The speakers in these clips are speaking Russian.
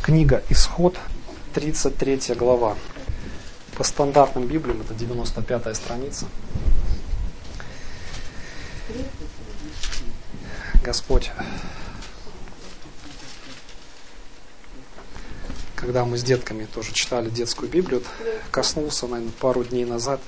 Книга Исход, 33 глава. По стандартным Библиям это 95-я страница. Господь, когда мы с детками тоже читали детскую Библию, коснулся, наверное, пару дней назад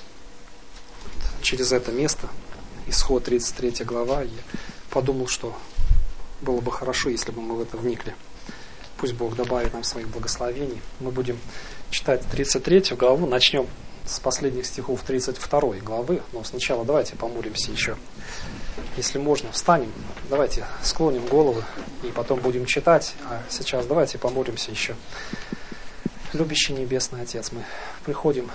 через это место, Исход, 33 глава, и подумал, что было бы хорошо, если бы мы в это вникли. Пусть Бог добавит нам своих благословений. Мы будем читать 33 главу, начнем с последних стихов 32 главы, но сначала давайте помолимся еще. Если можно, встанем, давайте склоним головы и потом будем читать, а сейчас давайте помолимся еще. Любящий Небесный Отец, мы приходим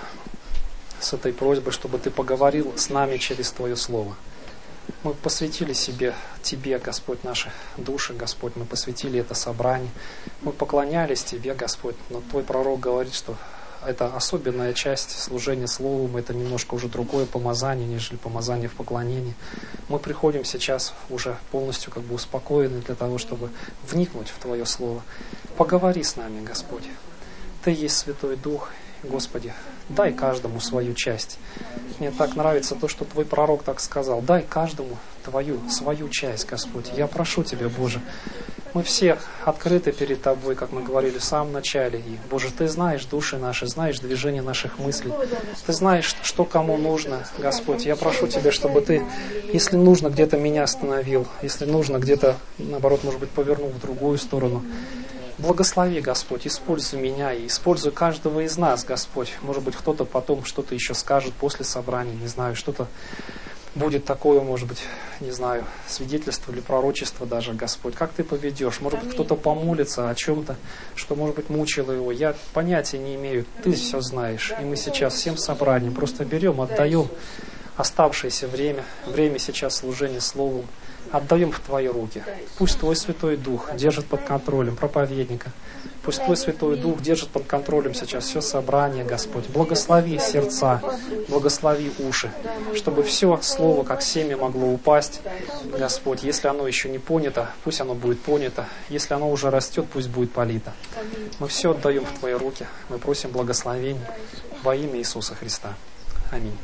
с этой просьбой, чтобы Ты поговорил с нами через Твое Слово. Мы посвятили Тебе, Господь, наши души, Господь, мы посвятили это собрание. Мы поклонялись Тебе, Господь, но Твой пророк говорит, что это особенная часть служения Словом, это немножко уже другое помазание, нежели помазание в поклонении. Мы приходим сейчас уже полностью успокоены для того, чтобы вникнуть в Твое Слово. Поговори с нами, Господь. Ты есть Святой Дух, Господи, дай каждому свою часть. Мне так нравится то, что Твой пророк так сказал. Дай каждому свою часть, Господь. Я прошу Тебя, Боже. Мы все открыты перед Тобой, как мы говорили в самом начале. И, Боже, Ты знаешь души наши, знаешь движение наших мыслей. Ты знаешь, что кому нужно, Господь. Я прошу Тебя, чтобы Ты, если нужно, где-то меня остановил, если нужно, где-то, наоборот, может быть, повернул в другую сторону. Благослови, Господь, используй меня и используй каждого из нас, Господь. Может быть, кто-то потом что-то еще скажет после собрания, не знаю, что-то будет такое, может быть, не знаю, свидетельство или пророчество даже, Господь. Как Ты поведешь? Может быть, кто-то помолится о чем-то, что, может быть, мучило его. Я понятия не имею, Ты все знаешь. И мы сейчас всем собранием просто берем, отдаем оставшееся время сейчас служения Словом, отдаем в Твои руки. Пусть Твой Святой Дух держит под контролем проповедника. Пусть Твой Святой Дух держит под контролем сейчас все собрание, Господь. Благослови сердца, благослови уши, чтобы все Слово, как семя, могло упасть, Господь. Если оно еще не понято, пусть оно будет понято. Если оно уже растет, пусть будет полито. Мы все отдаем в Твои руки. Мы просим благословений во имя Иисуса Христа. Аминь.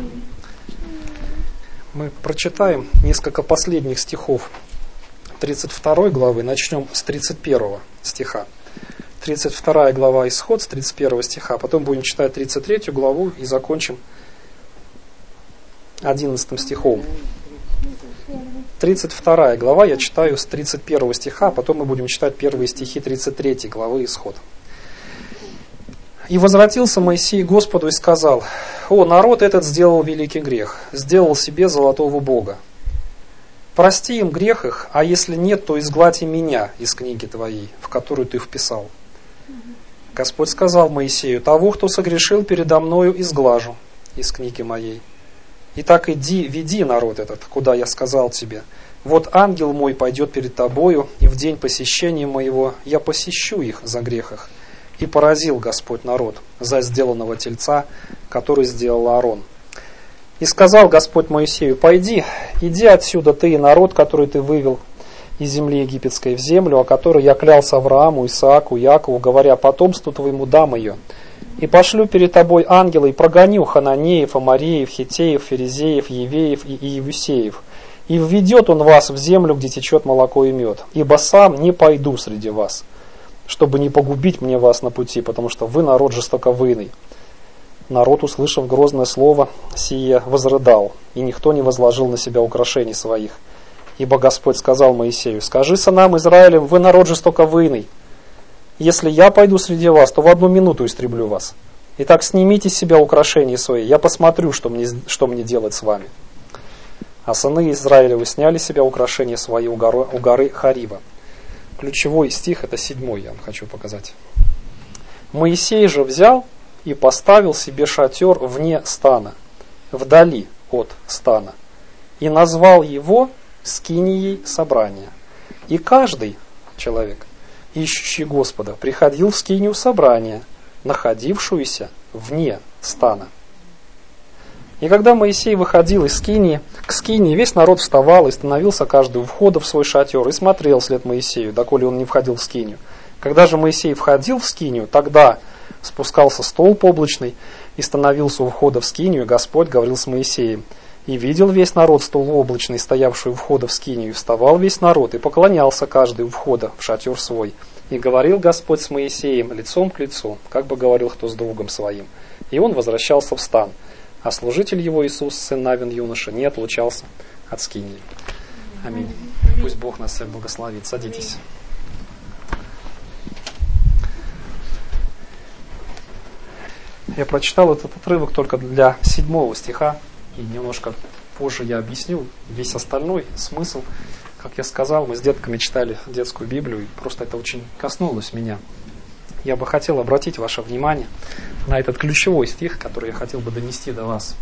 Мы прочитаем несколько последних стихов 32 главы, начнем с 31 стиха. 32 глава Исход с 31 стиха, потом будем читать 33 главу и закончим 11 стихом. 32 глава я читаю с 31 стиха, а потом мы будем читать первые стихи 33 главы Исход. «И возвратился Моисей к Господу и сказал: «О, народ этот сделал великий грех, сделал себе золотого бога. Прости им грех их, а если нет, то изгладь и меня из книги Твоей, в которую Ты вписал». Господь сказал Моисею: «Того, кто согрешил передо мною, изглажу из книги моей. Итак, иди, веди народ этот, куда я сказал тебе. Вот ангел мой пойдет перед тобою, и в день посещения моего я посещу их за грех их». И поразил Господь народ за сделанного тельца, который сделал Аарон. И сказал Господь Моисею: «Пойди, иди отсюда ты и народ, который ты вывел из земли египетской в землю, о которой я клялся Аврааму, Исааку, Якову, говоря: потомству твоему дам ее. И пошлю перед тобой ангела, и прогоню хананеев, амореев, хиттеев, ферезеев, евеев и иевусеев. И введет он вас в землю, где течет молоко и мед. Ибо сам не пойду среди вас, чтобы не погубить мне вас на пути, потому что вы народ жестоковыйный». Народ, услышав грозное слово сие, возрыдал, и никто не возложил на себя украшений своих. Ибо Господь сказал Моисею: «Скажи сынам Израилем: вы народ жестоковыйный. Если я пойду среди вас, то в 1 минуту истреблю вас. Итак, снимите с себя украшения свои, я посмотрю, что мне делать с вами». А сыны Израилевы сняли с себя украшения свои у горы Харива. Ключевой стих, это 7, я вам хочу показать. «Моисей же взял и поставил себе шатер вне стана, вдали от стана, и назвал его скинией собрания. И каждый человек, ищущий Господа, приходил в скинию собрания, находившуюся вне стана». И когда Моисей выходил из скинии, к скинии, весь народ вставал и становился каждый у входа в свой шатер и смотрел вслед Моисею, доколе он не входил в скинию. Когда же Моисей входил в скинию, тогда спускался столб облачный и становился у входа в скинию, и Господь говорил с Моисеем. И видел весь народ столб облачный, стоявший у входа в скинию, и вставал весь народ, и поклонялся каждый у входа в шатер свой. И говорил Господь с Моисеем лицом к лицу, как бы говорил кто с другом своим. И он возвращался в стан. А служитель его, Иисус, сын Навин юноша, не отлучался от скинии. Аминь. Пусть Бог нас всех благословит. Садитесь. Я прочитал этот отрывок только для 7 стиха, и немножко позже я объясню весь остальной смысл. Как я сказал, мы с детками читали детскую Библию, и просто это очень коснулось меня. Я бы хотел обратить ваше внимание на этот ключевой стих, который я хотел бы донести до вас.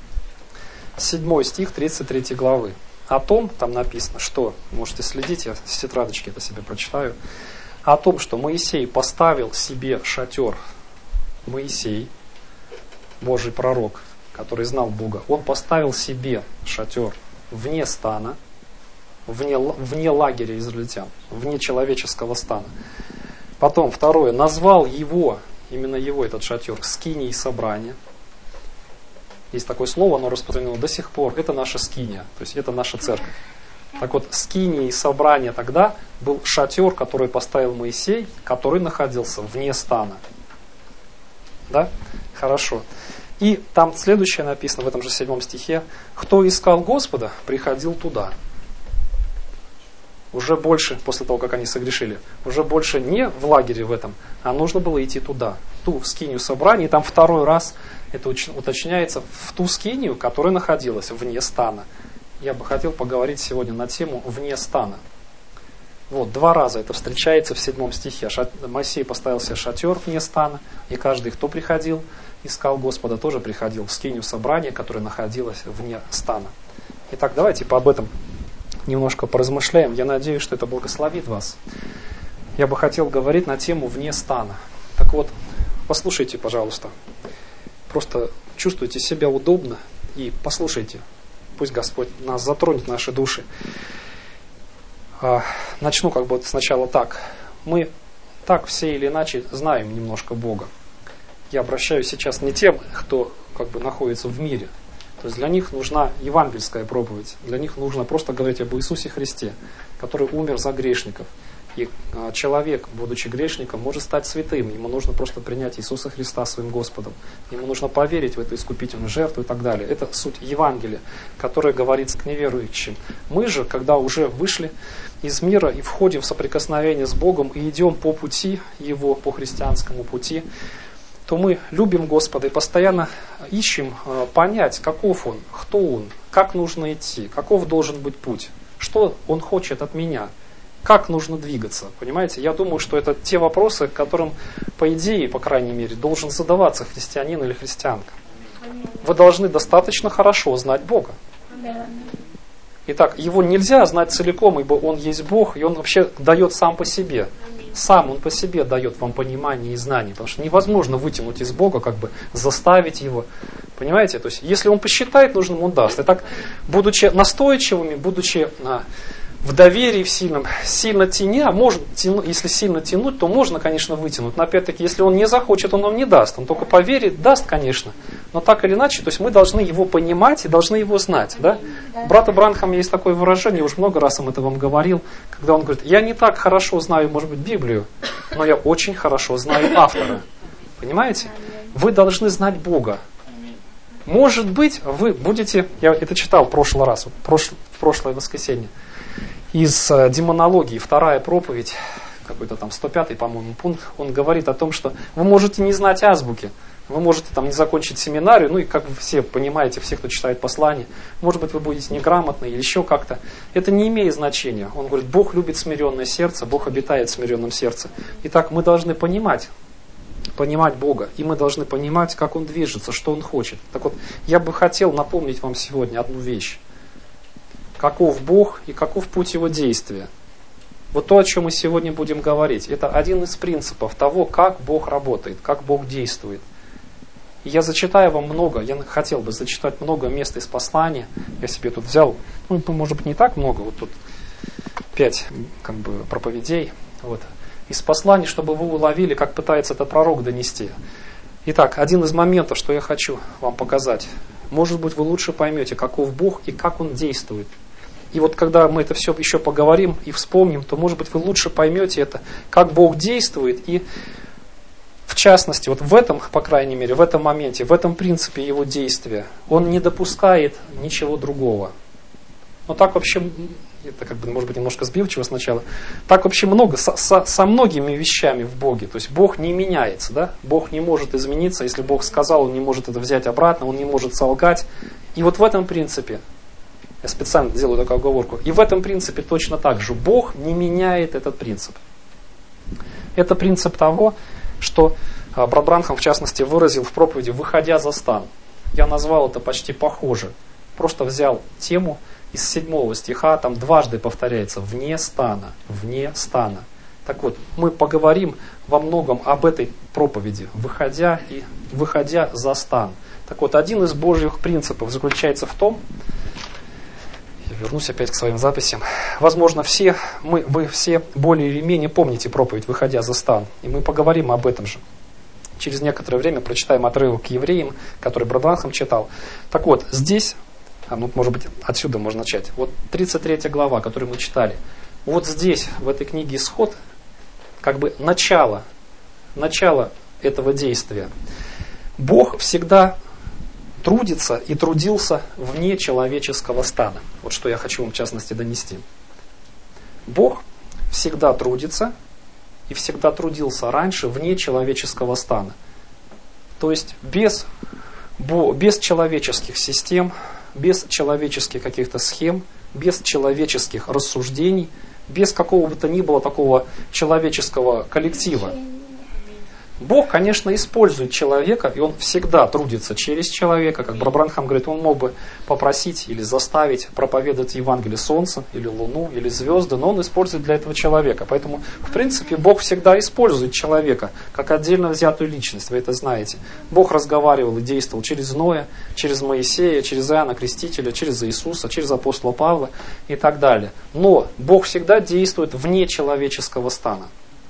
7 стих 33 главы. О том, там написано, что, можете следить, я с тетрадочки это себе прочитаю, о том, что Моисей поставил себе шатер. Моисей, Божий пророк, который знал Бога, он поставил себе шатер вне стана, вне лагеря израильтян, вне человеческого стана. Потом, второе, назвал его, именно его этот шатер, скинией собрания. Есть такое слово, оно распространено до сих пор. Это наша скиния, то есть это наша церковь. Так вот, скинией собрания тогда был шатер, который поставил Моисей, который находился вне стана. Да? Хорошо. И там следующее написано в этом же 7 стихе. Кто искал Господа, приходил туда. Уже больше, после того, как они согрешили, уже больше не в лагере в этом, а нужно было идти туда, в скинию собрания. И там второй раз это уточняется в ту скинию, которая находилась вне стана. Я бы хотел поговорить сегодня на тему вне стана. Вот, 2 раза это встречается в 7 стихе. Моисей поставил себе шатер вне стана, и каждый, кто приходил, искал Господа, тоже приходил в скинию собрания, которая находилась вне стана. Итак, давайте об этом немножко поразмышляем. Я надеюсь, что это благословит вас. Я бы хотел говорить на тему вне стана. Так вот, послушайте, пожалуйста. Просто чувствуйте себя удобно и послушайте. Пусть Господь нас затронет, наши души. Начну сначала так. Мы так все или иначе знаем немножко Бога. Я обращаюсь сейчас не тем, кто находится в мире. То есть для них нужна евангельская проповедь. Для них нужно просто говорить об Иисусе Христе, который умер за грешников. И человек, будучи грешником, может стать святым. Ему нужно просто принять Иисуса Христа своим Господом. Ему нужно поверить в эту искупительную жертву и так далее. Это суть Евангелия, которая говорится к неверующим. Мы же, когда уже вышли из мира и входим в соприкосновение с Богом и идем по пути Его, по христианскому пути, то мы любим Господа и постоянно ищем понять, каков Он, кто Он, как нужно идти, каков должен быть путь, что Он хочет от меня, как нужно двигаться. Понимаете? Я думаю, что это те вопросы, которым, по идее, по крайней мере, должен задаваться христианин или христианка. Вы должны достаточно хорошо знать Бога. Итак, Его нельзя знать целиком, ибо Он есть Бог, и Он вообще дает сам по себе. Сам Он по себе дает вам понимание и знание, потому что невозможно вытянуть из Бога, заставить Его. Понимаете? То есть, если Он посчитает нужным, Он даст. И так, будучи настойчивыми, будучи в доверии в сильно тяня, если сильно тянуть, то можно, конечно, вытянуть. Но опять-таки, если Он не захочет, Он вам не даст. Он только поверит, даст, конечно. Но так или иначе, то есть мы должны Его понимать и должны Его знать. Да? Брат Абрахам есть такое выражение, уж много раз он это вам говорил, когда он говорит: я не так хорошо знаю, может быть, Библию, но я очень хорошо знаю автора. Понимаете? Вы должны знать Бога. Может быть, вы будете, я это читал в прошлый раз, в прошлое воскресенье, из демонологии, 2 проповедь, какой-то там 105-й, по-моему, пункт, он говорит о том, что вы можете не знать азбуки, вы можете не закончить семинарию, и как вы все понимаете, все, кто читает послание, может быть, вы будете неграмотны или еще как-то. Это не имеет значения. Он говорит, Бог любит смиренное сердце, Бог обитает в смиренном сердце. Итак, мы должны понимать Бога, и мы должны понимать, как Он движется, что Он хочет. Так вот, я бы хотел напомнить вам сегодня одну вещь. Каков Бог и каков путь Его действия. Вот то, о чем мы сегодня будем говорить, это один из принципов того, как Бог работает, как Бог действует. И я зачитаю вам много, я хотел бы зачитать много мест из послания. Я себе тут взял, может быть, не так много, вот тут 5 проповедей. Вот. из посланий, чтобы вы уловили, как пытается этот пророк донести. Итак, один из моментов, что я хочу вам показать. Может быть, вы лучше поймете, каков Бог и как Он действует. И вот когда мы это все еще поговорим и вспомним, то, может быть, вы лучше поймете это, как Бог действует. И в частности, вот в этом, по крайней мере, в этом моменте, в этом принципе Его действия, Он не допускает ничего другого. Но так вообще, это как бы, может быть, немножко сбивчиво сначала, так вообще много, со многими вещами в Боге. То есть Бог не меняется, да? Бог не может измениться. Если Бог сказал, Он не может это взять обратно, Он не может солгать. И вот в этом принципе, я специально делаю такую оговорку, и в этом принципе точно так же Бог не меняет этот принцип. Это принцип того, что брат Бранхам в частности выразил в проповеди «Выходя за стан». Я назвал это почти похоже. Просто взял тему из 7 стиха, там дважды повторяется «вне стана», «вне стана». Так вот, мы поговорим во многом об этой проповеди, выходя за стан. Так вот, один из Божьих принципов заключается в том, я вернусь опять к своим записям, возможно, вы все более или менее помните проповедь «Выходя за стан», и мы поговорим об этом же. Через некоторое время прочитаем отрывок к Евреям, который брат Бранхам читал. Так вот, здесь, может быть, отсюда можно начать. Вот 33 глава, которую мы читали. Вот здесь, в этой книге «Исход», как бы начало этого действия. Бог всегда трудится и трудился вне человеческого стана. Вот что я хочу вам в частности донести. Бог всегда трудится и всегда трудился раньше вне человеческого стана. То есть без человеческих систем, без человеческих каких-то схем, без человеческих рассуждений, без какого бы то ни было такого человеческого коллектива. Бог, конечно, использует человека, и Он всегда трудится через человека. Как брат Бранхам говорит, Он мог бы попросить или заставить проповедовать Евангелие солнца, или луну, или звезды, но Он использует для этого человека. Поэтому, в принципе, Бог всегда использует человека, как отдельно взятую личность, вы это знаете. Бог разговаривал и действовал через Ноя, через Моисея, через Иоанна Крестителя, через Иисуса, через апостола Павла и так далее. Но Бог всегда действует вне человеческого стана.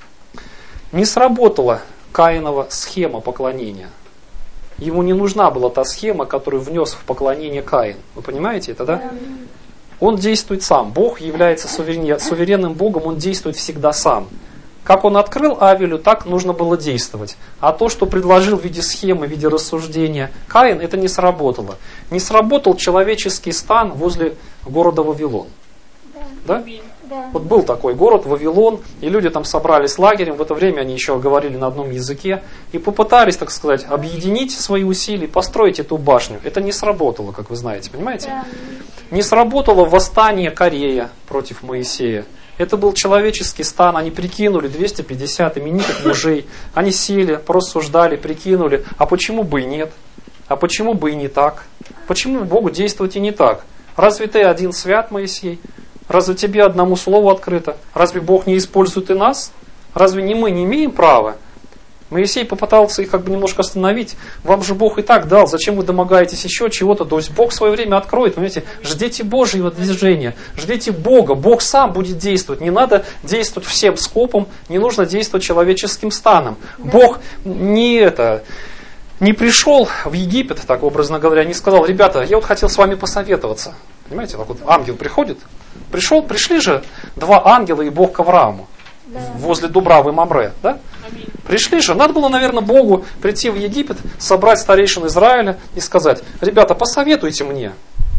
Не сработала Каинова схема поклонения. Ему не нужна была та схема, которую внес в поклонение Каин. Вы понимаете это, да? Он действует сам. Бог является суверенным Богом, Он действует всегда сам. Как Он открыл Авелю, так нужно было действовать. А то, что предложил в виде схемы, в виде рассуждения Каин, это не сработало. Не сработал человеческий стан возле города Вавилон. Да? Вот был такой город, Вавилон, и люди там собрались лагерем, в это время они еще говорили на одном языке, и попытались, так сказать, объединить свои усилия, построить эту башню. Это не сработало, как вы знаете, понимаете? Не сработало восстание Корея против Моисея. Это был человеческий стан, они прикинули 250 именитых мужей, они сели, порассуждали, прикинули, а почему бы и нет? А почему бы и не так? Почему Богу действовать и не так? Разве ты один свят, Моисей? Разве тебе одному слову открыто? Разве Бог не использует и нас? Разве не мы не имеем права? Моисей попытался их как бы немножко остановить. Вам же Бог и так дал. Зачем вы домогаетесь еще чего-то? То есть Бог в свое время откроет. Понимаете? Ждите Божьего движения. Ждите Бога. Бог сам будет действовать. Не надо действовать всем скопом. Не нужно действовать человеческим станом. Бог не пришел в Египет, так образно говоря, не сказал: ребята, я вот хотел с вами посоветоваться. Понимаете, так вот ангел приходит. Пришли же два ангела и Бог к Аврааму возле Дубравы Мамре. Да? Пришли же. Надо было, наверное, Богу прийти в Египет, собрать старейшин Израиля и сказать: ребята, посоветуйте мне.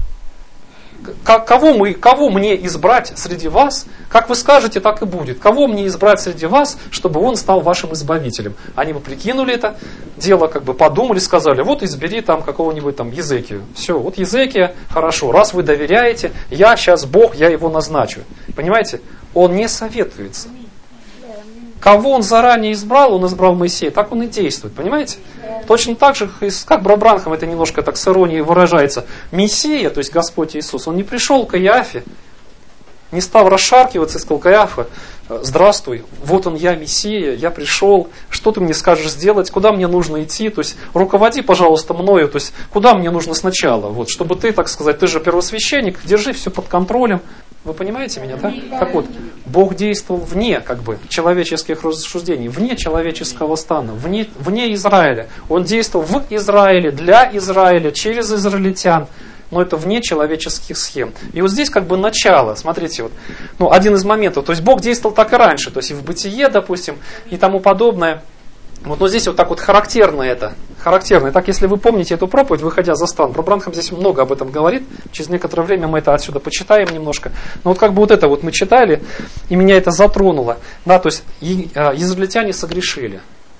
Кого мне избрать среди вас? Как вы скажете, так и будет. Кого мне избрать среди вас, чтобы он стал вашим избавителем? Они бы прикинули это дело, как бы подумали, сказали: вот избери там какого-нибудь там Езекию. Все, вот Езекия, хорошо, раз вы доверяете, я сейчас Бог, я его назначу. Понимаете? Он не советуется. Кого он заранее избрал, он избрал Моисея, так он и действует, понимаете? Точно так же, как брат Бранхам, это немножко так с иронией выражается, Мессия, то есть Господь Иисус, он не пришел к Каиафе, не стал расшаркиваться и сказал: Каиафа, здравствуй, вот он я, Мессия, я пришел, что ты мне скажешь сделать, куда мне нужно идти, то есть руководи, пожалуйста, мною, то есть куда мне нужно сначала, вот, чтобы ты, так сказать, ты же первосвященник, держи все под контролем. Вы понимаете меня, да? Так вот, Бог действовал вне, как бы, человеческих рассуждений, вне человеческого стана, вне Израиля. Он действовал в Израиле, для Израиля, через израильтян, но это вне человеческих схем. И вот здесь как бы начало, смотрите, вот, один из моментов, то есть Бог действовал так и раньше, то есть и в Бытие, допустим, и тому подобное. Вот, но здесь вот так вот характерно это. Характерно. Итак, если вы помните эту проповедь, выходя за стан, Бранхам здесь много об этом говорит. Через некоторое время мы это отсюда почитаем немножко. Но вот как бы вот это вот мы читали, и меня это затронуло. Да, то есть израильтяне согрешили.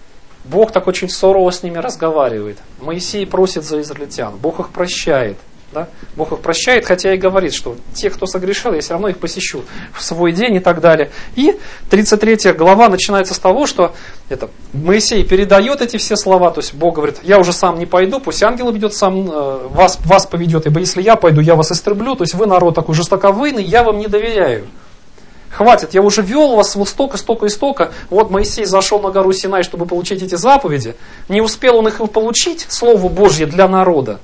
Бог так очень сурово с ними разговаривает. Моисей просит за израильтян. Бог их прощает. Да? Бог их прощает, хотя и говорит, что те, кто согрешил, я все равно их посещу в свой день и так далее. И 33 глава начинается с того, что Моисей передает эти все слова, то есть Бог говорит, я уже сам не пойду, пусть ангел ведет сам, вас поведет, ибо если я пойду, я вас истреблю, то есть вы народ такой жестоковыйный, я вам не доверяю. Хватит, я уже вел вас вот столько. Вот Моисей зашел на гору Синай, чтобы получить эти заповеди. Не успел он их получить, Слово Божье для народа.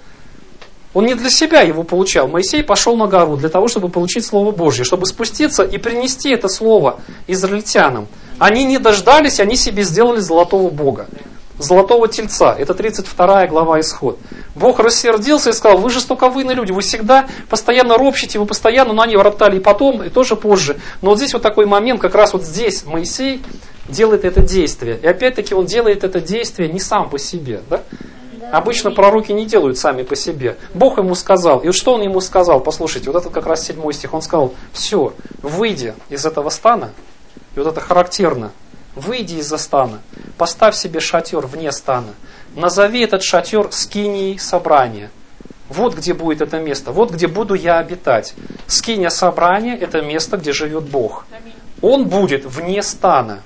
Он не для себя его получал. Моисей пошел на гору для того, чтобы получить Слово Божье, чтобы спуститься и принести это Слово израильтянам. Они не дождались, они себе сделали золотого бога, золотого тельца. Это 32 глава Исход. Бог рассердился и сказал, вы жестоковыйные люди, вы всегда постоянно ропщите, вы постоянно, но они роптали и потом, и тоже позже. Но вот здесь вот такой момент, как раз вот здесь Моисей делает это действие. И опять-таки он делает это действие не сам по себе, да? Обычно пророки не делают сами по себе. Бог ему сказал. И вот что он ему сказал? Послушайте, вот это как раз 7 стих. Он сказал, все, выйди из этого стана. И вот это характерно. Выйди из-за стана. Поставь себе шатер вне стана. Назови этот шатер скинией собрания. Вот где будет это место. Вот где буду я обитать. Скиния собрания – это место, где живет Бог. Он будет вне стана.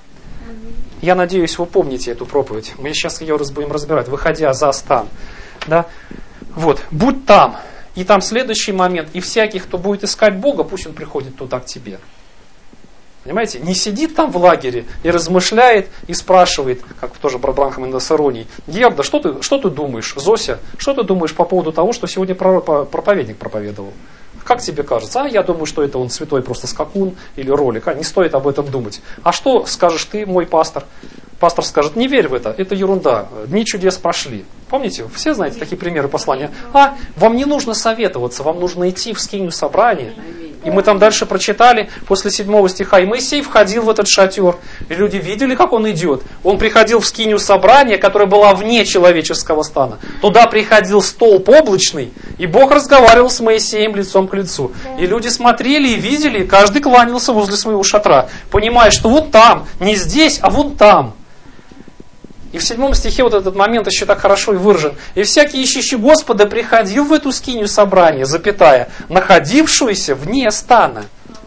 Я надеюсь, вы помните эту проповедь. Мы сейчас ее будем разбирать, выходя за стан. Да? Вот, будь там. И там следующий момент. И всякий, кто будет искать Бога, пусть он приходит туда к тебе. Понимаете? Не сидит там в лагере и размышляет, и спрашивает, как тоже про Бранхама и с иронией. Герда, что ты думаешь? Зося, что ты думаешь по поводу того, что сегодня проповедник проповедовал? Как тебе кажется? Я думаю, что это он святой просто скакун или ролик. Не стоит об этом думать. А что скажешь ты, мой пастор? Пастор скажет, не верь в это ерунда. Дни чудес прошли. Помните? Все знаете такие примеры послания. Вам не нужно советоваться, вам нужно идти в скинию собрания. И мы там дальше прочитали, после 7 стиха, и Моисей входил в этот шатер, и люди видели, как он идет. Он приходил в скинию собрания, которая была вне человеческого стана. Туда приходил столб облачный, и Бог разговаривал с Моисеем лицом к лицу. И люди смотрели и видели, и каждый кланялся возле своего шатра, понимая, что вот там, не здесь, а вон там. И в 7 стихе вот этот момент еще так хорошо и выражен. И всякий ищущий Господа приходил в эту скинию собрания, запятая, находившуюся вне стана.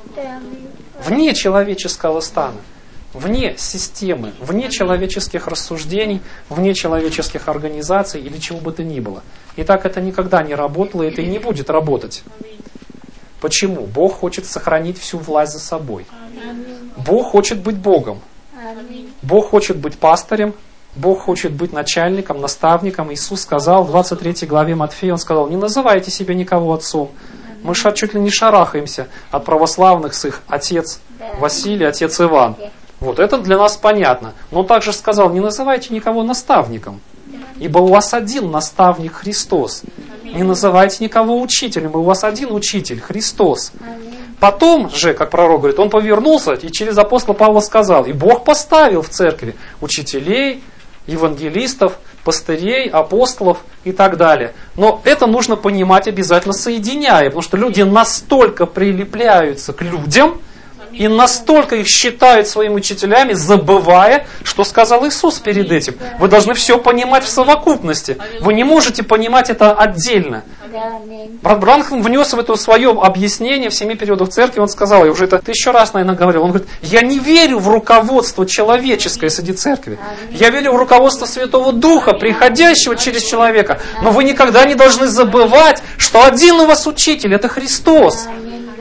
Вне человеческого стана. Вне системы, вне человеческих рассуждений, вне человеческих организаций или чего бы то ни было. И так это никогда не работало, и это и не будет работать. Почему? Бог хочет сохранить всю власть за собой. Бог хочет быть Богом. Бог хочет быть пастырем. Бог хочет быть начальником, наставником. Иисус сказал в 23 главе Матфея, Он сказал, не называйте себя никого отцом. Мы чуть ли не шарахаемся от православных с их отец Василий, отец Иван. Вот это для нас понятно. Но Он также сказал, не называйте никого наставником, ибо у вас один наставник Христос. Не называйте никого учителем, ибо у вас один учитель Христос. Потом же, как пророк говорит, он повернулся и через апостола Павла сказал, и Бог поставил в церкви учителей, евангелистов, пастырей, апостолов и так далее. Но это нужно понимать обязательно соединяя, потому что люди настолько прилепляются к людям и настолько их считают своими учителями, забывая, что сказал Иисус перед этим. Вы должны все понимать в совокупности. Вы не можете понимать это отдельно. Брат Бранхам внес в это свое объяснение в 7 периодах церкви, он сказал, я уже это 1000 раз, наверное, говорил, он говорит, я не верю в руководство человеческое среди церкви. Я верю в руководство Святого Духа, приходящего через человека. Но вы никогда не должны забывать, что один у вас учитель, это Христос.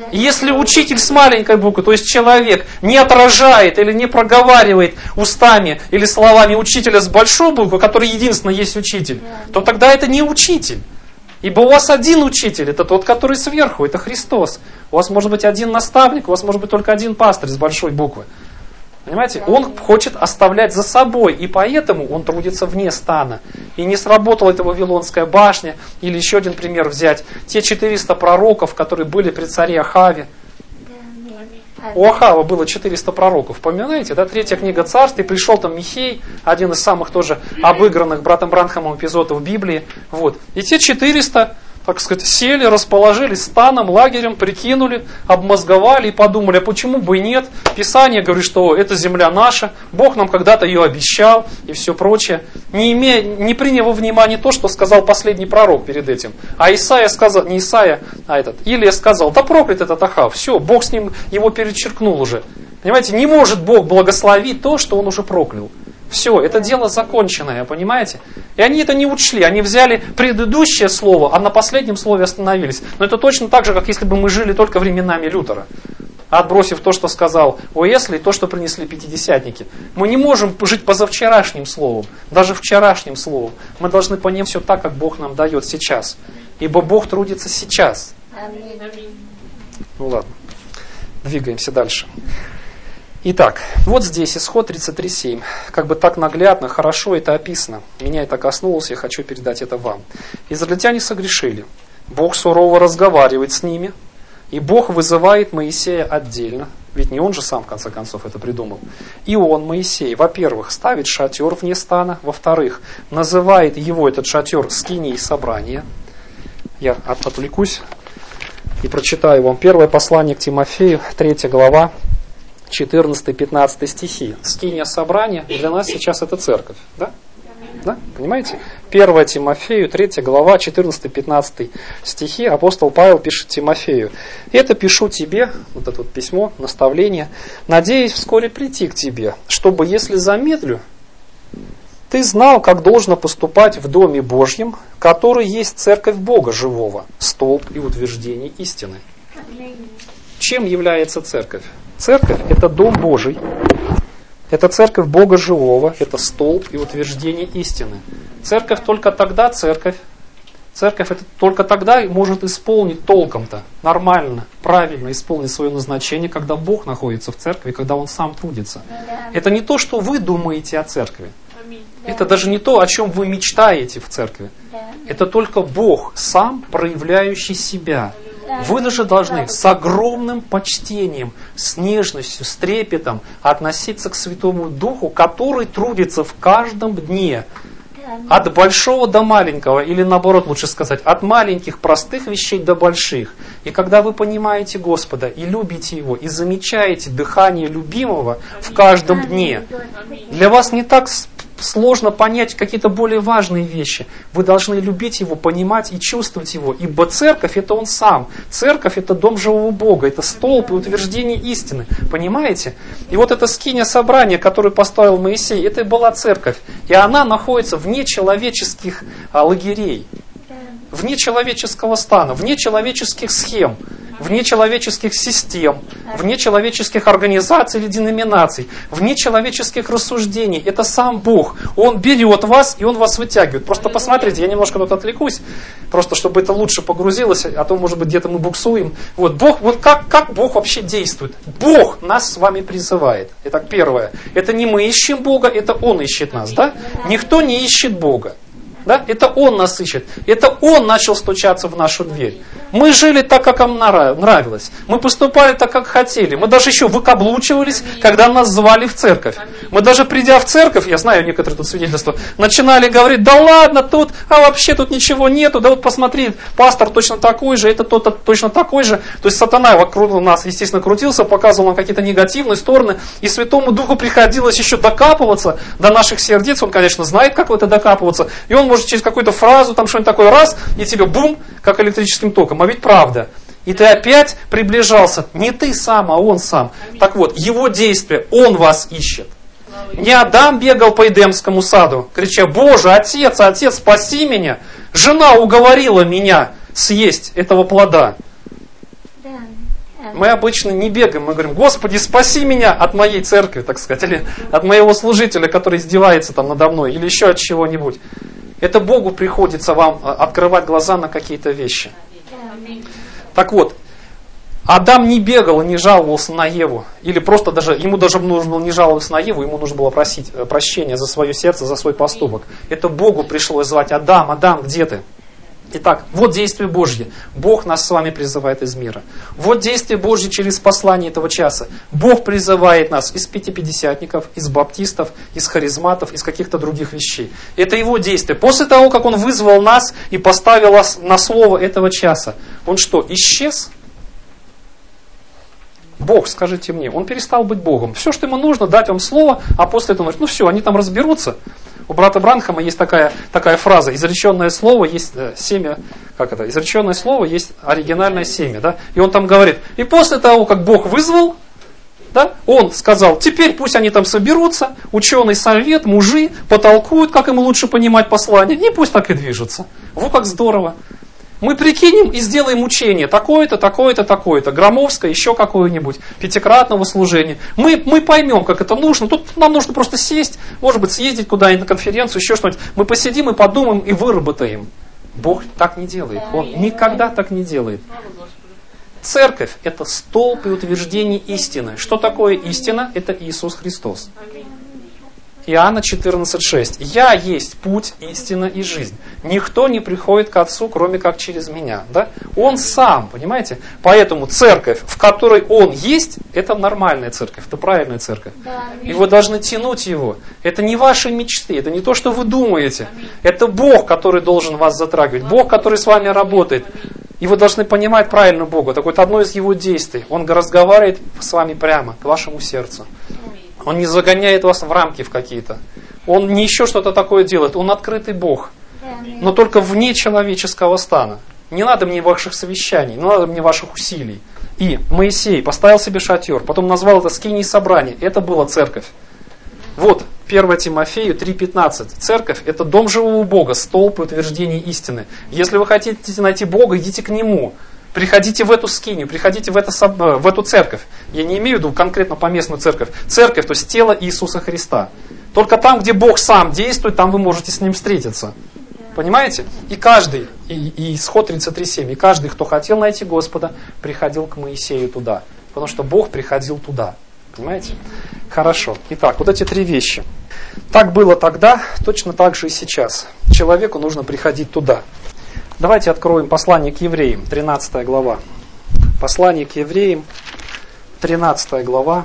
И если учитель с маленькой буквы, то есть человек, не отражает или не проговаривает устами или словами учителя с большой буквы, который единственно есть учитель, то тогда это не учитель. Ибо у вас один учитель, это тот, который сверху, это Христос. У вас может быть один наставник, у вас может быть только один пастырь с большой буквы. Понимаете? Он хочет оставлять за собой, и поэтому он трудится вне стана. И не сработала эта Вавилонская башня, или еще один пример взять. Те 400 пророков, которые были при царе Ахаве. У Ахава было 400 пророков, помните, да? 3 книга Царств, и пришел там Михей, один из самых тоже обыгранных братом Бранхамом эпизодов в Библии. Вот. И те 400, так сказать, сели, расположились станом, лагерем, прикинули, обмозговали и подумали, а почему бы и нет? Писание говорит, что эта земля наша, Бог нам когда-то ее обещал и все прочее. Не приняв во внимание то, что сказал последний пророк перед этим. А Исаия сказал, не Исаия, а Илия сказал, да проклят этот Ахав, все, Бог с ним его перечеркнул уже. Понимаете, не может Бог благословить то, что он уже проклял. Все, это дело законченное, понимаете? И они это не учли, они взяли предыдущее слово, а на последнем слове остановились. Но это точно так же, как если бы мы жили только временами Лютера, отбросив то, что сказал Уэсли, и то, что принесли пятидесятники. Мы не можем жить позавчерашним словом, даже вчерашним словом. Мы должны понять все так, как Бог нам дает сейчас. Ибо Бог трудится сейчас. Ну ладно, двигаемся дальше. Итак, вот здесь исход 33:7. Как бы так наглядно, хорошо это описано. Меня это коснулось, я хочу передать это вам. Израильтяне согрешили. Бог сурово разговаривает с ними. И Бог вызывает Моисея отдельно. Ведь не он же сам, в конце концов, это придумал. И он, Моисей, во-первых, ставит шатер вне стана. Во-вторых, называет его, этот шатер, скинией собрания. Я отвлекусь и прочитаю вам первое послание к Тимофею, 3 глава. 14-15 стихи. Скиния собрания для нас сейчас это церковь. Да? Да? Понимаете? 1 Тимофею, 3 глава, 14-15 стихи. Апостол Павел пишет Тимофею. Это пишу тебе, вот это вот письмо, наставление, надеюсь вскоре прийти к тебе, чтобы, если замедлю, ты знал, как должно поступать в Доме Божьем, который есть церковь Бога живого, столб и утверждение истины. Чем является церковь? Церковь – это Дом Божий, это церковь Бога живого, это столб и утверждение истины. Церковь только тогда церковь это только тогда может исполнить толком-то, нормально, правильно исполнить свое назначение, когда Бог находится в церкви, когда Он сам трудится. Это не то, что вы думаете о церкви. Это даже не то, о чем вы мечтаете в церкви. Это только Бог сам, проявляющий себя. Вы даже должны с огромным почтением, с нежностью, с трепетом относиться к Святому Духу, который трудится в каждом дне. От большого до маленького, или наоборот лучше сказать, от маленьких простых вещей до больших. И когда вы понимаете Господа, и любите Его, и замечаете дыхание любимого в каждом дне, для вас не так сложно понять какие-то более важные вещи. Вы должны любить Его, понимать и чувствовать Его. Ибо церковь – это Он сам. Церковь – это дом живого Бога, это столб и утверждение истины. Понимаете? И вот это скиния собрания, которую поставил Моисей, это и была церковь. И она находится вне человеческих лагерей, вне человеческого стана, вне человеческих схем, вне человеческих систем, вне человеческих организаций или деноминаций, вне человеческих рассуждений. Это сам Бог. Он берет вас, и Он вас вытягивает. Просто посмотрите, я немножко тут отвлекусь, просто чтобы это лучше погрузилось, а то, может быть, где-то мы буксуем. Вот Бог, вот как Бог вообще действует? Бог нас с вами призывает. Итак, первое. Это не мы ищем Бога, это Он ищет нас. Да? Никто не ищет Бога. Да? Это Он нас ищет. Это Он начал стучаться в нашу дверь. Мы жили так, как нам нравилось. Мы поступали так, как хотели. Мы даже еще выкаблучивались, когда нас звали в церковь. Мы даже придя в церковь, я знаю некоторые тут свидетельства, начинали говорить, да ладно тут, а вообще тут ничего нету, да вот посмотри, пастор точно такой же, это тот точно такой же. То есть сатана вокруг нас, естественно, крутился, показывал нам какие-то негативные стороны, и Святому Духу приходилось еще докапываться до наших сердец. Он, конечно, знает, как в это докапываться, и он может через какую-то фразу, там что-нибудь такое, раз, и тебе бум, как электрическим током. А ведь правда. И ты опять приближался. Не ты сам, а Он сам. Так вот, Его действие, Он вас ищет. Не Адам бегал по Эдемскому саду, крича, Боже, Отец, Отец, спаси меня. Жена уговорила меня съесть этого плода. Мы обычно не бегаем, мы говорим: Господи, спаси меня от моей церкви, так сказать, или от моего служителя, который издевается там надо мной, или еще от чего-нибудь. Это Богу приходится вам открывать глаза на какие-то вещи. Так вот, Адам не бегал и не жаловался на Еву. Или просто ему даже нужно было не жаловаться на Еву, ему нужно было просить прощения за свое сердце, за свой поступок. Это Богу пришлось звать: Адам, Адам, где ты? Итак, вот действие Божье. Бог нас с вами призывает из мира. Вот действие Божье через послание этого часа. Бог призывает нас из пятидесятников, из баптистов, из харизматов, из каких-то других вещей. Это Его действие. После того, как Он вызвал нас и поставил нас на слово этого часа, Он что, исчез? Бог, скажите мне, Он перестал быть Богом. Все, что Ему нужно, дать вам слово, а после этого, ну все, они там разберутся. У брата Бранхама есть такая фраза: изреченное слово есть семя, изреченное слово есть оригинальное семя, да? И он там говорит: и после того, как Бог вызвал, да, Он сказал: теперь пусть они там соберутся, ученый совет, мужи, потолкуют, как им лучше понимать послание, и пусть так и движутся. Вот как здорово. Мы прикинем и сделаем учение такое-то, такое-то, такое-то, громовское, еще какое-нибудь, пятикратного служения. Мы поймем, как это нужно. Тут нам нужно просто сесть, может быть, съездить куда-нибудь на конференцию, еще что-нибудь. Мы посидим и подумаем и выработаем. Бог так не делает. Он никогда так не делает. Церковь – это столб и утверждение истины. Что такое истина? Это Иисус Христос. Иоанна 14,6. «Я есть путь, истина и жизнь. Никто не приходит к Отцу, кроме как через меня». Да? Он сам, понимаете? Поэтому церковь, в которой Он есть, это нормальная церковь, это правильная церковь. И вы должны тянуть Его. Это не ваши мечты, это не то, что вы думаете. Это Бог, который должен вас затрагивать. Бог, который с вами работает. И вы должны понимать правильно Бога. Так вот, одно из Его действий. Он разговаривает с вами прямо, к вашему сердцу. Он не загоняет вас в рамки в какие-то. Он не еще что-то такое делает. Он открытый Бог. Но только вне человеческого стана. Не надо мне ваших совещаний, не надо мне ваших усилий. И Моисей поставил себе шатер, потом назвал это скиней собрания. Это была церковь. Вот 1 Тимофею 3,15. Церковь – это дом живого Бога, столб и утверждение истины. Если вы хотите найти Бога, идите к Нему. Приходите в эту скинию, приходите в эту церковь. Я не имею в виду конкретно поместную церковь. Церковь, то есть тело Иисуса Христа. Только там, где Бог сам действует, там вы можете с Ним встретиться. Понимаете? И каждый, и Исход 33:7, и каждый, кто хотел найти Господа, приходил к Моисею туда. Потому что Бог приходил туда. Понимаете? Хорошо. Итак, вот эти три вещи. Так было тогда, точно так же и сейчас. Человеку нужно приходить туда. Давайте откроем послание к евреям, 13 глава. Послание к евреям, 13 глава,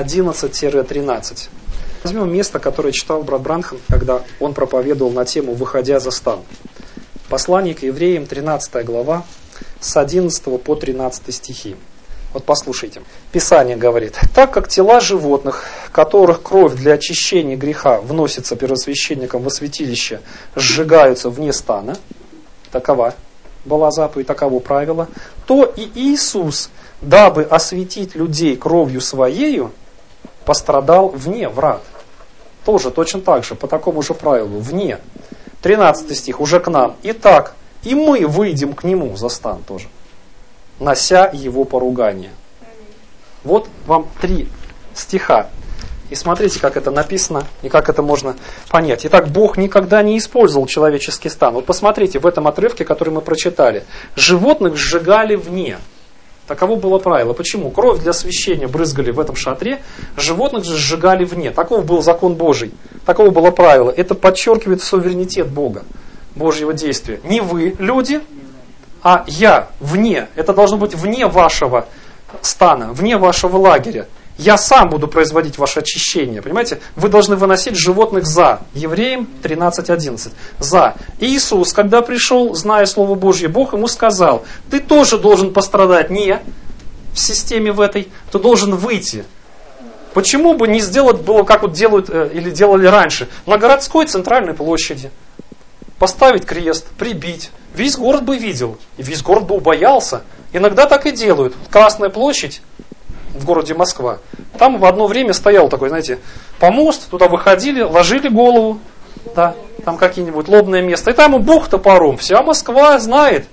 11-13. Возьмем место, которое читал брат Бранхам, когда он проповедовал на тему «Выходя за стан». Послание к евреям, 13 глава, с 11 по 13 стихи. Вот послушайте. Писание говорит: «Так как тела животных, которых кровь для очищения греха вносится первосвященником во святилище, сжигаются вне стана», такова была заповедь, таково правило, то и Иисус, дабы осветить людей кровью Своею, пострадал вне врат. Тоже точно так же, по такому же правилу, вне. 13 стих, уже к нам. «Итак, и мы выйдем к Нему за стан тоже, нося Его поругание». Вот вам 3 стиха. И смотрите, как это написано и как это можно понять. Итак, Бог никогда не использовал человеческий стан. Вот посмотрите, в этом отрывке, который мы прочитали. Животных сжигали вне. Таково было правило. Почему? Кровь для освящения брызгали в этом шатре, животных же сжигали вне. Таков был закон Божий. Таково было правило. Это подчеркивает суверенитет Бога, Божьего действия. Не вы, люди, а я вне. Это должно быть вне вашего стана, вне вашего лагеря. Я сам буду производить ваше очищение. Понимаете? Вы должны выносить животных за. Евреям 13:11. За. Иисус, когда пришел, зная Слово Божье, Бог ему сказал: ты тоже должен пострадать не в системе в этой, ты должен выйти. Почему бы не сделать было, как вот делают или делали раньше, на городской центральной площади? Поставить крест, прибить. Весь город бы видел. И весь город бы убоялся. Иногда так и делают. Красная площадь в городе Москва. Там в одно время стоял такой, знаете, помост, туда выходили, ложили голову, да, там какие-нибудь лобное место, и там и бух топором. Вся Москва знает.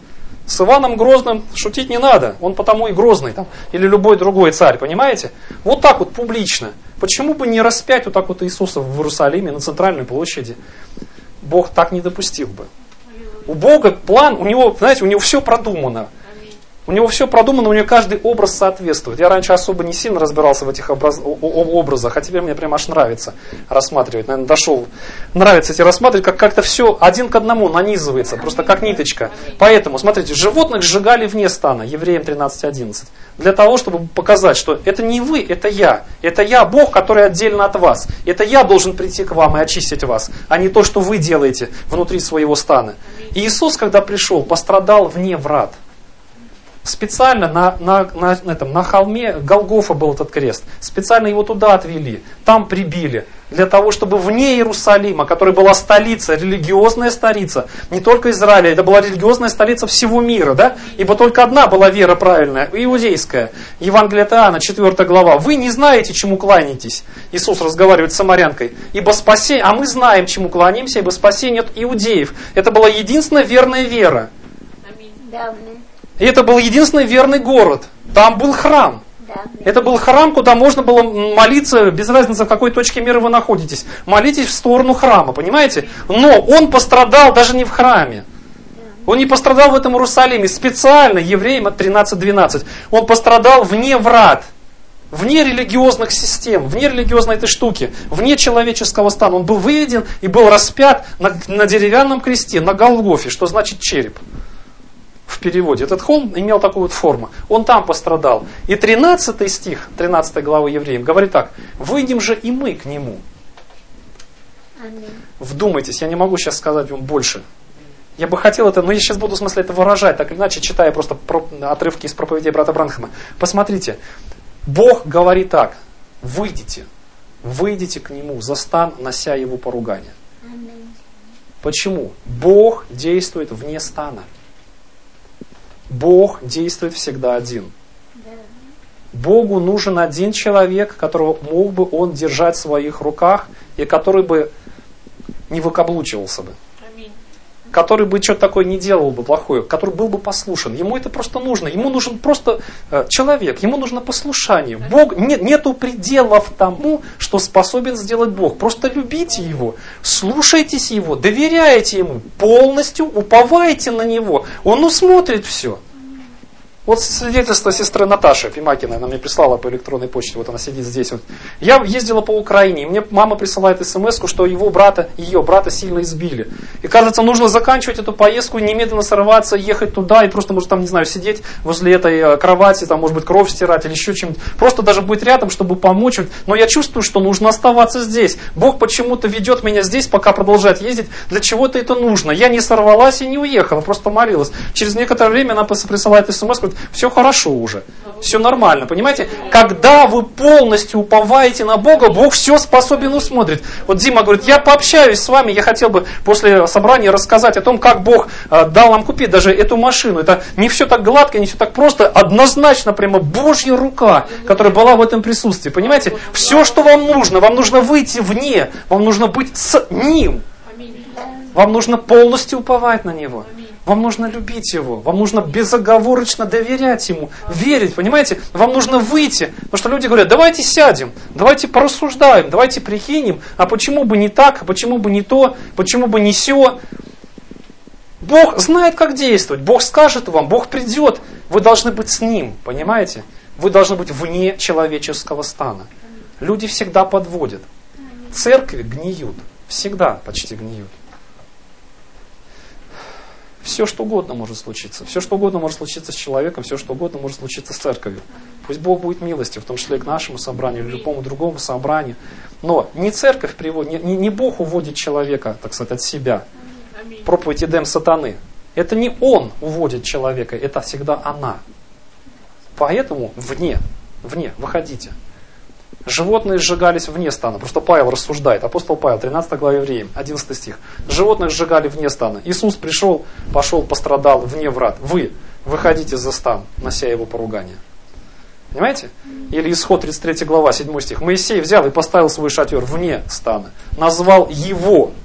С Иваном Грозным шутить не надо, он потому и грозный там, или любой другой царь, понимаете? Вот так вот публично. Почему бы не распять вот так вот Иисуса в Иерусалиме на центральной площади? Бог так не допустил бы. У Бога план, у него, знаете, у него все продумано. У него все продумано, у него каждый образ соответствует. Я раньше особо не сильно разбирался в этих образах, а теперь мне прям аж нравится рассматривать. Наверное, дошел. Нравится эти рассматривать, как как-то все один к одному нанизывается, просто как ниточка. Поэтому, смотрите, животных сжигали вне стана, Евреям 13:11. Для того, чтобы показать, что это не вы, это я. Это я, Бог, который отдельно от вас. Это я должен прийти к вам и очистить вас, а не то, что вы делаете внутри своего стана. И Иисус, когда пришел, пострадал вне врат. Специально на холме Голгофа был этот крест. Специально его туда отвели, там прибили. Для того, чтобы вне Иерусалима, которая была столица, религиозная столица, не только Израиля, это была религиозная столица всего мира, да? Ибо только одна была вера правильная, иудейская. Евангелие от Иоанна, 4 глава. Вы не знаете, чему кланяетесь. Иисус разговаривает с самарянкой. Ибо спасение, а мы знаем, чему кланяемся, ибо спасение от иудеев. Это была единственная верная вера. И это был единственный верный город. Там был храм. Это был храм, куда можно было молиться, без разницы, в какой точке мира вы находитесь. Молитесь в сторону храма, понимаете? Но он пострадал даже не в храме. Он не пострадал в этом Иерусалиме. Специально, Евреям 13:12. Он пострадал вне врат. Вне религиозных систем, вне религиозной этой штуки, вне человеческого стана. Он был выведен и был распят на деревянном кресте, на Голгофе, что значит череп. В переводе. Этот холм имел такую вот форму. Он там пострадал. И 13 стих 13 главы Евреям говорит так. Выйдем же и мы к нему. Аминь. Вдумайтесь, я не могу сейчас сказать вам больше. Я бы хотел это, но я сейчас буду в смысле это выражать, так или иначе, читая просто отрывки из проповедей брата Бранхама. Посмотрите. Бог говорит так. Выйдите к нему за стан, нося его поругание. Аминь. Почему? Бог действует вне стана. Бог действует всегда один. Богу нужен один человек, которого мог бы он держать в своих руках, и который бы не выкаблучивался бы. Который бы что-то такое не делал бы плохое, который был бы послушен. Ему это просто нужно. Ему нужен просто человек, ему нужно послушание. Бог, нету пределов тому, что способен сделать Бог. Просто любите Его, слушайтесь Его, доверяйте Ему, полностью уповайте на Него. Он усмотрит все. Вот свидетельство сестры Наташи Пимакиной, она мне прислала по электронной почте, вот она сидит здесь. Вот. Я ездила по Украине, и мне мама присылает смс-ку, что ее брата сильно избили. И кажется, нужно заканчивать эту поездку, немедленно сорваться, ехать туда и просто, может, там, не знаю, сидеть возле этой кровати, там, может быть, кровь стирать или еще чем-то. Просто даже быть рядом, чтобы помочь. Но я чувствую, что нужно оставаться здесь. Бог почему-то ведет меня здесь, пока продолжает ездить. Для чего-то это нужно. Я не сорвалась и не уехала, просто молилась. Через некоторое время она присылает смс-ку, все хорошо уже, все нормально, понимаете? Когда вы полностью уповаете на Бога, Бог все способен усмотреть. Вот Дима говорит, я пообщаюсь с вами, я хотел бы после собрания рассказать о том, как Бог дал нам купить даже эту машину. Это не все так гладко, не все так просто, однозначно прямо Божья рука, которая была в этом присутствии, понимаете? Все, что вам нужно выйти вне, вам нужно быть с Ним. Вам нужно полностью уповать на Него. Вам нужно любить Его. Вам нужно безоговорочно доверять Ему. Верить, понимаете? Вам нужно выйти. Потому что люди говорят, давайте сядем, давайте порассуждаем, давайте прикинем, а почему бы не так, а почему бы не то, почему бы не сё. Бог знает, как действовать. Бог скажет вам, Бог придет. Вы должны быть с Ним, понимаете? Вы должны быть вне человеческого стана. Люди всегда подводят. Церкви гниют. Всегда почти гниют. Все, что угодно может случиться. Все, что угодно может случиться с человеком, все, что угодно может случиться с церковью. Пусть Бог будет милостив, в том числе и к нашему собранию, или любому другому собранию. Но не церковь приводит, не Бог уводит человека, так сказать, от себя. Проповедь Эдем сатаны. Это не он уводит человека, это всегда она. Поэтому вне, выходите. Животные сжигались вне стана. Просто Павел рассуждает. Апостол Павел, 13 глава Евреям, 11 стих. Животных сжигали вне стана. Иисус пришел, пошел, пострадал вне врат. Вы выходите за стан, нося его поругание. Понимаете? Или Исход, 33 глава, 7 стих. Моисей взял и поставил свой шатер вне стана. Назвал его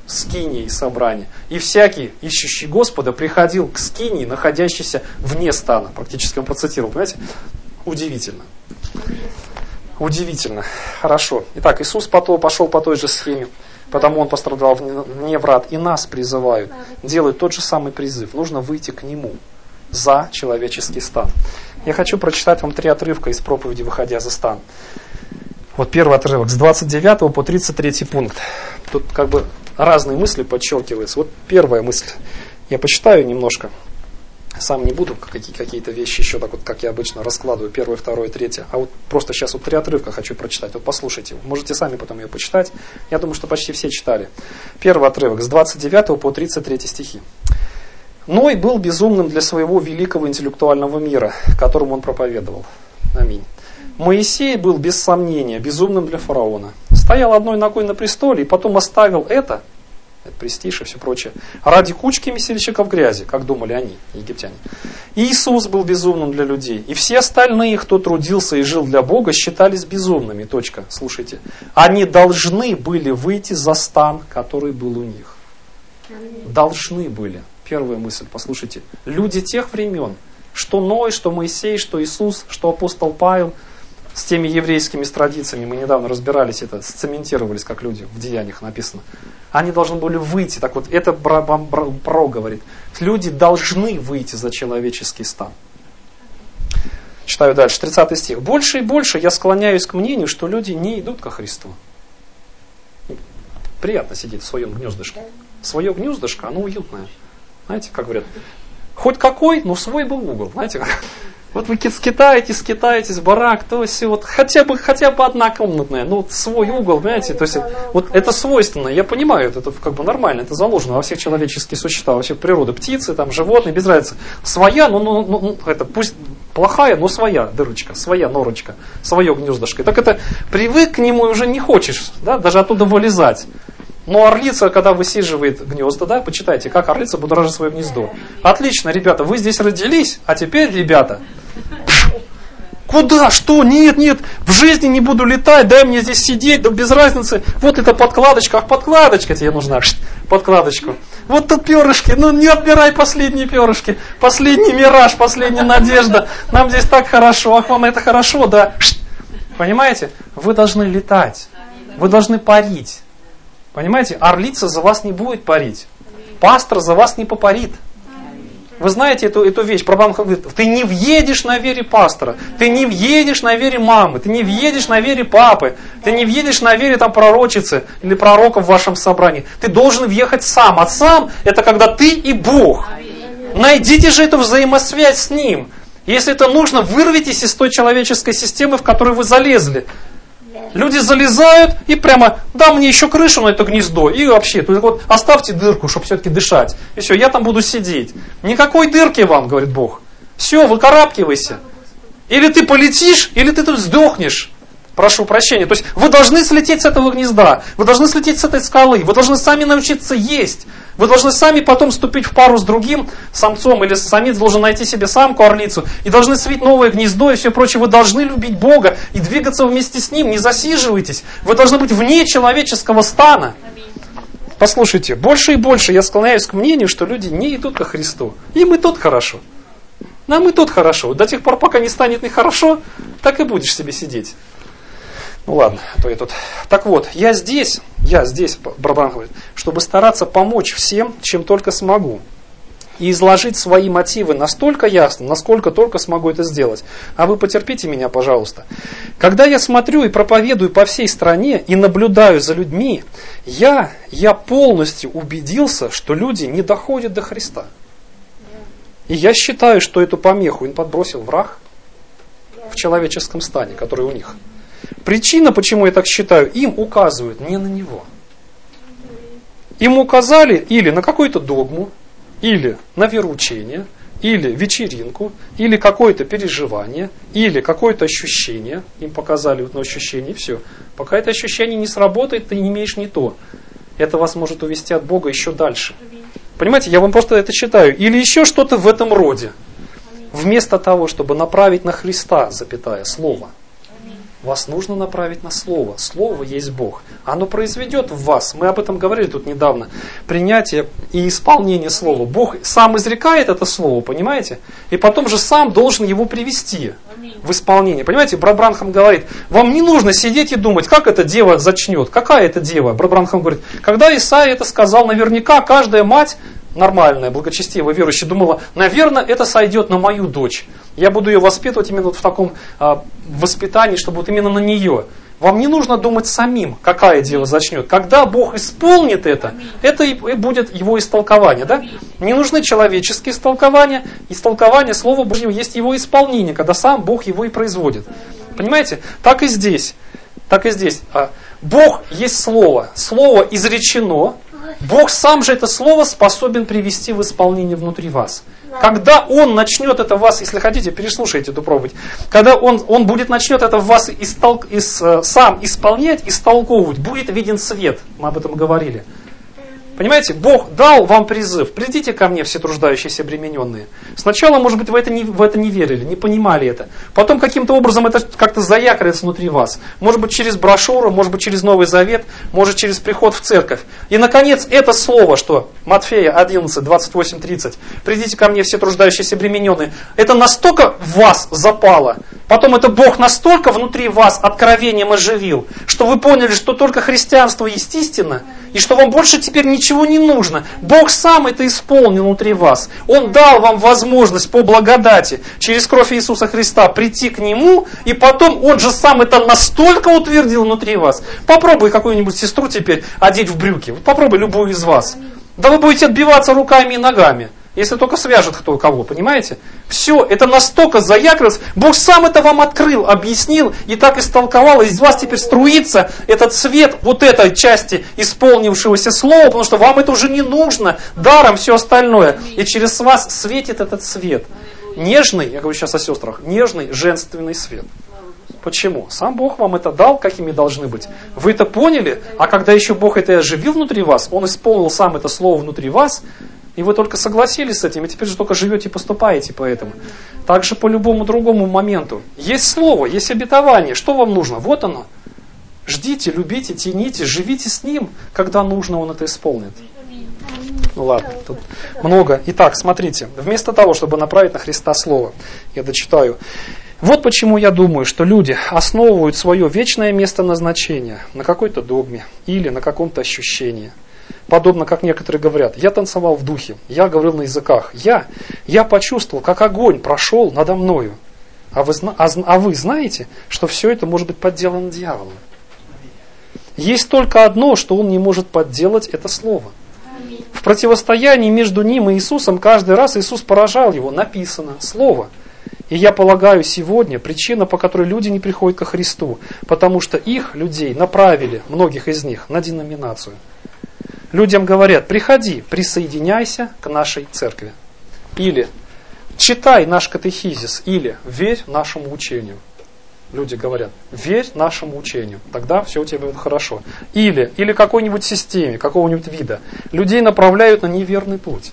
скинии собрания. И всякий, ищущий Господа, приходил к скинии, находящейся вне стана. Практически он процитировал, понимаете? Удивительно. Удивительно. Хорошо. Итак, Иисус пошел по той же схеме, потому Он пострадал вне врат. И нас призывают делать тот же самый призыв. Нужно выйти к Нему за человеческий стан. Я хочу прочитать вам 3 отрывка из проповеди «Выходя за стан». Вот первый отрывок, с 29 по 33 пункт. Тут как бы разные мысли подчеркиваются. Вот первая мысль. Я почитаю немножко. Сам не буду какие-то вещи еще так вот, как я обычно раскладываю, 1, 2, 3. А вот просто сейчас вот 3 отрывка хочу прочитать. Вот послушайте. Можете сами потом ее почитать. Я думаю, что почти все читали. Первый отрывок, с 29 по 33 стихи. Ной был безумным для своего великого интеллектуального мира, которому он проповедовал. Аминь. Моисей был, без сомнения, безумным для фараона. Стоял одной ногой на престоле и потом оставил это престиж и все прочее, ради кучки месильщиков грязи, как думали они, египтяне. Иисус был безумным для людей. И все остальные, кто трудился и жил для Бога, считались безумными. Точка. Слушайте. Они должны были выйти за стан, который был у них. Должны были. Первая мысль, послушайте. Люди тех времен, что Ной, что Моисей, что Иисус, что апостол Павел, с теми еврейскими традициями, мы недавно разбирались, это сцементировались, как люди, в Деяниях написано. Они должны были выйти, так вот, это Про говорит. Люди должны выйти за человеческий стан. Читаю дальше, 30 стих. Больше и больше я склоняюсь к мнению, что люди не идут ко Христу. Приятно сидеть в своем гнездышке. Свое гнездышко, оно уютное. Знаете, как говорят, хоть какой, но свой был угол. Знаете, как? Вот вы скитаетесь, барак, то есть вот хотя бы однокомнатная, но свой угол, понимаете, то есть вот это свойственно, я понимаю, это как бы нормально, это заложено во всех человеческих существах, вообще природа, птицы, там, животные, без разницы. Своя, это пусть плохая, но своя дырочка, своя норочка, свое гнездышко. Так это привык к нему и уже не хочешь, да, даже оттуда вылезать. Но орлица, когда высиживает гнезда, да, почитайте, как орлица будоражит свое гнездо. Отлично, ребята, вы здесь родились, а теперь, ребята, куда, что, нет, в жизни не буду летать, дай мне здесь сидеть, да без разницы, вот это подкладочка, подкладочка тебе нужна, подкладочку. Вот тут перышки, не отбирай последние перышки, последний мираж, последняя надежда, нам здесь так хорошо, ах, вам это хорошо, да. Понимаете, вы должны летать, вы должны парить. Понимаете, орлица за вас не будет парить. Пастор за вас не попарит. Вы знаете эту вещь? Прабхупада говорит, ты не въедешь на вере пастора, ты не въедешь на вере мамы, ты не въедешь на вере папы, ты не въедешь на вере там пророчицы или пророка в вашем собрании. Ты должен въехать сам. А сам это когда ты и Бог. Найдите же эту взаимосвязь с Ним. Если это нужно, вырвитесь из той человеческой системы, в которую вы залезли. Люди залезают и прямо, да, мне еще крышу на это гнездо. И вообще, вот оставьте дырку, чтобы все-таки дышать. И все, я там буду сидеть. Никакой дырки вам, говорит Бог. Все, выкарабкивайся. Или ты полетишь, или ты тут сдохнешь. Прошу прощения. То есть вы должны слететь с этого гнезда. Вы должны слететь с этой скалы. Вы должны сами научиться есть. Вы должны сами потом вступить в пару с другим самцом, или самец должен найти себе самку, орлицу, и должны свить новое гнездо и все прочее. Вы должны любить Бога и двигаться вместе с Ним, не засиживайтесь. Вы должны быть вне человеческого стана. Послушайте, больше и больше я склоняюсь к мнению, что люди не идут ко Христу. Им и тут хорошо. Нам и тут хорошо. До тех пор, пока не станет нехорошо, так и будешь себе сидеть. Ну ладно, а то я тут... Так вот, я здесь, Брабан говорит, чтобы стараться помочь всем, чем только смогу. И изложить свои мотивы настолько ясно, насколько только смогу это сделать. А вы потерпите меня, пожалуйста. Когда я смотрю и проповедую по всей стране и наблюдаю за людьми, я полностью убедился, что люди не доходят до Христа. И я считаю, что эту помеху им подбросил враг в человеческом стане, который у них. Причина, почему я так считаю, им указывают не на него. Им указали или на какую-то догму, или на вероучение, или вечеринку, или какое-то переживание, или какое-то ощущение. Им показали одно ощущение, и все. Пока это ощущение не сработает, ты не имеешь не то. Это вас может увести от Бога еще дальше. Понимаете, я вам просто это читаю. Или еще что-то в этом роде. Вместо того, чтобы направить на Христа, запятая, слово. Вас нужно направить на Слово. Слово есть Бог. Оно произведет в вас, мы об этом говорили тут недавно, принятие и исполнение Слова. Бог сам изрекает это Слово, понимаете? И потом же сам должен его привести в исполнение. Понимаете, брат Бранхам говорит, вам не нужно сидеть и думать, как эта дева зачнет. Какая это дева? Брат Бранхам говорит, когда Исаия это сказал, наверняка каждая мать, нормальная, благочестивая, верующая, думала, наверное, это сойдет на мою дочь. Я буду ее воспитывать именно вот в таком воспитании, чтобы вот именно на нее. Вам не нужно думать самим, какая дева зачнет. Когда Бог исполнит это и будет его истолкование. Да? Не нужны человеческие истолкования. Истолкование Слова Божьего есть его исполнение, когда сам Бог его и производит. Понимаете? Так и здесь. Бог есть Слово. Слово изречено. Бог сам же это слово способен привести в исполнение внутри вас. Когда Он начнет это в вас, если хотите, переслушайте эту проповедь, когда Он будет начнет это в вас сам исполнять, истолковывать, будет виден свет. Мы об этом говорили. Понимаете, Бог дал вам призыв. Придите ко мне, все труждающиеся обремененные. Сначала, может быть, вы в это не верили, не понимали это. Потом каким-то образом это как-то заякорится внутри вас. Может быть, через брошюру, может быть, через Новый Завет, может, через приход в церковь. И, наконец, это слово, что Матфея 11, 28, 30. Придите ко мне, все труждающиеся обремененные. Это настолько в вас запало. Потом это Бог настолько внутри вас откровением оживил, что вы поняли, что только христианство есть истина, и что вам больше теперь ничего не нужно. Бог сам это исполнил внутри вас. Он дал вам возможность по благодати через кровь Иисуса Христа прийти к Нему, и потом Он же сам это настолько утвердил внутри вас. Попробуй какую-нибудь сестру теперь одеть в брюки. Попробуй любую из вас. Да вы будете отбиваться руками и ногами. Если только свяжет кто кого, понимаете? Все, это настолько заякорилось. Бог сам это вам открыл, объяснил и так истолковал. Из вас теперь струится этот свет вот этой части исполнившегося слова, потому что вам это уже не нужно. Даром все остальное. И через вас светит этот свет. Нежный, я говорю сейчас о сестрах, нежный женственный свет. Почему? Сам Бог вам это дал, какими должны быть. Вы это поняли, а когда еще Бог это оживил внутри вас, Он исполнил сам это слово внутри вас, и вы только согласились с этим, и теперь же только живете и поступаете по этому. Также по любому другому моменту. Есть слово, есть обетование. Что вам нужно? Вот оно. Ждите, любите, тяните, живите с Ним, когда нужно, Он это исполнит. Ну ладно, тут много. Итак, смотрите, вместо того, чтобы направить на Христа Слово, я дочитаю. Вот почему я думаю, что люди основывают свое вечное место назначения на какой-то догме или на каком-то ощущении. Подобно как некоторые говорят, я танцевал в духе, я говорил на языках, я почувствовал, как огонь прошел надо мною. А вы знаете, что все это может быть подделано дьяволом. Есть только одно, что он не может подделать, это слово. В противостоянии между ним и Иисусом каждый раз Иисус поражал его, написано, слово. И я полагаю, сегодня причина, по которой люди не приходят ко Христу, потому что их, людей, направили, многих из них, на деноминацию. Людям говорят, приходи, присоединяйся к нашей церкви. Или читай наш катехизис, или верь нашему учению. Люди говорят, верь нашему учению, тогда все у тебя будет хорошо. Или какой-нибудь системе, какого-нибудь вида. Людей направляют на неверный путь.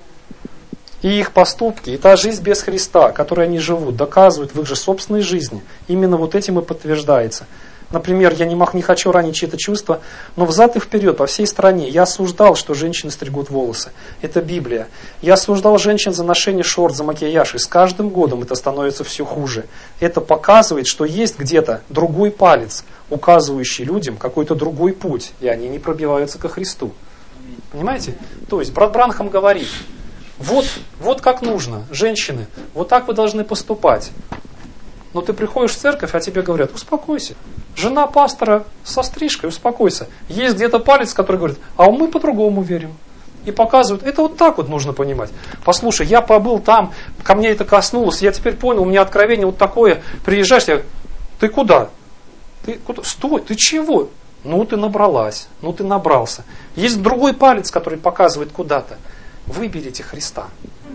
И их поступки, и та жизнь без Христа, которой они живут, доказывают в их же собственной жизни. Именно вот этим и подтверждается. Например, я не хочу ранить чьи-то чувства, но взад и вперед по всей стране я осуждал, что женщины стригут волосы. Это Библия. Я осуждал женщин за ношение шорт, за макияж, и с каждым годом это становится все хуже. Это показывает, что есть где-то другой палец, указывающий людям какой-то другой путь, и они не пробиваются ко Христу. Понимаете? То есть брат Бранхам говорит, вот как нужно, женщины, вот так вы должны поступать. Но ты приходишь в церковь, а тебе говорят, успокойся. Жена пастора со стрижкой, успокойся. Есть где-то палец, который говорит, а мы по-другому верим. И показывают, это вот так вот нужно понимать. Послушай, я побыл там, ко мне это коснулось, я теперь понял, у меня откровение вот такое. Приезжаешь, ты куда? Стой, ты чего? Ну ты набралась, ну ты набрался. Есть другой палец, который показывает куда-то. Выберите Христа.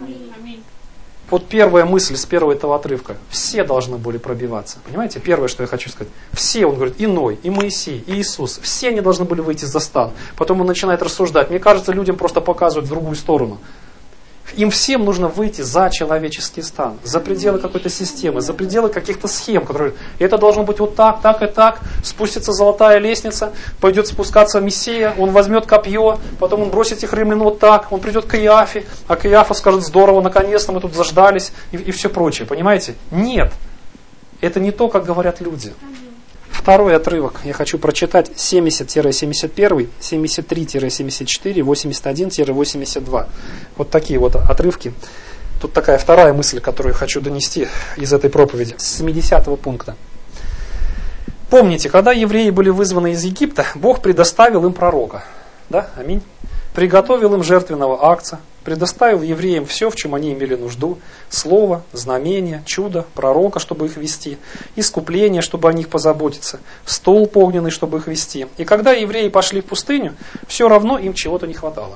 Вот первая мысль с первого этого отрывка. Все должны были пробиваться. Понимаете? Первое, что я хочу сказать. Все, он говорит, и Ной, и Моисей, и Иисус. Все они должны были выйти за стан. Потом он начинает рассуждать. Мне кажется, людям просто показывают в другую сторону. Им всем нужно выйти за человеческий стан, за пределы какой-то системы, за пределы каких-то схем, которые это должно быть вот так, так и так, спустится золотая лестница, пойдет спускаться Мессия, он возьмет копье, потом он бросит этих римлян вот так, он придет к Каиафе, а Каиафа скажет: здорово, наконец-то мы тут заждались и все прочее, понимаете? Нет, это не то, как говорят люди. Второй отрывок я хочу прочитать: 70-71, 73-74, 81-82. Вот такие вот отрывки. Тут такая вторая мысль, которую я хочу донести из этой проповеди, с 70-го пункта. Помните, когда евреи были вызваны из Египта, Бог предоставил им пророка. Да? Аминь. Приготовил им жертвенного агнца, предоставил евреям все, в чем они имели нужду: слово, знамение, чудо, пророка, чтобы их вести, искупление, чтобы о них позаботиться, столб огненный, чтобы их вести. И когда евреи пошли в пустыню, все равно им чего-то не хватало.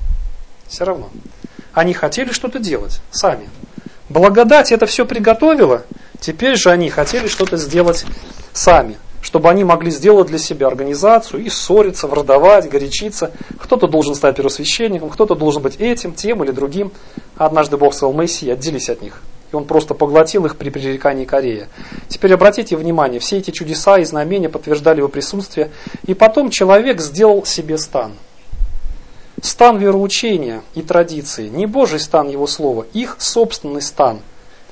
Все равно. Они хотели что-то делать сами. Благодать это все приготовила, теперь же они хотели что-то сделать сами, чтобы они могли сделать для себя организацию и ссориться, враждовать, горячиться. Кто-то должен стать первосвященником, кто-то должен быть этим, тем или другим. Однажды Бог сказал: Моисей, отделись от них. И он просто поглотил их при пререкании Корея. Теперь обратите внимание, все эти чудеса и знамения подтверждали его присутствие. И потом человек сделал себе стан. Стан вероучения и традиции, не Божий стан его слова, их собственный стан.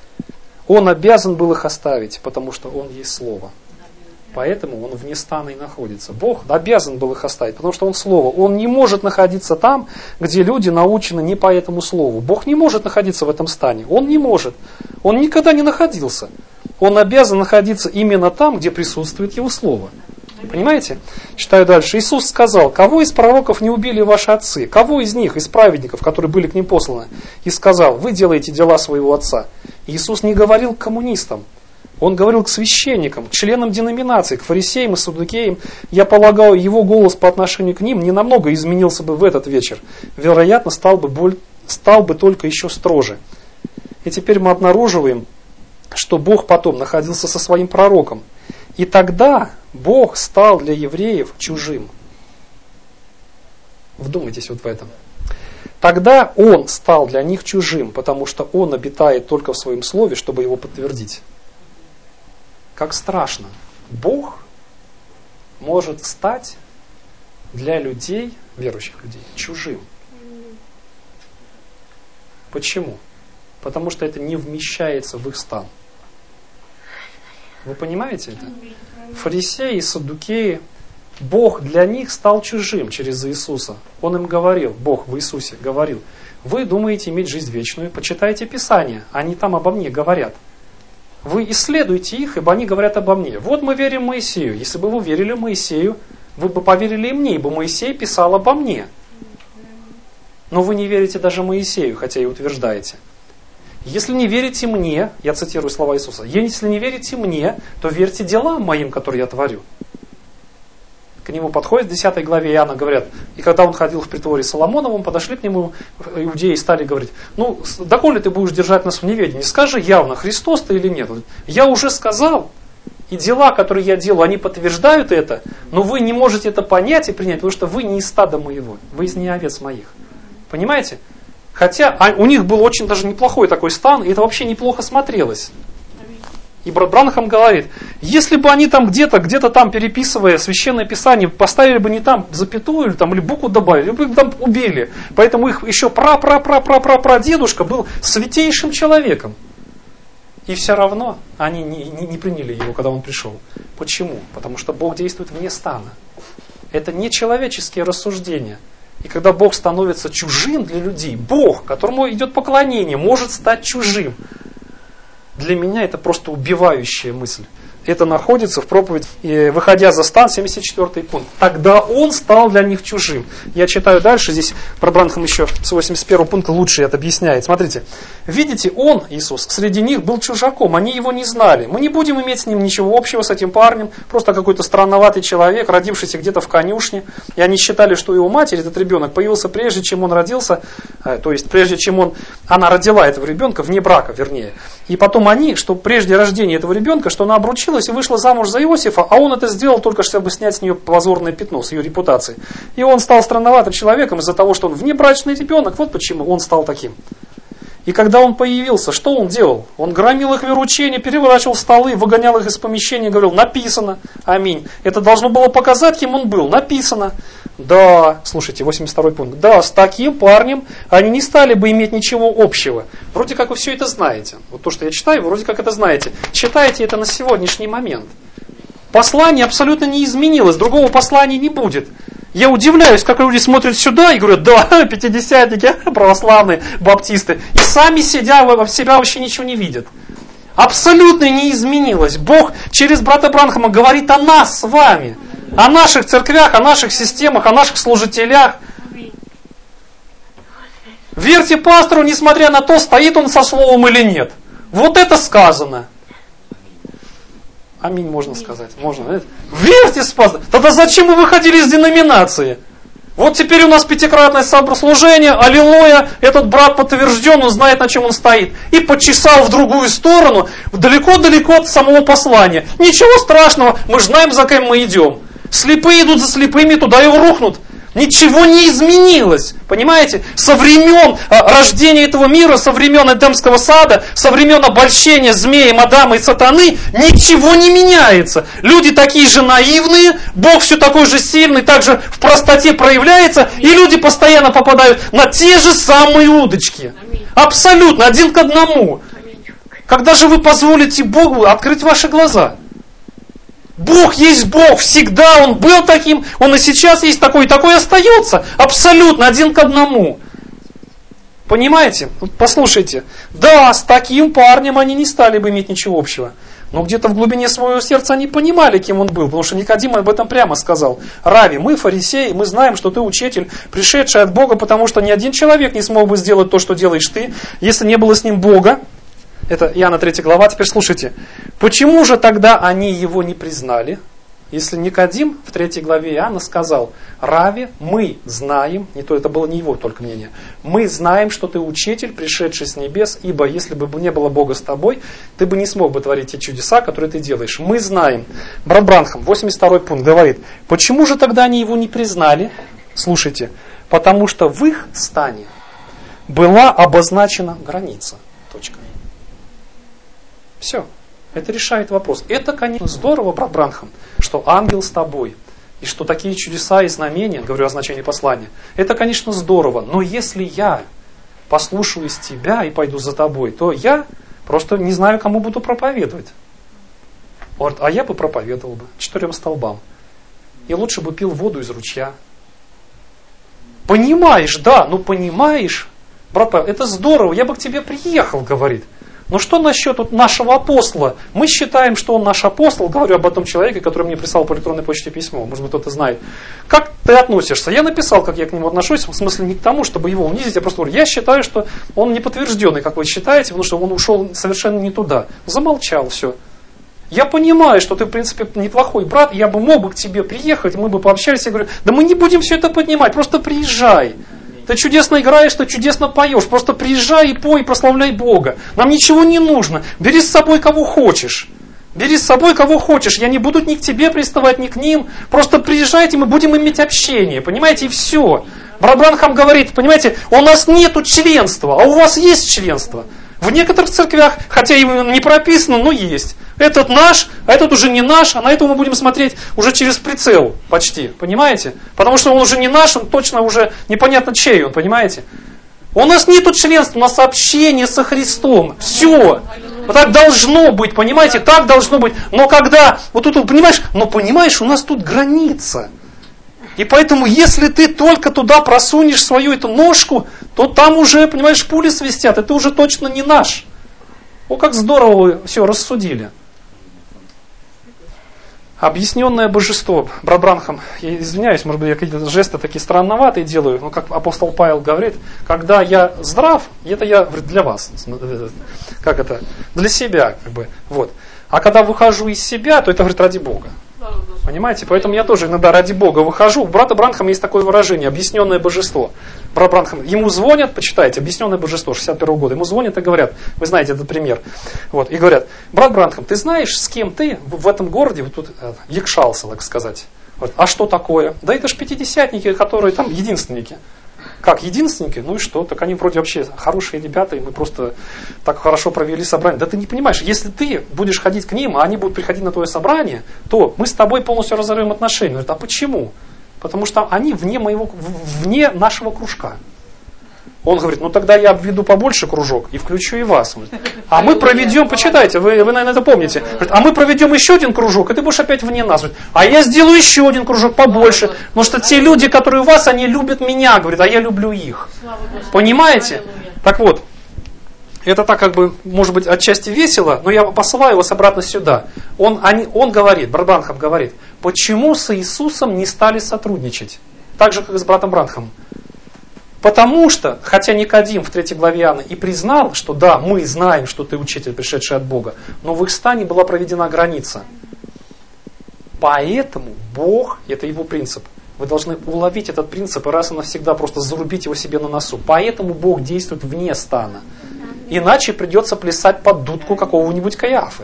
Он обязан был их оставить, потому что он есть слово. Поэтому он вне стана и находится. Бог обязан был их оставить, потому что он слово. Он не может находиться там, где люди научены не по этому слову. Бог не может находиться в этом стане. Он не может. Он никогда не находился. Он обязан находиться именно там, где присутствует его слово. Понимаете? Читаю дальше. Иисус сказал: кого из пророков не убили ваши отцы? Кого из них, из праведников, которые были к ним посланы? И сказал: вы делаете дела своего отца. Иисус не говорил к коммунистам. Он говорил к священникам, к членам деноминации, к фарисеям и саддукеям. Я полагаю, его голос по отношению к ним не намного изменился бы в этот вечер. Вероятно, стал бы только еще строже. И теперь мы обнаруживаем, что Бог потом находился со своим пророком. И тогда Бог стал для евреев чужим. Вдумайтесь вот в этом. Тогда Он стал для них чужим, потому что Он обитает только в Своем Слове, чтобы его подтвердить. Как страшно. Бог может стать для людей, верующих людей, чужим. Почему? Потому что это не вмещается в их стан. Вы понимаете это? Фарисеи и саддукеи, Бог для них стал чужим через Иисуса. Он им говорил, Бог в Иисусе говорил: вы думаете иметь жизнь вечную, почитайте Писание, они там обо мне говорят. Вы исследуйте их, ибо они говорят обо мне. Вот мы верим Моисею. Если бы вы верили Моисею, вы бы поверили и мне, ибо Моисей писал обо мне. Но вы не верите даже Моисею, хотя и утверждаете. Если не верите мне, я цитирую слова Иисуса: если не верите мне, то верьте делам моим, которые я творю. К нему подходят в 10 главе Иоанна, говорят, и когда он ходил в притворе Соломоновом, подошли к нему иудеи и стали говорить: ну, доколе ты будешь держать нас в неведении, скажи явно, Христос ты или нет. Я уже сказал, и дела, которые я делаю, они подтверждают это, но вы не можете это понять и принять, потому что вы не из стада моего, вы из не овец моих. Понимаете? Хотя у них был очень даже неплохой такой стан, и это вообще неплохо смотрелось. И брат Бранхам говорит: если бы они там где-то там, переписывая Священное Писание, поставили бы не там запятую или букву добавили, бы их там убили. Поэтому их еще прадедушка был святейшим человеком. И все равно они не приняли его, когда он пришел. Почему? Потому что Бог действует вне стана. Это не человеческие рассуждения. И когда Бог становится чужим для людей, Бог, которому идет поклонение, может стать чужим. Для меня это просто убивающая мысль. Это находится в проповеди, выходя за стан, 74 пункт. Тогда он стал для них чужим. Я читаю дальше, здесь про Бранхам еще с 81 пункта лучше это объясняет. Смотрите, видите, он, Иисус, среди них был чужаком, они его не знали. Мы не будем иметь с ним ничего общего, с этим парнем, просто какой-то странноватый человек, родившийся где-то в конюшне. И они считали, что его матерь, этот ребенок, появился прежде, чем он родился, то есть прежде, чем она родила этого ребенка, вне брака, вернее. И потом они, что прежде рождения этого ребенка, что она обручилась и вышла замуж за Иосифа, а он это сделал только чтобы снять с нее позорное пятно, с ее репутации. И он стал странноватым человеком из-за того, что он внебрачный ребенок, вот почему он стал таким. И когда он появился, что он делал? Он громил их вероучения, переворачивал столы, выгонял их из помещения, говорил, написано, аминь. Это должно было показать, кем он был, написано. Да, слушайте, 82-й пункт. Да, с таким парнем они не стали бы иметь ничего общего. Вроде как вы все это знаете. Вот то, что я читаю, вы вроде как это знаете. Читайте это на сегодняшний момент. Послание абсолютно не изменилось, другого послания не будет. Я удивляюсь, как люди смотрят сюда и говорят, да, пятидесятники, православные, баптисты, и сами сидя в себя вообще ничего не видят. Абсолютно не изменилось. Бог через брата Бранхама говорит о нас с вами, о наших церквях, о наших системах, о наших служителях. Верьте пастору, несмотря на то, стоит он со словом или нет. Вот это сказано. Аминь можно сказать. Можно. Верьте с пастором. Тогда зачем вы выходили из деноминации? Вот теперь у нас пятикратное служение, аллилуйя, этот брат подтвержден, он знает, на чем он стоит. И почесал в другую сторону, далеко-далеко от самого послания. Ничего страшного, мы знаем, за кем мы идем. Слепые идут за слепыми, туда и рухнут. Ничего не изменилось, понимаете? Со времен рождения этого мира, со времен Эдемского сада, со времен обольщения змеем Адама и сатаны, ничего не меняется. Люди такие же наивные, Бог все такой же сильный, также в простоте проявляется, и люди постоянно попадают на те же самые удочки. Абсолютно, один к одному. Когда же вы позволите Богу открыть ваши глаза? Бог есть Бог, всегда Он был таким, Он и сейчас есть такой, и такой остается. Абсолютно, один к одному. Понимаете? Послушайте. Да, с таким парнем они не стали бы иметь ничего общего. Но где-то в глубине своего сердца они понимали, кем он был. Потому что Никодим об этом прямо сказал. Рави, мы фарисеи, мы знаем, что ты учитель, пришедший от Бога, потому что ни один человек не смог бы сделать то, что делаешь ты, если не было с ним Бога. Это Иоанна 3 глава. Теперь слушайте. Почему же тогда они его не признали? Если Никодим в 3 главе Иоанна сказал, Рави, мы знаем, не то это было не его только мнение, мы знаем, что ты учитель, пришедший с небес, ибо если бы не было Бога с тобой, ты бы не смог бы творить те чудеса, которые ты делаешь. Мы знаем. Брат Бранхам, 82 пункт, говорит, почему же тогда они его не признали? Слушайте, потому что в их стане была обозначена граница. Точка. Все. Это решает вопрос. Это, конечно, здорово, брат Бранхам, что ангел с тобой, и что такие чудеса и знамения, говорю о значении послания, это, конечно, здорово, но если я послушаюсь тебя и пойду за тобой, то я просто не знаю, кому буду проповедовать. Говорит, а я бы проповедовал бы 4 столбам. И лучше бы пил воду из ручья. Понимаешь, да, ну понимаешь, брат Павел, это здорово, я бы к тебе приехал, говорит. Но что насчет вот нашего апостола? Мы считаем, что он наш апостол. Говорю об этом человеке, который мне прислал по электронной почте письмо. Может быть, кто-то знает. Как ты относишься? Я написал, как я к нему отношусь. В смысле не к тому, чтобы его унизить. Я просто говорю, я считаю, что он неподтвержденный, как вы считаете, потому что он ушел совершенно не туда. Замолчал, все. Я понимаю, что ты, в принципе, неплохой брат. Я бы мог бы к тебе приехать, мы бы пообщались. Я говорю, да мы не будем все это поднимать, просто приезжай. Ты чудесно играешь, ты чудесно поешь. Просто приезжай и пой, и прославляй Бога. Нам ничего не нужно. Бери с собой кого хочешь. Бери с собой кого хочешь. Я не буду ни к тебе приставать, ни к ним. Просто приезжайте, мы будем иметь общение. Понимаете, и все. Брат Бранхам говорит, понимаете, у нас нету членства, а у вас есть членство. В некоторых церквях, хотя и не прописано, но есть. Этот наш, а этот уже не наш, а на это мы будем смотреть уже через прицел почти, понимаете? Потому что он уже не наш, он точно уже непонятно чей он, понимаете? У нас нету членства, у нас общение со Христом. Все. Вот так должно быть, понимаете? Так должно быть. Но когда, вот тут, понимаешь, у нас тут граница. И поэтому, если ты только туда просунешь свою эту ножку, то там уже, понимаешь, пули свистят, и ты уже точно не наш. О, как здорово вы все рассудили. Объясненное божество. Брат Бранхам, я извиняюсь, может быть, я какие-то жесты такие странноватые делаю, но как апостол Павел говорит, когда я здрав, это я для вас, как это, для себя, как бы, вот. А когда выхожу из себя, то это, говорит, ради Бога. Понимаете? Поэтому я тоже иногда ради Бога выхожу. У брата Бранхама есть такое выражение, объясненное божество. Брат Бранхам, ему звонят, почитайте, объясненное божество 61 года, ему звонят и говорят, вы знаете этот пример, вот, и говорят, брат Бранхам, ты знаешь, с кем ты в этом городе вот тут якшался, так сказать? Вот, а что такое? Да это ж пятидесятники, которые там единственники. как единственники, ну и что? Так они вроде вообще хорошие ребята, и мы просто так хорошо провели собрание. Да ты не понимаешь, если ты будешь ходить к ним, а они будут приходить на твое собрание, то мы с тобой полностью разорвем отношения. Говорит, а почему? Потому что они вне нашего кружка. Он говорит, ну тогда я обведу побольше кружок и включу и вас. А мы проведем, почитайте, вы наверное, это помните. Говорит, а мы проведем еще один кружок, и ты будешь опять вне нас. Говорит, а я сделаю еще один кружок побольше. Потому что те люди, которые у вас, они любят меня, говорит, а я люблю их. Понимаете? Так вот, это так как бы, может быть, отчасти весело, но я посылаю вас обратно сюда. Он говорит, брат Бранхам говорит, почему с Иисусом не стали сотрудничать? Так же, как и с братом Бранхамом. Потому что, хотя Никодим в 3 главе Иоанна и признал, что да, мы знаем, что ты учитель, пришедший от Бога, но в их стане была проведена граница. Поэтому Бог, это его принцип, вы должны уловить этот принцип и раз и навсегда просто зарубить его себе на носу. Поэтому Бог действует вне стана. Иначе придется плясать под дудку какого-нибудь Каиафы.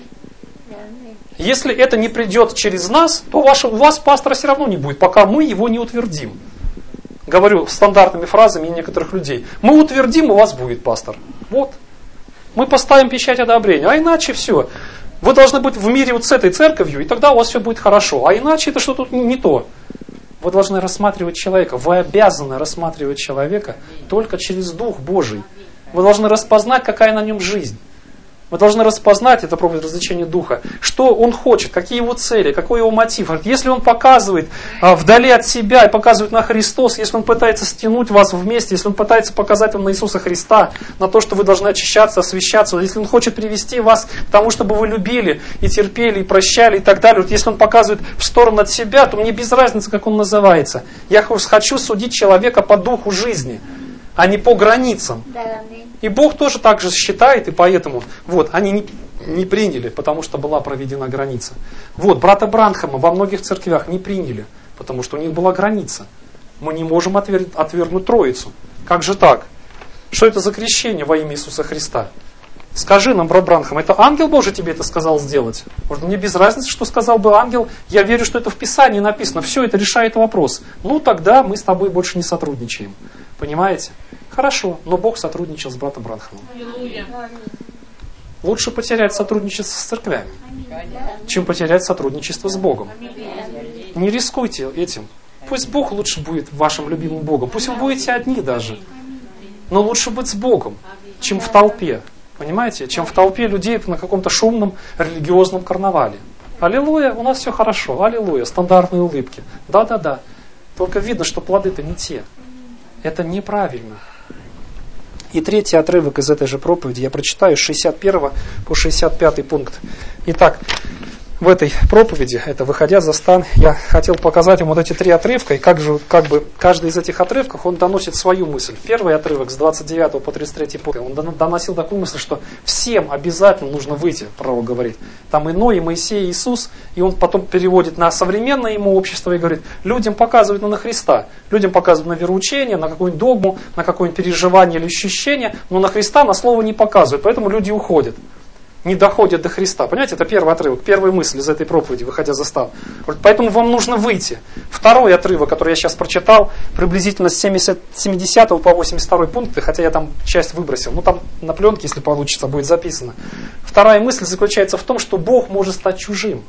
Если это не придет через нас, то у вас пастора все равно не будет, пока мы его не утвердим. Говорю стандартными фразами некоторых людей. Мы утвердим, у вас будет пастор. Вот. Мы поставим печать одобрения. А иначе все. Вы должны быть в мире вот с этой церковью, и тогда у вас все будет хорошо. А иначе это что-то не то. Вы должны рассматривать человека. Вы обязаны рассматривать человека только через Дух Божий. Вы должны распознать, какая на нем жизнь. Вы должны распознать, это проповедь развлечения духа, что он хочет, какие его цели, какой его мотив. Если он показывает вдали от себя и показывает на Христос, если он пытается стянуть вас вместе, если он пытается показать вам на Иисуса Христа, на то, что вы должны очищаться, освящаться, если он хочет привести вас к тому, чтобы вы любили и терпели, и прощали, и так далее. Вот если он показывает в сторону от себя, то мне без разницы, как он называется. Я хочу судить человека по духу жизни, а не по границам. И Бог тоже так же считает, и поэтому они не приняли, потому что была проведена граница. Брата Бранхама во многих церквях не приняли, потому что у них была граница. Мы не можем отвергнуть Троицу. Как же так? Что это за крещение во имя Иисуса Христа? Скажи нам, брат Бранхам, это ангел Божий тебе это сказал сделать? Может, мне без разницы, что сказал бы ангел, я верю, что это в Писании написано, все это решает вопрос. Тогда мы с тобой больше не сотрудничаем. Понимаете? Хорошо, но Бог сотрудничал с братом Бранхамом. Лучше потерять сотрудничество с церквями, чем потерять сотрудничество с Богом. Не рискуйте этим. Пусть Бог лучше будет вашим любимым Богом. Пусть вы будете одни даже. Но лучше быть с Богом, чем в толпе. Понимаете? Чем в толпе людей на каком-то шумном религиозном карнавале. Аллилуйя, у нас все хорошо. Аллилуйя, стандартные улыбки. Да. Только видно, что плоды-то не те. Это неправильно. И третий отрывок из этой же проповеди я прочитаю с 61 по 65 пункт. Итак, в этой проповеди, это «Выходя за стан», я хотел показать вам эти 3 отрывка, и как бы каждый из этих отрывков, он доносит свою мысль. Первый отрывок с 29 по 33 пункт, он доносил такую мысль, что всем обязательно нужно выйти, пророк говорит. Там и Ной, и Моисей, и Иисус, и он потом переводит на современное ему общество и говорит, людям показывают на Христа, людям показывают на вероучение, на какую-нибудь догму, на какое-нибудь переживание или ощущение, но на Христа, на слово не показывают, поэтому люди уходят. Не доходят до Христа. Понимаете, это первый отрывок, первая мысль из этой проповеди, выходя за стан. Поэтому вам нужно выйти. Второй отрывок, который я сейчас прочитал, приблизительно с 70 по 82 пункты, хотя я там часть выбросил, там на пленке, если получится, будет записано. Вторая мысль заключается в том, что Бог может стать чужим.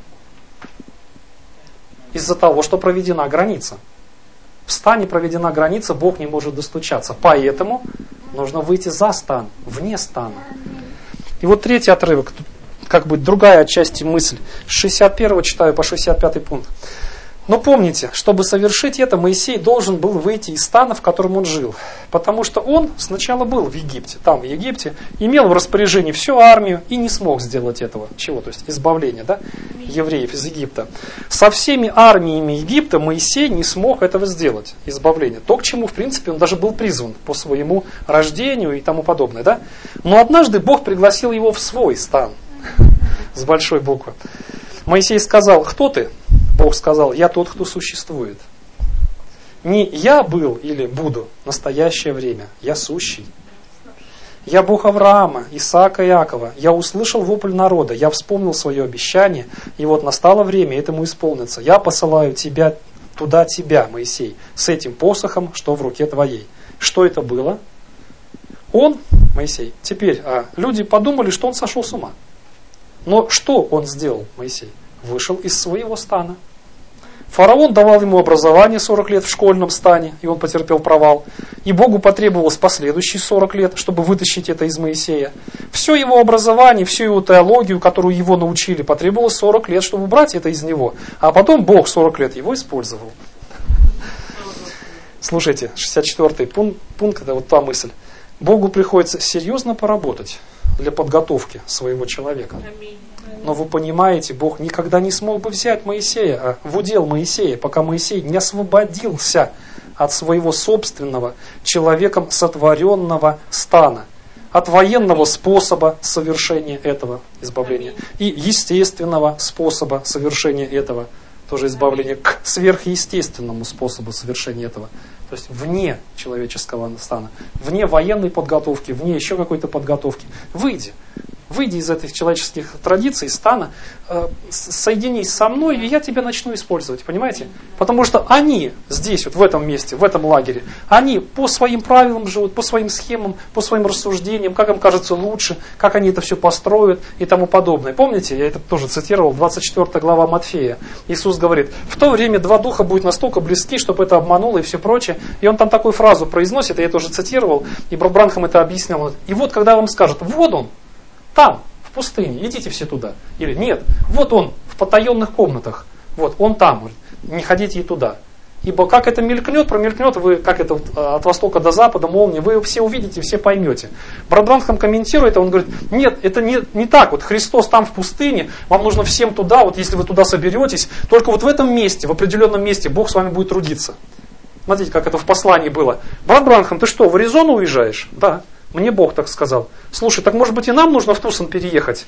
Из-за того, что проведена граница. В стане проведена граница, Бог не может достучаться. Поэтому нужно выйти за стан, вне стана. И третий отрывок, как бы другая отчасти мысль. С 61 читаю по 65 пункт. Но помните, чтобы совершить это, Моисей должен был выйти из стана, в котором он жил. Потому что он сначала был в Египте, там в Египте, имел в распоряжении всю армию и не смог сделать этого. Чего? То есть избавления, евреев из Египта. Со всеми армиями Египта Моисей не смог этого сделать, избавление. То, к чему, в принципе, он даже был призван по своему рождению и тому подобное. Но однажды Бог пригласил его в свой стан, с большой буквы. Моисей сказал, кто ты? Бог сказал, я тот, кто существует. Не я был или буду в настоящее время, я сущий. Я Бог Авраама, Исаака и Иакова. Я услышал вопль народа, я вспомнил свое обещание, и настало время этому исполниться. Я посылаю тебя туда тебя, Моисей, с этим посохом, что в руке твоей». Что это было? Он, Моисей, теперь люди подумали, что он сошел с ума. Но что он сделал, Моисей? Вышел из своего стана. Фараон давал ему образование 40 лет в школьном стане, и он потерпел провал. И Богу потребовалось последующие 40 лет, чтобы вытащить это из Моисея. Все его образование, всю его теологию, которую его научили, потребовалось 40 лет, чтобы убрать это из него. А потом Бог 40 лет его использовал. Слушайте, 64-й пункт, это вот та мысль. Богу приходится серьезно поработать для подготовки своего человека. Но вы понимаете, Бог никогда не смог бы взять Моисея, в удел Моисея, пока Моисей не освободился от своего собственного человеком сотворенного стана, от военного способа совершения этого избавления и естественного способа совершения этого тоже избавления к сверхъестественному способу совершения этого. То есть вне человеческого стана, вне военной подготовки, вне еще какой-то подготовки. Выйди из этих человеческих традиций, стана, соединись со мной, и я тебя начну использовать, понимаете? Потому что они здесь, вот в этом месте, в этом лагере, они по своим правилам живут, по своим схемам, по своим рассуждениям, как им кажется лучше, как они это все построят и тому подобное. Помните, я это тоже цитировал, 24 глава Матфея. Иисус говорит, в то время два духа будут настолько близки, чтобы это обмануло и все прочее. И он там такую фразу произносит, я тоже цитировал, и Брат Бранхам это объяснял. И вот когда вам скажут, вот он, там, в пустыне, идите все туда. Или нет, вот он, в потаенных комнатах. Вот, он там, не ходите и туда. Ибо как это мелькнет, промелькнет, вы, как это от востока до запада, молния, вы все увидите, все поймете. Брат Бранхам комментирует, он говорит, нет, это не так, вот Христос там в пустыне, вам нужно всем туда, вот если вы туда соберетесь, только вот в этом месте, в определенном месте Бог с вами будет трудиться. Смотрите, как это в послании было. Брат Бранхам, ты что, в Аризону уезжаешь? Да. Мне Бог так сказал. Слушай, так может быть и нам нужно в Тусон переехать?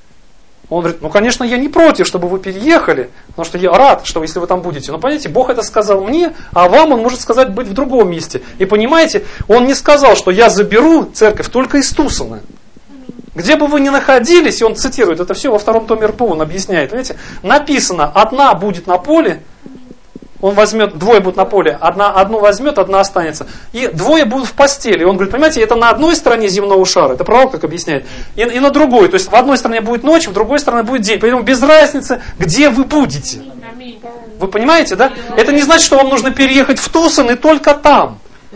Он говорит, ну конечно я не против, чтобы вы переехали, потому что я рад, что если вы там будете. Но понимаете, Бог это сказал мне, а вам Он может сказать быть в другом месте. И понимаете, Он не сказал, что я заберу церковь только из Тусона. Где бы вы ни находились, и он цитирует, это все во втором томе РПУ, он объясняет. Понимаете, написано, одна будет на поле, он возьмет, двое будут на поле, одну возьмет, одна останется. И двое будут в постели. И он говорит, понимаете, это на одной стороне земного шара, это пророк так объясняет, и на другой. То есть в одной стороне будет ночь, в другой стороне будет день. Поэтому без разницы, где вы будете. Вы понимаете, да? Это не значит, что вам нужно переехать в Тусон и только там.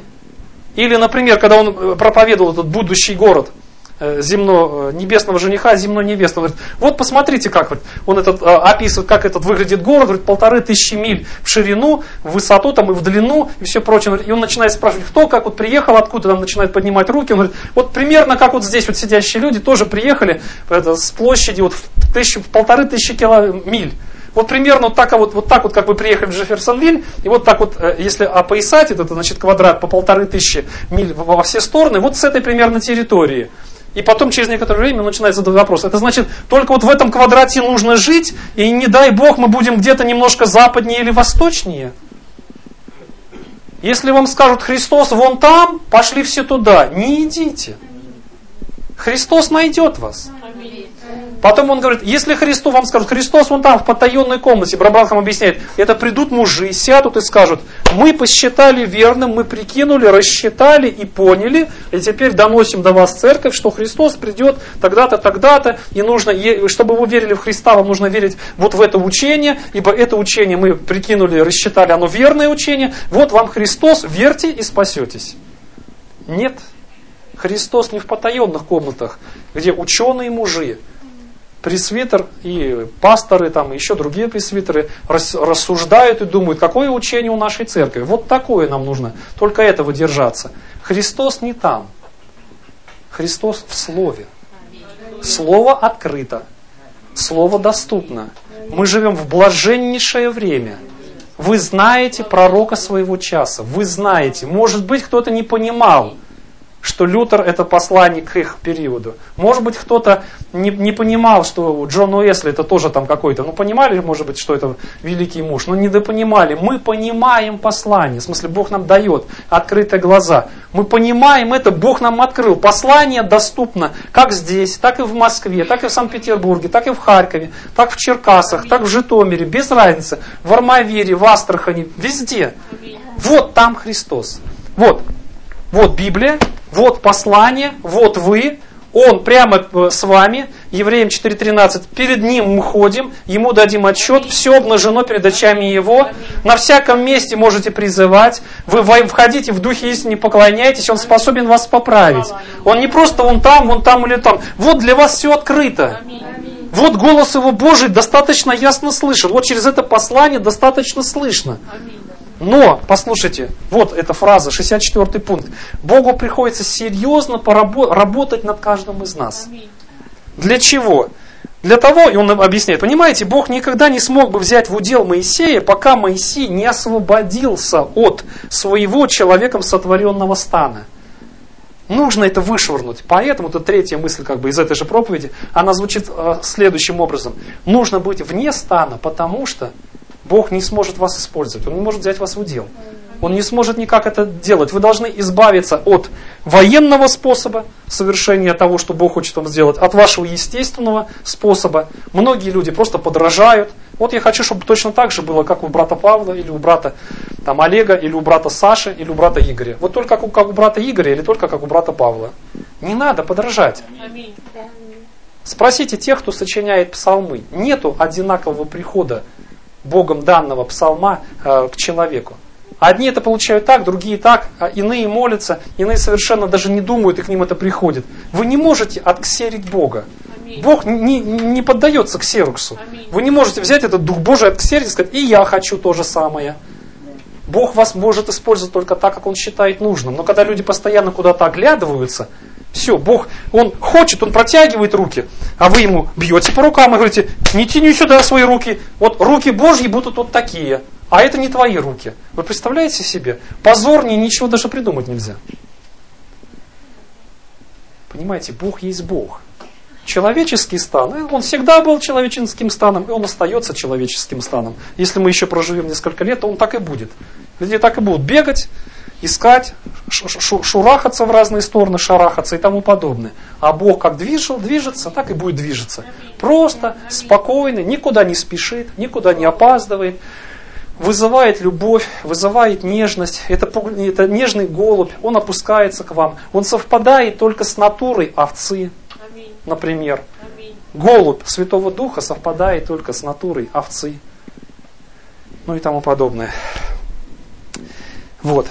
Или, например, когда он проповедовал этот будущий город, небесного жениха, земной невесты. Он говорит, вот посмотрите, как вот он описывает, как этот выглядит город, говорит, 1500 миль в ширину, в высоту там, и в длину, и все прочее. И он начинает спрашивать, кто как вот приехал, откуда, там начинает поднимать руки. Он говорит, вот примерно как вот здесь вот сидящие люди тоже приехали с площади вот в 1500 миль. Вот примерно вот так вот, как вы приехали в Джефферсонвиль, и вот так вот, если опоясать это, значит, квадрат по 1500 миль во все стороны, вот с этой примерно территории. И потом через некоторое время он начинает задавать вопрос. Это значит, только вот в этом квадрате нужно жить, и не дай Бог мы будем где-то немножко западнее или восточнее. Если вам скажут, Христос вон там, пошли все туда, не идите. Христос найдет вас. Потом он говорит, если Христос вам скажет, Христос вон там в потаенной комнате, Брат Бранхам объясняет, это придут мужи, сядут и скажут, мы посчитали верным, мы прикинули, рассчитали и поняли, и теперь доносим до вас церковь, что Христос придет тогда-то, тогда-то, и нужно, чтобы вы верили в Христа, вам нужно верить вот в это учение, ибо это учение мы прикинули, рассчитали, оно верное учение, вот вам Христос, верьте и спасетесь. Нет, Христос не в потаенных комнатах, где ученые мужи, пресвитер и пасторы, там, и еще другие пресвитеры рассуждают и думают, какое учение у нашей церкви. Вот такое нам нужно, только этого держаться. Христос не там. Христос в Слове. Слово открыто. Слово доступно. Мы живем в блаженнейшее время. Вы знаете пророка своего часа. Вы знаете. Может быть, кто-то не понимал, что Лютер это посланник к их периоду. Может быть, кто-то не понимал, что Джон Уэсли это тоже там какой-то. Ну, понимали, может быть, что это великий муж, но недопонимали. Мы понимаем послание. В смысле, Бог нам дает открытые глаза. Мы понимаем это, Бог нам открыл. Послание доступно как здесь, так и в Москве, так и в Санкт-Петербурге, так и в Харькове, так в Черкасах, так в Житомире, без разницы. В Армавире, в Астрахани, везде. Вот там Христос. Вот Библия, вот послание, вот вы, Он прямо с вами, Евреям 4:13, перед Ним мы ходим, Ему дадим отчет, все обнажено перед очами Его, на всяком месте можете призывать, вы входите в Духе истины, поклоняйтесь, Он способен вас поправить. Он не просто вон там или там, вот для вас все открыто. Вот голос Его Божий достаточно ясно слышен, вот через это послание достаточно слышно. Но, послушайте, вот эта фраза, 64-й пункт. Богу приходится серьезно работать над каждым из нас. Для чего? Для того, и он объясняет, понимаете, Бог никогда не смог бы взять в удел Моисея, пока Моисей не освободился от своего человеком сотворенного стана. Нужно это вышвырнуть. Поэтому, это третья мысль из этой же проповеди, она звучит следующим образом. Нужно быть вне стана, потому что Бог не сможет вас использовать, Он не может взять вас в удел. Он не сможет никак это делать. Вы должны избавиться от военного способа совершения того, что Бог хочет вам сделать, от вашего естественного способа. Многие люди просто подражают. Вот я хочу, чтобы точно так же было, как у брата Павла, или у брата Олега, или у брата Саши, или у брата Игоря. Вот только как у брата Игоря, или только как у брата Павла. Не надо подражать. Спросите тех, кто сочиняет псалмы. Нету одинакового прихода Богом данного псалма к человеку. Одни это получают так, другие так, а иные молятся, иные совершенно даже не думают, и к ним это приходит. Вы не можете отксерить Бога. Бог не поддается ксероксу. Вы не можете взять этот Дух Божий, отксерить и сказать, и я хочу то же самое. Бог вас может использовать только так, как Он считает нужным. Но когда люди постоянно куда-то оглядываются, все, Бог, Он хочет, Он протягивает руки, а вы Ему бьете по рукам и говорите, не тяни сюда свои руки, вот руки Божьи будут вот такие, а это не твои руки. Вы представляете себе? Позорнее ничего даже придумать нельзя. Понимаете, Бог есть Бог. Человеческий стан, он всегда был человеческим станом, и он остается человеческим станом. Если мы еще проживем несколько лет, то он так и будет. Люди так и будут бегать, искать, шурахаться в разные стороны, шарахаться и тому подобное. А Бог как движется, так и будет движется. Просто, спокойно, никуда не спешит, никуда не опаздывает. Вызывает любовь, вызывает нежность. Это нежный голубь, он опускается к вам. Он совпадает только с натурой овцы. Например, голубь Святого Духа совпадает только с натурой овцы. Ну и тому подобное. Вот.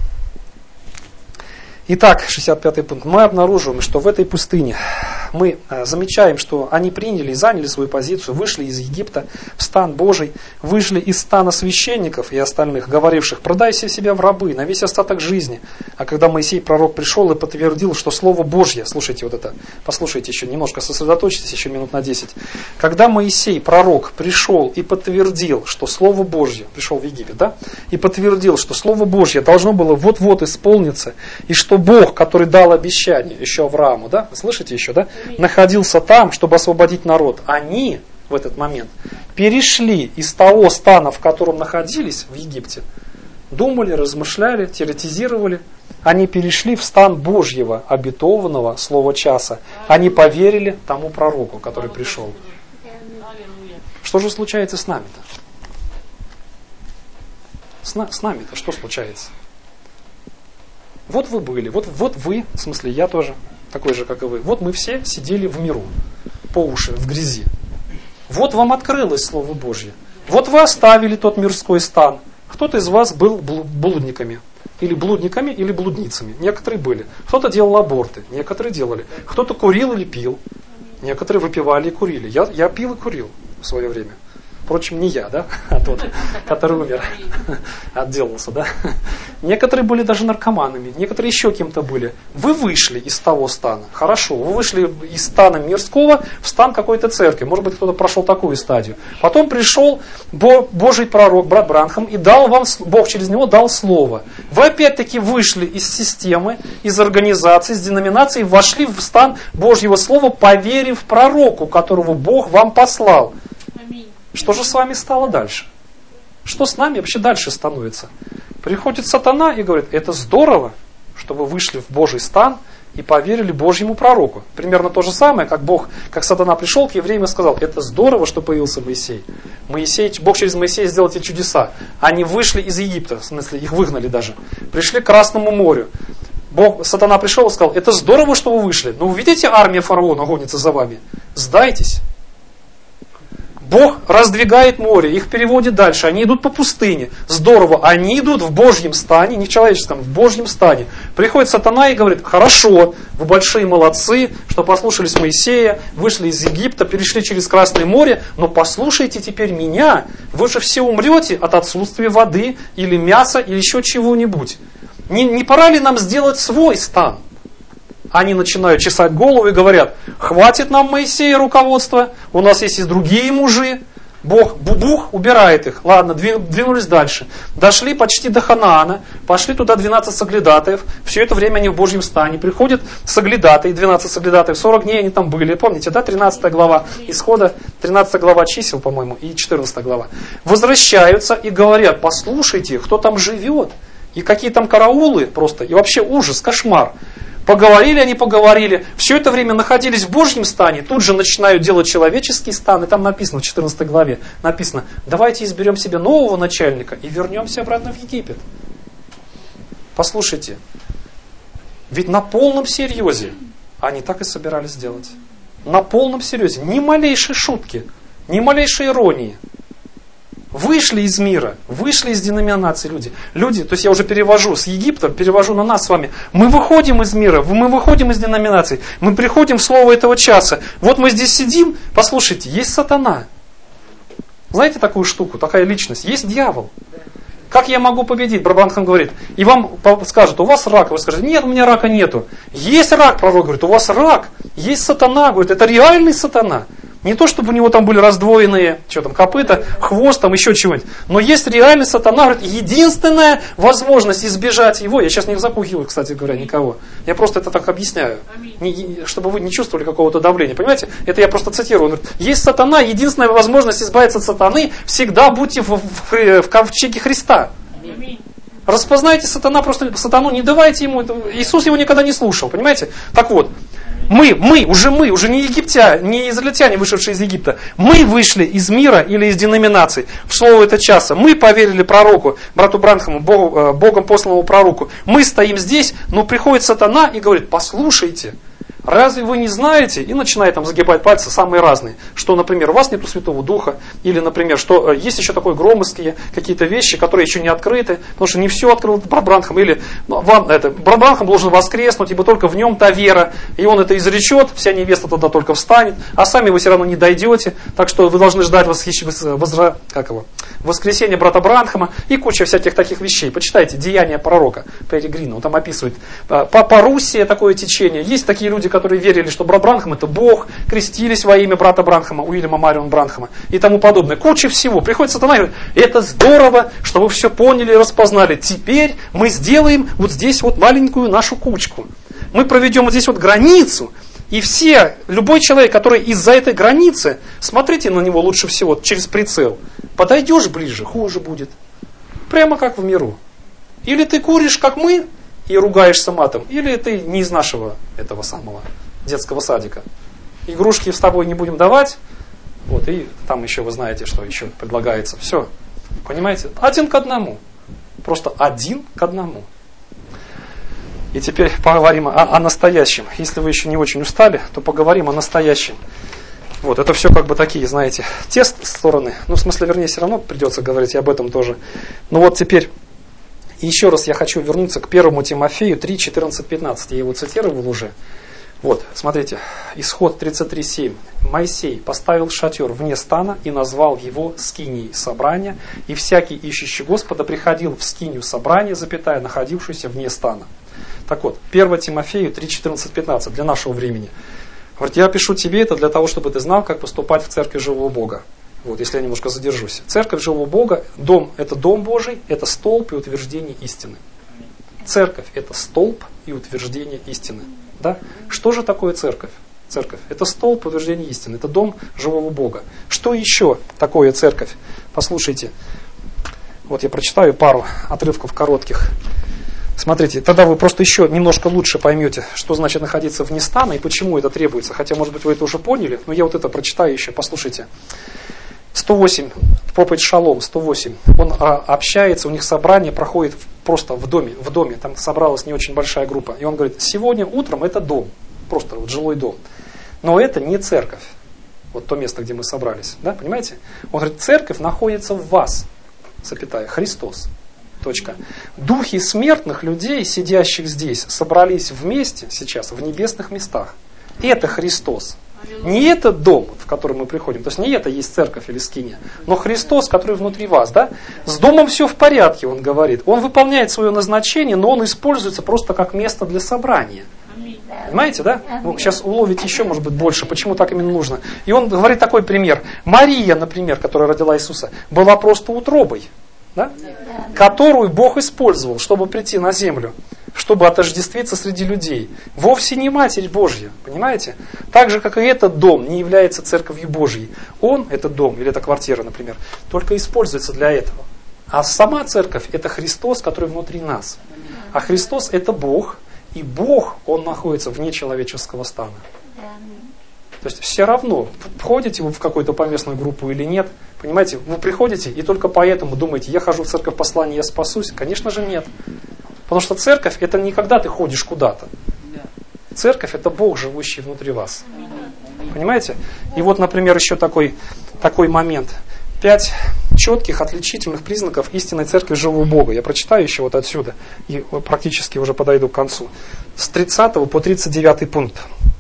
Итак, 65-й пункт. Мы обнаруживаем, что в этой пустыне мы замечаем, что они приняли и заняли свою позицию, вышли из Египта в стан Божий, вышли из стана священников и остальных, говоривших, продайся себя в рабы на весь остаток жизни. А когда Моисей, пророк, пришел и подтвердил, что Слово Божье, слушайте вот это, послушайте еще немножко, сосредоточьтесь еще минут на 10. Когда Моисей, пророк, пришел и подтвердил, что Слово Божье, пришел в Египет, да, и подтвердил, что Слово Божье должно было вот-вот исполниться, и что Бог, который дал обещание еще Аврааму, да, слышите еще, да, находился там, чтобы освободить народ. Они в этот момент перешли из того стана, в котором находились в Египте, думали, размышляли, теоретизировали. Они перешли в стан Божьего, обетованного слова часа. Они поверили тому пророку, который пришел. Что же случается с нами-то? С нами-то что случается? Вот вы были, вот вы, в смысле я тоже, такой же, как и вы. Вот мы все сидели в миру, по уши, в грязи. Вот вам открылось Слово Божье. Вот вы оставили тот мирской стан. Кто-то из вас был блудниками. Или блудниками, или блудницами. Некоторые были. Кто-то делал аборты, некоторые делали. Кто-то курил или пил. Некоторые выпивали и курили. Я пил и курил в свое время. Впрочем, не я, да, а тот, который умер, отделался, да. Некоторые были даже наркоманами, некоторые еще кем-то были. Вы вышли из того стана, хорошо, вы вышли из стана мирского в стан какой-то церкви. Может быть, кто-то прошел такую стадию. Потом пришел Божий пророк, брат Бранхам, и дал вам, Бог через него дал слово. Вы опять-таки вышли из системы, из организации, из деноминации, вошли в стан Божьего слова, поверив пророку, которого Бог вам послал. Что же с вами стало дальше? Что с нами вообще дальше становится? Приходит сатана и говорит, это здорово, что вы вышли в Божий стан и поверили Божьему пророку. Примерно то же самое, как сатана пришел к евреям и сказал, это здорово, что появился Моисей. Бог через Моисея сделал эти чудеса. Они вышли из Египта, в смысле их выгнали даже. Пришли к Красному морю. Сатана пришел и сказал, это здорово, что вы вышли. Но вы видите, армия фараона гонится за вами. Сдайтесь. Бог раздвигает море, их переводит дальше, они идут по пустыне. Здорово, они идут в Божьем стане, не в человеческом, в Божьем стане. Приходит сатана и говорит, хорошо, вы большие молодцы, что послушались Моисея, вышли из Египта, перешли через Красное море, но послушайте теперь меня, вы же все умрете от отсутствия воды, или мяса, или еще чего-нибудь. Не пора ли нам сделать свой стан? Они начинают чесать голову и говорят, хватит нам Моисея руководства, у нас есть и другие мужи. Бог убирает их. Ладно, двинулись дальше. Дошли почти до Ханаана, пошли туда 12 соглядатаев. Все это время они в Божьем стане. Приходят соглядатые, 12 соглядатаев, 40 дней они там были. Помните, да, 13 глава Исхода, 13 глава чисел, по-моему, и 14 глава. Возвращаются и говорят, послушайте, кто там живет, и какие там караулы просто, и вообще ужас, кошмар. Поговорили они, поговорили, все это время находились в Божьем стане, тут же начинают делать человеческий стан, и там написано, в 14 главе, написано, давайте изберем себе нового начальника и вернемся обратно в Египет. Послушайте, ведь на полном серьезе они так и собирались сделать. На полном серьезе, ни малейшей шутки, ни малейшей иронии. Вышли из мира, вышли из деноминации люди, то есть я уже перевожу с Египта, перевожу на нас с вами. Мы выходим из мира, мы выходим из деноминации, мы приходим в слово этого часа. Вот мы здесь сидим, послушайте, есть сатана. Знаете такую штуку, такая личность? Есть дьявол. Как я могу победить? Брат Бранхам говорит, и вам скажут, у вас рак. Вы скажете, нет, у меня рака нету. Есть рак, пророк говорит, у вас рак. Есть сатана, говорит, это реальный сатана. Не то, чтобы у него там были раздвоенные, копыта, хвост, там еще чего-нибудь. Но есть реальный сатана, говорит, единственная возможность избежать его, я сейчас не запугиваю, кстати говоря, никого. Я просто это так объясняю, чтобы вы не чувствовали какого-то давления. Понимаете? Это я просто цитирую. Он говорит, есть сатана, единственная возможность избавиться от сатаны, всегда будьте в ковчеге Христа. Распознайте сатану, не давайте ему, Иисус его никогда не слушал, понимаете? Так вот, мы, уже не египтяне, не израильтяне, вышедшие из Египта, мы вышли из мира или из деноминаций в слово это часа, мы поверили пророку, брату Бранхаму, Богом посланному пророку, мы стоим здесь, но приходит сатана и говорит, послушайте, разве вы не знаете? И начинает там загибать пальцы самые разные. Что, например, у вас нету Святого Духа, или, например, что есть еще такое громысловские какие-то вещи, которые еще не открыты, потому что не все открыл брат Бранхам, или брат Бранхам должен воскреснуть, ибо только в нем та вера, и он это изречет, вся невеста тогда только встанет, а сами вы все равно не дойдете, так что вы должны ждать воскресения брата Бранхама и куча всяких таких вещей. Почитайте «Деяния пророка» Перри Грина, он там описывает. По Руси такое течение. Есть такие люди, которые верили, что брат Бранхам это Бог, крестились во имя брата Бранхама, Уильяма Марион Бранхама и тому подобное. Куча всего. Приходит сатана и говорит, это здорово, что вы все поняли и распознали. Теперь мы сделаем вот здесь вот маленькую нашу кучку. Мы проведем вот здесь вот границу, и любой человек, который из-за этой границы, смотрите на него лучше всего через прицел. Подойдешь ближе, хуже будет. Прямо как в миру. Или ты куришь, как мы, и ругаешься матом, или ты не из нашего этого самого детского садика. Игрушки с тобой не будем давать, вот, и там еще вы знаете, что еще предлагается. Все, понимаете? 1 к 1. Просто 1 к 1. И теперь поговорим о настоящем. Если вы еще не очень устали, то поговорим о настоящем. Вот, это все как бы такие, знаете, те стороны. Ну, в смысле, вернее, все равно придется говорить и об этом тоже. Ну вот теперь, еще раз я хочу вернуться к 1 Тимофею 3, 14, 15. Я его цитировал уже. Вот, смотрите, Исход 33:7. Моисей поставил шатер вне стана и назвал его скинией собрания, и всякий ищущий Господа приходил в скинию собрания, запятая, находившуюся вне стана. Так вот, 1 Тимофею 3:14-15 для нашего времени. Говорит, я пишу тебе это для того, чтобы ты знал, как поступать в церкви живого Бога. Вот, если я немножко задержусь. Церковь живого Бога, дом – это дом Божий, это столб и утверждение истины. Церковь – это столб и утверждение истины. Да? Что же такое церковь? Церковь – это столб утверждения истины, это дом живого Бога. Что еще такое церковь? Послушайте, вот я прочитаю пару отрывков коротких. Смотрите, тогда вы просто еще немножко лучше поймете, что значит находиться вне стана и почему это требуется. Хотя, может быть, вы это уже поняли, но я вот это прочитаю еще, послушайте. 108, проповедь Шалом, 108. Он общается, у них собрание проходит просто в доме, там собралась не очень большая группа. И он говорит, сегодня утром это дом, просто вот жилой дом. Но это не церковь, вот то место, где мы собрались. Да, понимаете? Он говорит, церковь находится в вас, запятая, Христос. Точка. Духи смертных людей, сидящих здесь, собрались вместе сейчас в небесных местах. Это Христос. Не этот дом, в который мы приходим, то есть не это есть церковь или скиния, но Христос, который внутри вас. Да? С домом все в порядке, он говорит. Он выполняет свое назначение, но он используется просто как место для собрания. Понимаете, да? Вы сейчас уловите еще, может быть, больше, почему так именно нужно. И он говорит такой пример. Мария, например, которая родила Иисуса, была просто утробой, да? Которую Бог использовал, чтобы прийти на землю, чтобы отождествиться среди людей. Вовсе не Матерь Божья, понимаете? Так же, как и этот дом не является церковью Божьей. Он, этот дом, или эта квартира, например, только используется для этого. А сама церковь – это Христос, который внутри нас. А Христос – это Бог, и Бог, Он находится вне человеческого стана. То есть все равно, входите вы в какую-то поместную группу или нет, понимаете, вы приходите и только поэтому думаете, я хожу в церковь послания, я спасусь. Конечно же нет. Потому что церковь это не когда ты ходишь куда-то. Церковь это Бог, живущий внутри вас. Понимаете? И вот, например, еще такой момент. 5 четких отличительных признаков истинной церкви живого Бога. Я прочитаю еще вот отсюда и практически уже подойду к концу. С 30 по 39 пункт.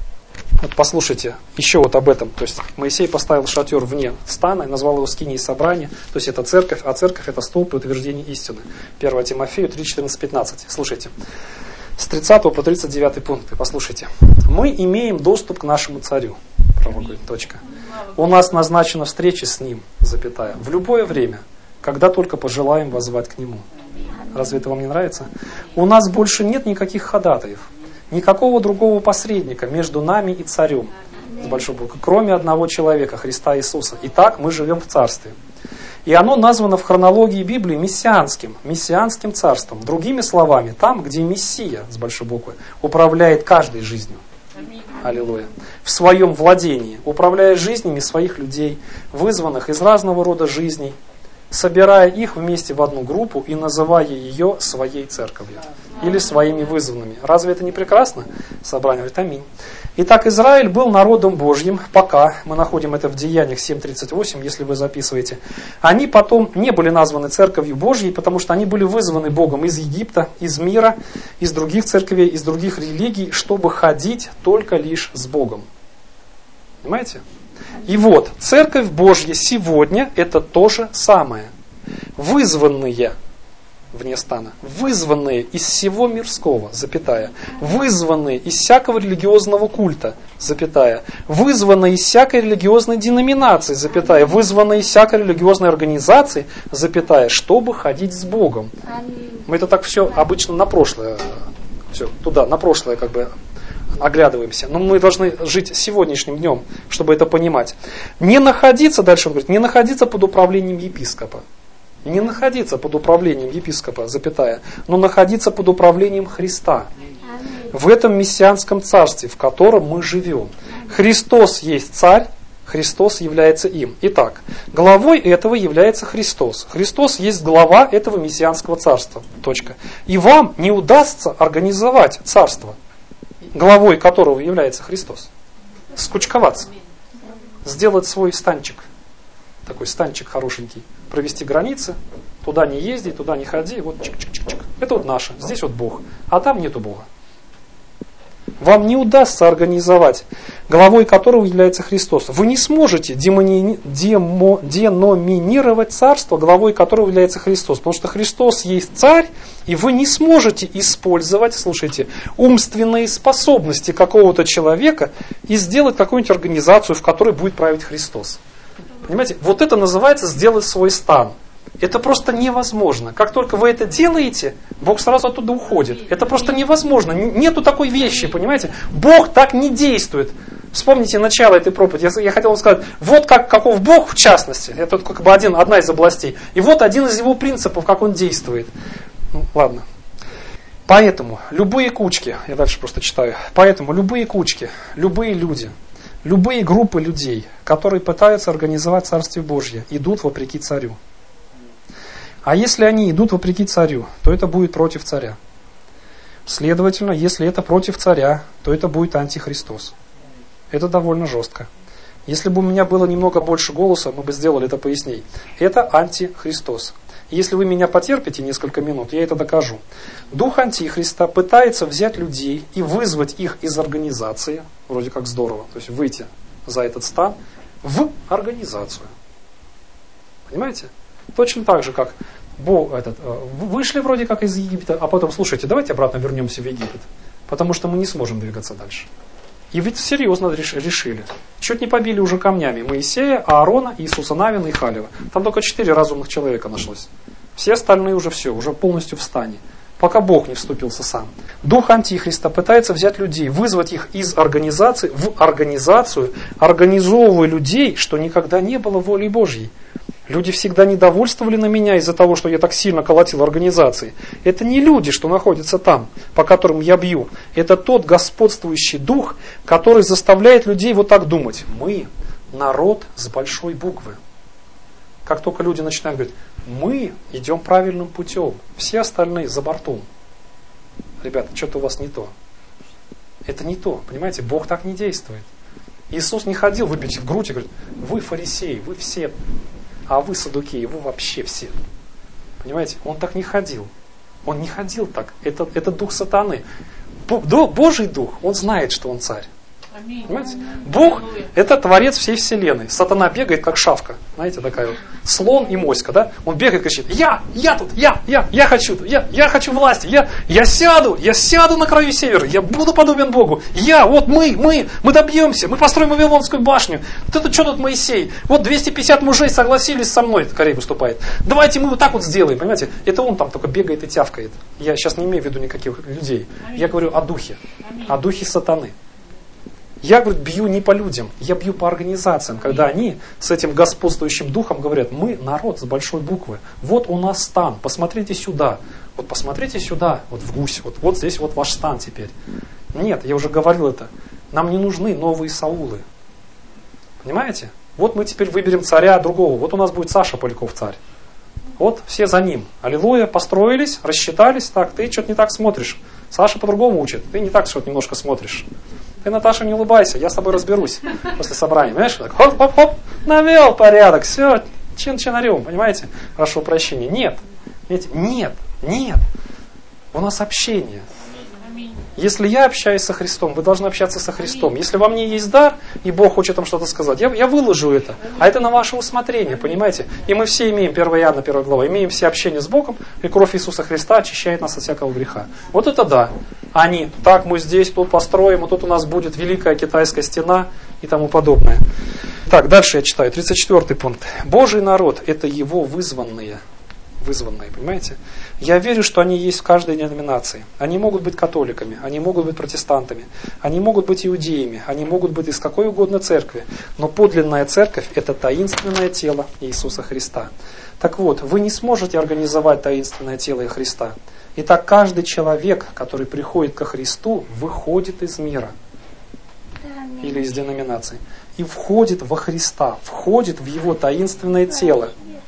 Вот послушайте еще вот об этом. То есть Моисей поставил шатер вне стана и назвал его скинией собрания. То есть это церковь, а церковь это столб и утверждение истины. 1 Тимофею 3:14-15. Слушайте. С 30 по 39 пункт. Послушайте. Мы имеем доступ к нашему царю. Точка. У нас назначена встреча с ним, запятая, в любое время, когда только пожелаем воззвать к нему. Разве это вам не нравится? У нас больше нет никаких ходатаев. Никакого другого посредника между нами и царем, с большой буквы, кроме одного человека, Христа Иисуса. Итак, мы живем в царстве. И оно названо в хронологии Библии мессианским царством. Другими словами, там, где Мессия, с большой буквы, управляет каждой жизнью. Аллилуйя. В своем владении, управляя жизнями своих людей, вызванных из разного рода жизней, собирая их вместе в одну группу и называя ее своей церковью. Или своими вызванными. Разве это не прекрасно? Собрание говорит аминь. Итак, Израиль был народом Божьим, пока, мы находим это в Деяниях 7:38, если вы записываете. Они потом не были названы церковью Божьей, потому что они были вызваны Богом из Египта, из мира, из других церквей, из других религий, чтобы ходить только лишь с Богом. Понимаете? И вот, церковь Божья сегодня это то же самое. Вызванные вне стана, вызванные из всего мирского, запятая, вызванные из всякого религиозного культа, запятая, вызванные из всякой религиозной деноминации, запятая, вызванные из всякой религиозной организации, запятая, чтобы ходить с Богом. Мы это так все обычно на прошлое, все туда, на прошлое как бы оглядываемся. Но мы должны жить сегодняшним днем, чтобы это понимать. Не находиться, дальше он говорит, не находиться под управлением епископа. Не находиться под управлением епископа, запятая, но находиться под управлением Христа. В этом мессианском царстве, в котором мы живем. Христос есть царь, Христос является им. Итак, главой этого является Христос. Христос есть глава этого мессианского царства. Точка. И вам не удастся организовать царство, главой которого является Христос. Скучковаться. Сделать свой станчик. Такой станчик хорошенький. Провести границы. Туда не езди, туда не ходи. Вот чик-чик-чик-чик. Это вот наше. Здесь вот Бог. А там нету Бога. вам не удастся организовать, главой которого является Христос. Вы не сможете деноминировать царство, главой которого является Христос. Потому что Христос есть царь, и вы не сможете использовать, слушайте, умственные способности какого-то человека и сделать какую-нибудь организацию, в которой будет править Христос. Понимаете? Вот это называется сделать свой стан. Это просто невозможно. Как только вы это делаете, Бог сразу оттуда уходит. Это просто невозможно. Нету такой вещи, понимаете? Бог так не действует. Вспомните начало этой проповеди. Я хотел вам сказать, вот каков Бог в частности. Это как бы одна из областей. И вот один из его принципов, как он действует. Ну, ладно. Поэтому любые кучки, я дальше просто читаю. Поэтому любые кучки, любые люди, любые группы людей, которые пытаются организовать Царствие Божье, идут вопреки царю. А если они идут вопреки царю, то это будет против царя. Следовательно, если это против царя, то это будет антихристос. Это довольно жестко. Если бы у меня было немного больше голоса, мы бы сделали это поясней. Это антихристос. Если вы меня потерпите несколько минут, я это докажу. Дух антихриста пытается взять людей и вызвать их из организации, вроде как здорово, то есть выйти за этот стан, в организацию. Понимаете? Точно так же, как вышли вроде как из Египта, а потом, слушайте, давайте обратно вернемся в Египет, потому что мы не сможем двигаться дальше. И ведь серьезно решили. Чуть не побили уже камнями Моисея, Аарона, Иисуса Навина и Халева. Там только 4 разумных человека нашлось. Все остальные уже уже полностью в стане. Пока Бог не вступился сам. Дух Антихриста пытается взять людей, вызвать их из организации в организацию, организовывая людей, что никогда не было волей Божьей. Люди всегда недовольствовали на меня из-за того, что я так сильно колотил организации. Это не люди, что находятся там, по которым я бью. Это тот господствующий дух, который заставляет людей вот так думать. Мы народ с большой буквы. Как только люди начинают говорить, мы идем правильным путем, все остальные за бортом. Ребята, что-то у вас не то. Это не то, понимаете, Бог так не действует. Иисус не ходил выпить в грудь и говорит, вы фарисеи, вы все... А вы, саддукеи, вы вообще все. Понимаете? Он так не ходил. Он не ходил так. Это дух сатаны. Божий дух, он знает, что он царь. Понимаете? Бог – это творец всей вселенной. Сатана бегает, как шавка. Знаете, такая вот. Слон и моська, да? Он бегает и кричит, я хочу власти, я сяду на краю севера, я буду подобен Богу. Мы добьемся, мы построим Вавилонскую башню. Вот это что тут Моисей? Вот 250 мужей согласились со мной, это Корей выступает. Давайте мы вот так вот сделаем, понимаете? Это он там только бегает и тявкает. Я сейчас не имею в виду никаких людей. Я говорю о духе, о духе сатаны. Я, говорит, бью не по людям, я бью по организациям, когда они с этим господствующим духом говорят, мы народ с большой буквы, вот у нас стан, посмотрите сюда, вот посмотрите сюда, вот в гусь, вот здесь вот ваш стан теперь. Нет, я уже говорил это, нам не нужны новые Саулы. Понимаете? Вот мы теперь выберем царя другого, вот у нас будет Саша Поляков царь. Вот все за ним. Аллилуйя, построились, рассчитались, так, ты что-то не так смотришь. Саша по-другому учит, ты не так что-то немножко смотришь. Ты, Наташа, не улыбайся, я с тобой разберусь после собрания. Понимаешь? Так, хоп-хоп-хоп, навел порядок, все, чин-чинарем, понимаете? Прошу прощения. Нет. Нет. У нас общение. Если я общаюсь со Христом, вы должны общаться со Христом. Если во мне есть дар, и Бог хочет вам что-то сказать, я выложу это. А это на ваше усмотрение, понимаете? И мы все имеем, 1 Иоанна, 1 глава, имеем все общение с Богом, и кровь Иисуса Христа очищает нас от всякого греха. Вот это да. Они, так мы здесь, тут построим, и тут у нас будет Великая Китайская стена и тому подобное. Так, дальше я читаю, 34 пункт. Божий народ – это его вызванные, понимаете? Я верю, что они есть в каждой деноминации. Они могут быть католиками, они могут быть протестантами, они могут быть иудеями, они могут быть из какой угодно церкви. Но подлинная церковь – это таинственное тело Иисуса Христа. Так вот, вы не сможете организовать таинственное тело Христа. Итак, каждый человек, который приходит ко Христу, выходит из мира или из деноминации и входит во Христа, входит в Его таинственное тело.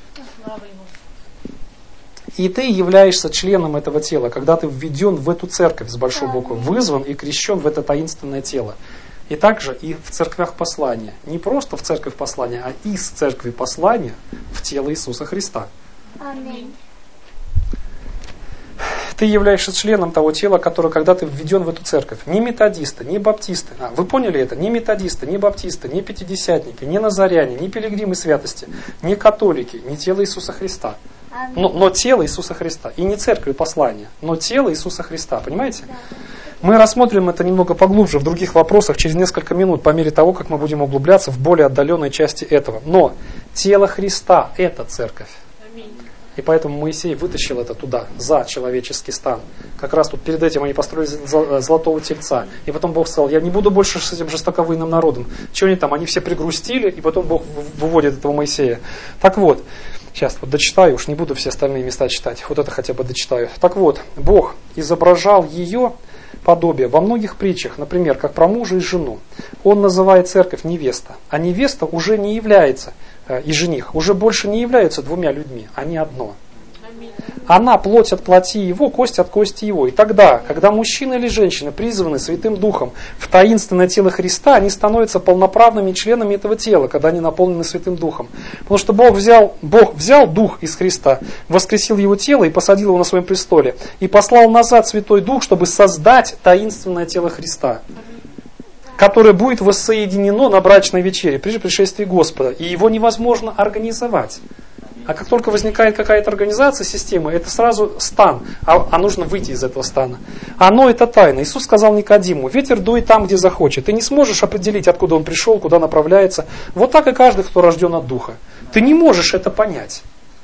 И ты являешься членом этого тела, когда ты введен в эту церковь с большой буквы, вызван и крещен в это таинственное тело. И также и в церквях послания. Не просто в церковь послания, а из церкви послания в тело Иисуса Христа. Аминь. Ты являешься членом того тела, которое когда-то введен в эту церковь. Ни методисты, ни баптисты. Вы поняли это? Ни методисты, ни баптисты, ни пятидесятники, ни назаряне, ни пилигримы святости, ни католики, ни тело Иисуса Христа. Но тело Иисуса Христа. И не церковь и послание, но тело Иисуса Христа. Понимаете? Мы рассмотрим это немного поглубже в других вопросах через несколько минут, по мере того, как мы будем углубляться в более отдаленной части этого. Но тело Христа – это церковь. И поэтому Моисей вытащил это туда, за человеческий стан. Как раз тут перед этим они построили золотого тельца. И потом Бог сказал, я не буду больше с этим жестоковыйным народом. Чего они там? Они все пригрустили, и потом Бог выводит этого Моисея. Так вот, сейчас вот дочитаю, уж не буду все остальные места читать. Вот это хотя бы дочитаю. Так вот, Бог изображал ее подобие во многих притчах, например, как про мужа и жену. Он называет церковь невеста, а невеста уже не является, и жених, уже больше не являются двумя людьми, они одно. Она плоть от плоти его, кость от кости его. И тогда, когда мужчина или женщина призваны Святым Духом в таинственное тело Христа, они становятся полноправными членами этого тела, когда они наполнены Святым Духом. Потому что Бог взял Дух из Христа, воскресил его тело и посадил его на своем престоле. И послал назад Святой Дух, чтобы создать таинственное тело Христа, которое будет воссоединено на брачной вечере при пришествии Господа. И его невозможно организовать. А как только возникает какая-то организация системы, это сразу стан, а нужно выйти из этого стана. Оно это тайна. Иисус сказал Никодиму, ветер дует там, где захочет. Ты не сможешь определить, откуда он пришел, куда направляется. Вот так и каждый, кто рожден от Духа. Ты не можешь это понять.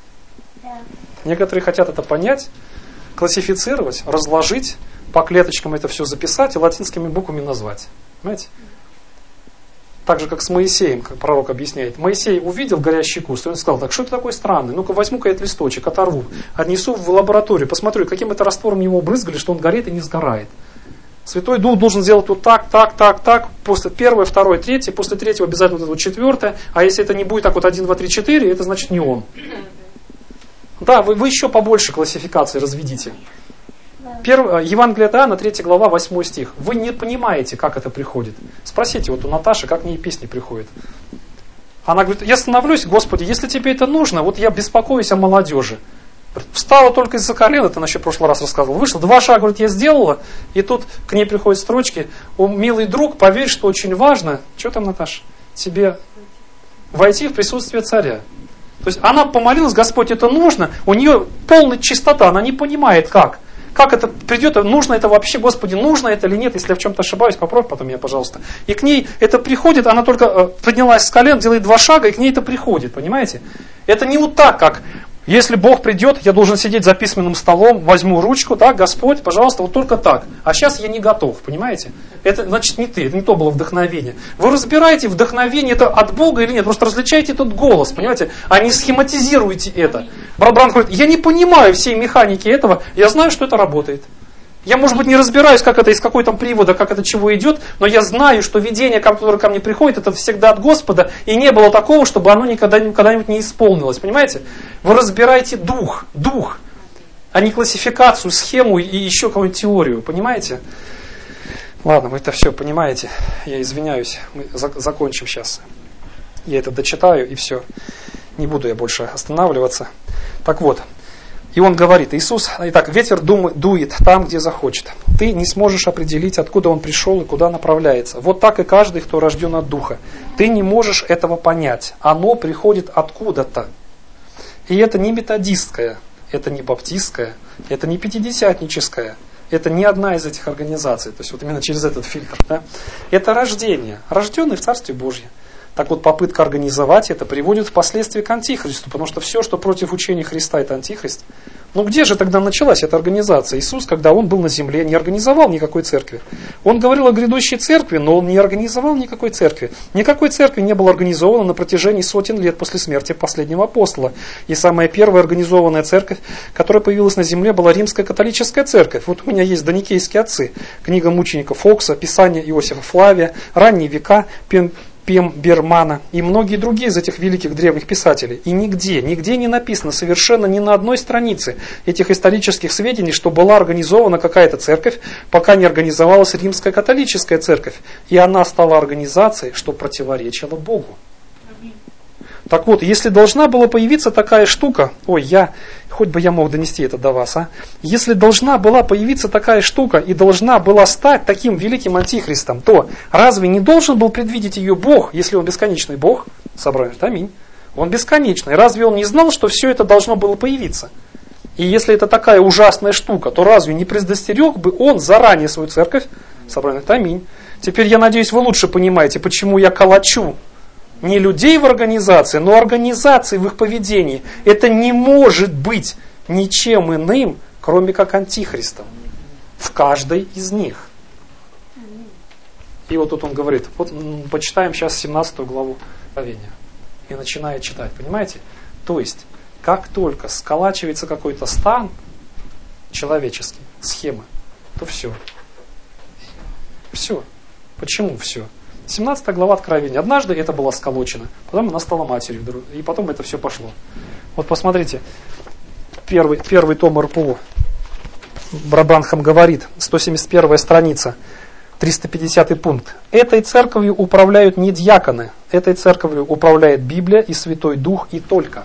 Некоторые хотят это понять, классифицировать, разложить, по клеточкам это все записать и латинскими буквами назвать. Понимаете? Так же, как с Моисеем, как пророк объясняет. Моисей увидел горящий куст, и он сказал, так что это такое странное? Ну-ка возьму-ка этот листочек, оторву, отнесу в лабораторию, посмотрю, каким это раствором его брызгали, что он горит и не сгорает. Святой Дух должен сделать вот так, после первое, второе, третье, после третьего обязательно вот четвертое, а если это не будет так вот 1, 2, 3, 4, это значит не он. Да, вы еще побольше классификации разведите. Евангелие от Иоанна, 3 глава, 8 стих. Вы не понимаете, как это приходит. Спросите вот у Наташи, как к ней песни приходят. Она говорит, я становлюсь, Господи, если тебе это нужно, вот я беспокоюсь о молодежи. Встала только из-за колена, ты еще в прошлый раз рассказывал. Вышла, 2 шага, говорит, я сделала. И тут к ней приходят строчки. О, милый друг, поверь, что очень важно. Что там, Наташа? Тебе войти в присутствие царя. То есть она помолилась, Господь, это нужно. У нее полная чистота, она не понимает, как. Как это придет, нужно это вообще, Господи, нужно это или нет, если я в чем-то ошибаюсь, поправь потом меня, пожалуйста. И к ней это приходит, она только поднялась с колен, делает 2 шага, и к ней это приходит, понимаете? Это не вот так, как, если Бог придет, я должен сидеть за письменным столом, возьму ручку, так, Господь, пожалуйста, вот только так. А сейчас я не готов, понимаете? Это значит не ты, это не то было вдохновение. Вы разбираете, вдохновение это от Бога или нет, просто различайте этот голос, понимаете? А не схематизируйте это. Брат говорит, я не понимаю всей механики этого, я знаю, что это работает. Я, может быть, не разбираюсь, как это, из какой там привода, как это чего идет, но я знаю, что видение, которое ко мне приходит, это всегда от Господа, и не было такого, чтобы оно когда-нибудь не исполнилось, понимаете? Вы разбираете дух, а не классификацию, схему и еще какую-нибудь теорию, понимаете? Ладно, вы это все понимаете, я извиняюсь, мы закончим сейчас. Я это дочитаю и все, не буду я больше останавливаться. Так вот. И он говорит, Иисус, итак, ветер дует там, где захочет. Ты не сможешь определить, откуда он пришел и куда направляется. Вот так и каждый, кто рожден от Духа. Ты не можешь этого понять. Оно приходит откуда-то. И это не методистское, это не баптистское, это не пятидесятническое. Это не одна из этих организаций. То есть вот именно через этот фильтр. Да? Это рождение. Рожденный в Царстве Божьем. Так вот, попытка организовать это приводит впоследствии к антихристу, потому что все, что против учения Христа, это антихрист. Ну где же тогда началась эта организация? Иисус, когда Он был на земле, не организовал никакой церкви. Он говорил о грядущей церкви, но Он не организовал никакой церкви. Никакой церкви не было организовано на протяжении сотен лет после смерти последнего апостола. И самая первая организованная церковь, которая появилась на земле, была Римская католическая церковь. Вот у меня есть доникейские отцы, книга мученика Фокса, Писание Иосифа Флавия, ранние века, Пембермана и многие другие из этих великих древних писателей. И нигде не написано, совершенно ни на одной странице этих исторических сведений, что была организована какая-то церковь, пока не организовалась Римская католическая церковь. И она стала организацией, что противоречило Богу. Так вот, если должна была появиться такая штука, хоть бы я мог донести это до вас, если должна была появиться такая штука и должна была стать таким великим антихристом, то разве не должен был предвидеть ее Бог, если он бесконечный Бог? Собрание, аминь. Он бесконечный. Разве он не знал, что все это должно было появиться? И если это такая ужасная штука, то разве не предостерег бы он заранее свою церковь? Собрание, аминь. Теперь я надеюсь, вы лучше понимаете, почему я колочу не людей в организации, но организации в их поведении. Это не может быть ничем иным, кроме как антихристом. В каждой из них. И вот тут он говорит, почитаем сейчас 17 главу Откровения. И начинает читать, понимаете? То есть, как только сколачивается какой-то стан человеческий, схемы, то все. Все. Почему все? 17 глава Откровения. Однажды это было сколочено, потом она стала матерью, и потом это все пошло. Вот посмотрите, первый том РПУ. Брабанхам говорит, 171 страница, 350 пункт. Этой церковью управляют не диаконы, этой церковью управляет Библия и Святой Дух и только.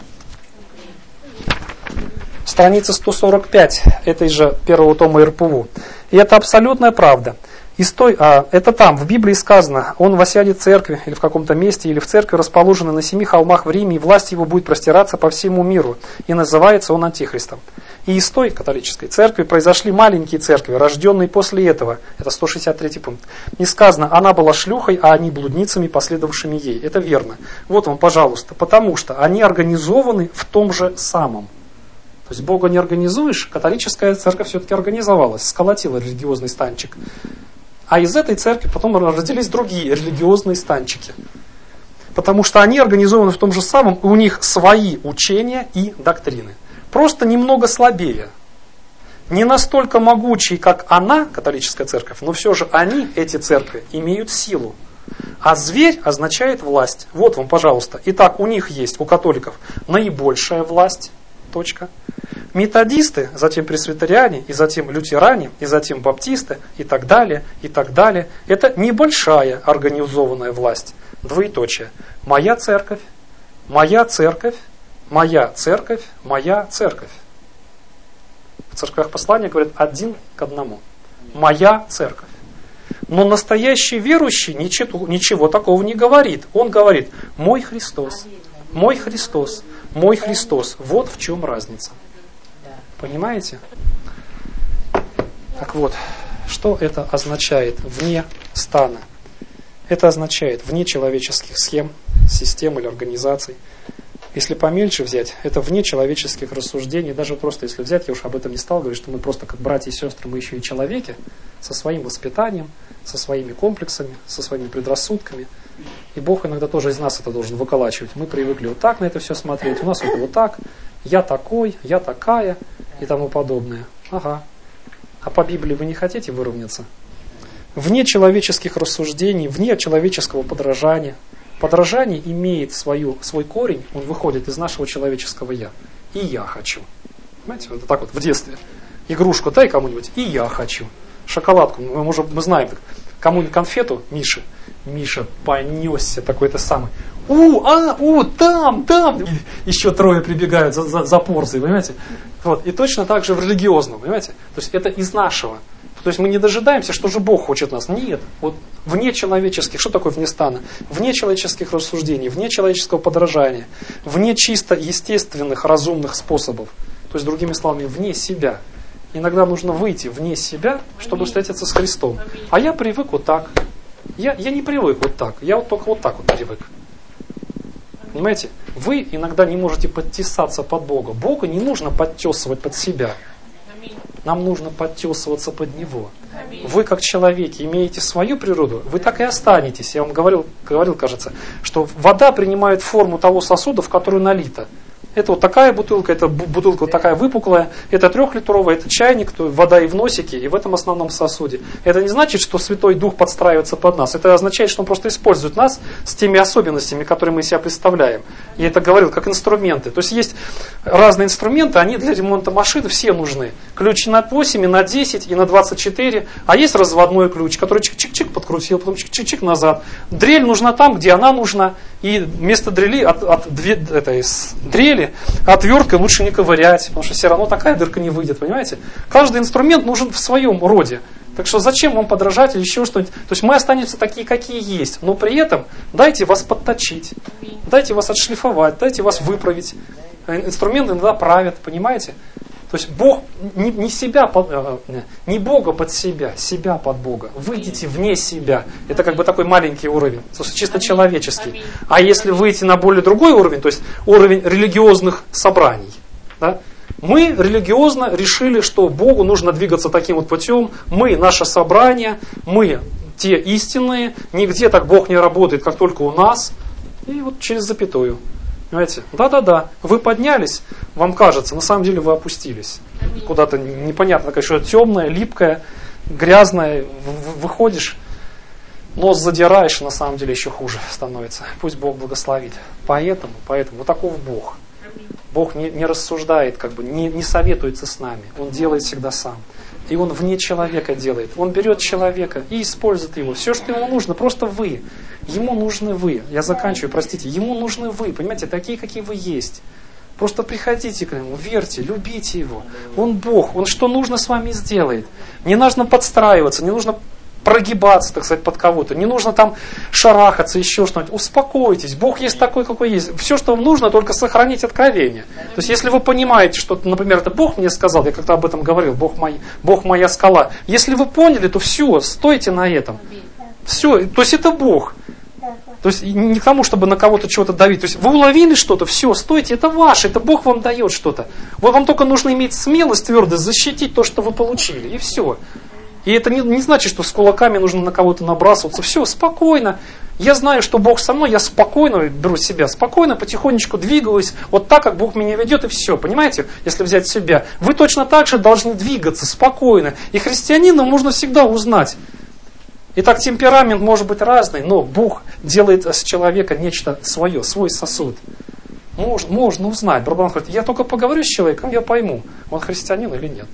Страница 145 этой же первого тома РПУ. И это абсолютная правда. Это там, в Библии сказано, он воссядет в церкви, или в каком-то месте, или в церкви, расположенной на 7 холмах в Риме, и власть его будет простираться по всему миру. И называется он антихристом. И из той католической церкви произошли маленькие церкви, рожденные после этого. Это 163 пункт. Не сказано, она была шлюхой, а они блудницами, последовавшими ей. Это верно. Вот вам, пожалуйста. Потому что они организованы в том же самом. То есть Бога не организуешь, католическая церковь все-таки организовалась, сколотила религиозный станчик. А из этой церкви потом родились другие религиозные станчики. Потому что они организованы в том же самом, и у них свои учения и доктрины. Просто немного слабее. Не настолько могучие, как она, католическая церковь, но все же они, эти церкви, имеют силу. А зверь означает власть. Вот вам, пожалуйста. Итак, у них есть, у католиков, наибольшая власть. Точка. Методисты, затем пресвитериане, и затем лютеране, и затем баптисты, и так далее, и так далее. Это небольшая организованная власть. Двоеточие. Моя церковь, моя церковь, моя церковь, моя церковь. В церквях послания говорят 1 к 1. Моя церковь. Но настоящий верующий ничего такого не говорит. Он говорит, мой Христос, мой Христос, мой Христос. Вот в чем разница. Понимаете? Так вот, что это означает вне стана? Это означает вне человеческих схем, систем или организаций. Если помельче взять, это вне человеческих рассуждений. Даже просто если взять, я уж об этом не стал говорить, что мы просто как братья и сестры, мы еще и человеки, со своим воспитанием, со своими комплексами, со своими предрассудками. И Бог иногда тоже из нас это должен выколачивать. Мы привыкли вот так на это все смотреть, у нас это вот так, я такой, я такая и тому подобное. Ага. А по Библии вы не хотите выровняться? Вне человеческих рассуждений, вне человеческого подражания. Подражание имеет свой корень, он выходит из нашего человеческого «я». И я хочу. Понимаете, это так вот в детстве. Игрушку дай кому-нибудь, и я хочу. Шоколадку, мы знаем, кому-нибудь конфету, Миша понесся такой-то самый. Там. И еще трое прибегают за порцией, понимаете? Вот. И точно так же в религиозном, понимаете? То есть это из нашего. То есть мы не дожидаемся, что же Бог хочет нас. Нет. Вот вне человеческих, что такое вне стана? Вне человеческих рассуждений, вне человеческого подражания, вне чисто естественных, разумных способов. То есть, другими словами, вне себя. Иногда нужно выйти вне себя, чтобы встретиться с Христом. А я привык вот так. Я не привык вот так. Я вот только вот так вот привык. Понимаете? Вы иногда не можете подтесаться под Бога. Бога не нужно подтесывать под себя. Нам нужно подтесываться под Него. Вы, как человеки, имеете свою природу, вы так и останетесь. Я вам говорил, кажется, что вода принимает форму того сосуда, в который налита. Это вот такая бутылка, это бутылка вот такая выпуклая, это 3-литровая, это чайник, то вода и в носике, и в этом основном сосуде. Это не значит, что Святой Дух подстраивается под нас. Это означает, что Он просто использует нас с теми особенностями, которые мы себя представляем. Я это говорил, как инструменты. То есть есть разные инструменты, они для ремонта машины все нужны. Ключи на 8, и на 10, и на 24. А есть разводной ключ, который чик-чик-чик подкрутил, потом чик-чик-чик назад. Дрель нужна там, где она нужна. И вместо дрели, дрели отверткой лучше не ковырять, потому что все равно такая дырка не выйдет, понимаете? Каждый инструмент нужен в своем роде. Так что зачем вам подражать или еще что-нибудь? То есть мы останемся такие, какие есть. Но при этом дайте вас подточить, дайте вас отшлифовать, дайте вас выправить. Инструменты иногда правят, понимаете? То есть Бог не Бога под себя, себя под Бога. Выйдите вне себя. Это как бы такой маленький уровень, чисто человеческий. А если выйти на более другой уровень, то есть уровень религиозных собраний, да? Мы религиозно решили, что Богу нужно двигаться таким вот путем. Мы, наше собрание, мы те истинные. Нигде так Бог не работает, как только у нас. И вот через запятую. Понимаете? Да-да-да. Вы поднялись, вам кажется, на самом деле вы опустились. Куда-то непонятно, конечно, темное, липкое, грязное. Выходишь, нос задираешь, на самом деле еще хуже становится. Пусть Бог благословит. Поэтому вот таков Бог. Бог не рассуждает, не советуется с нами. Он делает всегда сам. И Он вне человека делает. Он берет человека и использует его. Все, что ему нужно, просто вы. Ему нужны вы. Я заканчиваю, простите. Ему нужны вы, понимаете, такие, какие вы есть. Просто приходите к Нему, верьте, любите Его. Он Бог, Он что нужно с вами сделает. Не нужно подстраиваться, не нужно прогибаться, так сказать, под кого-то. Не нужно там шарахаться, еще что-нибудь. Успокойтесь. Бог есть такой, какой есть. Все, что вам нужно, только сохранить откровение. То есть, если вы понимаете, что, например, это Бог мне сказал, я как-то об этом говорил, Бог моя скала. Если вы поняли, то все, стойте на этом. Все, то есть это Бог. То есть не к тому, чтобы на кого-то чего-то давить. То есть вы уловили что-то, все, стойте, это ваше, это Бог вам дает что-то. Вот вам только нужно иметь смелость, твердость, защитить то, что вы получили, и все. И это не значит, что с кулаками нужно на кого-то набрасываться. Все, спокойно. Я знаю, что Бог со мной, я спокойно беру себя, спокойно, потихонечку двигаюсь, вот так, как Бог меня ведет, и все. Понимаете, если взять себя. Вы точно так же должны двигаться спокойно. И христианином можно всегда узнать. Итак, темперамент может быть разный, но Бог делает с человека нечто свое, свой сосуд. Можно узнать. Барабан говорит, я только поговорю с человеком, я пойму, он христианин или нет.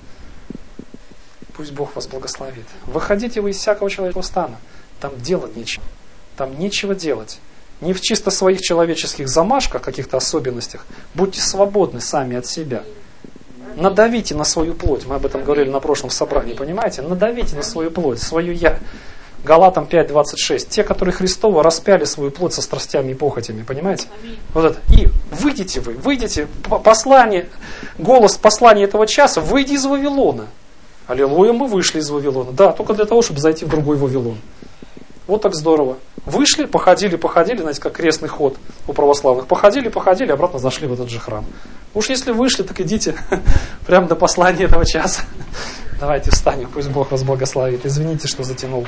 Пусть Бог вас благословит. Выходите вы из всякого человеческого стана. Там делать нечего. Там нечего делать. Не в чисто своих человеческих замашках, каких-то особенностях. Будьте свободны сами от себя. Надавите на свою плоть. Мы об этом говорили на прошлом собрании, понимаете? Надавите на свою плоть, свое «я». Галатам 5:26. Те, которые Христово распяли свою плоть со страстями и похотями. Понимаете? Вот это. И выйдите. Послание, голос послания этого часа. Выйди из Вавилона. Аллилуйя, мы вышли из Вавилона. Да, только для того, чтобы зайти в другой Вавилон. Вот так здорово. Вышли, походили, знаете, как крестный ход у православных. Походили, обратно зашли в этот же храм. Уж если вышли, так идите прямо до послания этого часа. Давайте встанем, пусть Бог вас благословит. Извините, что затянул.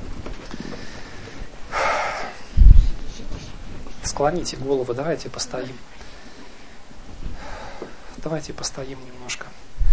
Склоните голову, давайте постоим. Давайте постоим немножко.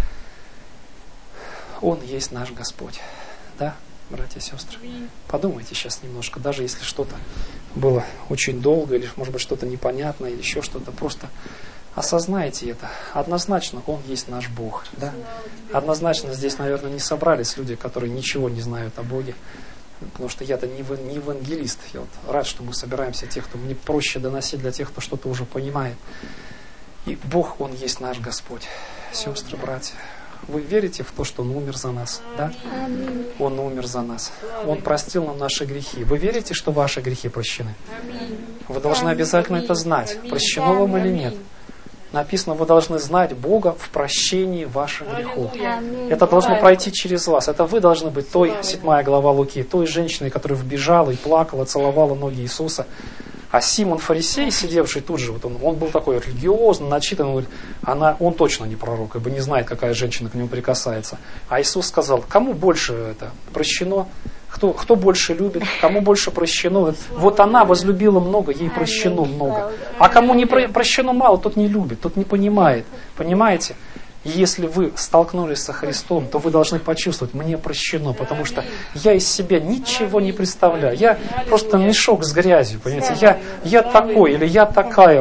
Он есть наш Господь. Да, братья и сестры? Подумайте сейчас немножко, даже если что-то было очень долго, или, может быть, что-то непонятное, или еще что-то, просто осознайте это. Однозначно, Он есть наш Бог. Да? Однозначно здесь, наверное, не собрались люди, которые ничего не знают о Боге. Потому что я-то не евангелист. Я вот рад, что мы собираемся тех, кто мне проще доносить для тех, кто что-то уже понимает. И Бог, Он есть наш Господь. Сестры, братья, вы верите в то, что Он умер за нас? Да? Он умер за нас. Он простил нам наши грехи. Вы верите, что ваши грехи прощены? Вы должны обязательно это знать. Прощено вам или нет? Написано, вы должны знать Бога в прощении ваших грехов. Это должно пройти через вас. Это вы должны быть той, 7 глава Луки, той женщиной, которая вбежала и плакала, целовала ноги Иисуса. А Симон фарисей, сидевший тут же, вот он был такой религиозный, начитанный, он говорит, он точно не пророк, ибо не знает, какая женщина к нему прикасается. А Иисус сказал, кому больше это прощено? Кто больше любит, кому больше прощено? Вот она возлюбила много, ей прощено много. А кому не прощено мало, тот не любит, тот не понимает. Понимаете? И если вы столкнулись со Христом, то вы должны почувствовать, мне прощено, потому что я из себя ничего не представляю. Я просто мешок с грязью, понимаете? Я такой или я такая.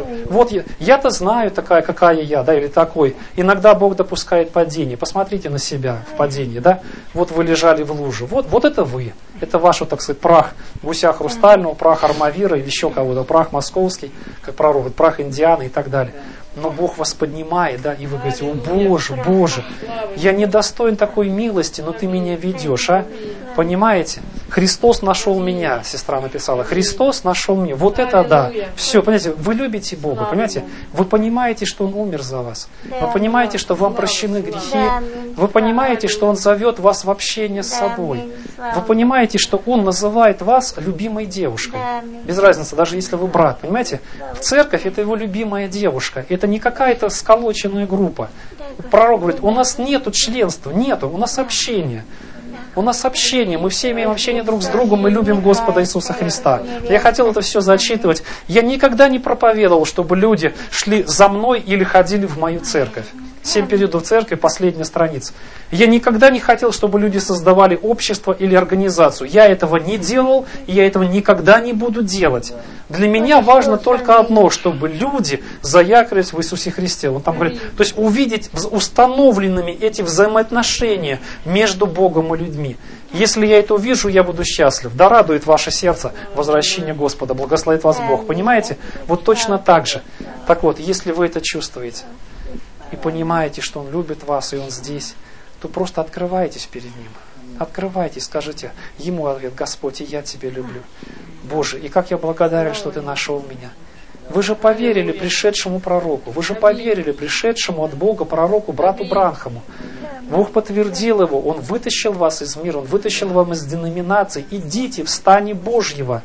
Я-то знаю такая, какая я, да, или такой. Иногда Бог допускает падение. Посмотрите на себя в падении, да? Вот вы лежали в луже. Вот это вы. Это ваш, так сказать, прах гуся хрустального, прах Армавира или еще кого-то, прах московский, как пророк, прах Индианы и так далее. Но Бог вас поднимает, да, и вы говорите, о Боже, Боже, я недостоин такой милости, но Ты меня ведешь, а? Понимаете? Христос нашел меня, сестра написала, Христос нашел меня. Вот это да. Все, понимаете, вы любите Бога, понимаете? Вы понимаете, что Он умер за вас. Вы понимаете, что вам прощены грехи. Вы понимаете, что Он зовет вас в общение с собой. Вы понимаете, что Он называет вас любимой девушкой. Без разницы, даже если вы брат, понимаете? В церковь это Его любимая девушка. Это не какая-то сколоченная группа. Пророк говорит, у нас нету членства, нету, у нас общение. У нас общение, мы все имеем общение друг с другом, мы любим Господа Иисуса Христа. Я хотел это все зачитывать. Я никогда не проповедовал, чтобы люди шли за мной или ходили в мою церковь. 7 периодов церкви, последняя страница. Я никогда не хотел, чтобы люди создавали общество или организацию. Я этого не делал, и я этого никогда не буду делать. Для меня важно только одно, чтобы люди заякорились в Иисусе Христе. Он там говорит, то есть увидеть установленными эти взаимоотношения между Богом и людьми. Если я это увижу, я буду счастлив. Да радует ваше сердце возвращение Господа, благословит вас Бог. Понимаете? Вот точно так же. Так вот, если вы это чувствуете, и понимаете, что Он любит вас, и Он здесь, то просто открывайтесь перед Ним. Открывайтесь, скажите Ему ответ, Господь, и я Тебя люблю. Боже, и как я благодарен, что Ты нашел меня. Вы же поверили пришедшему пророку, вы же поверили пришедшему от Бога пророку, брату Бранхаму. Бог подтвердил его, Он вытащил вас из мира, Он вытащил вас из деноминаций. Идите в стане Божьего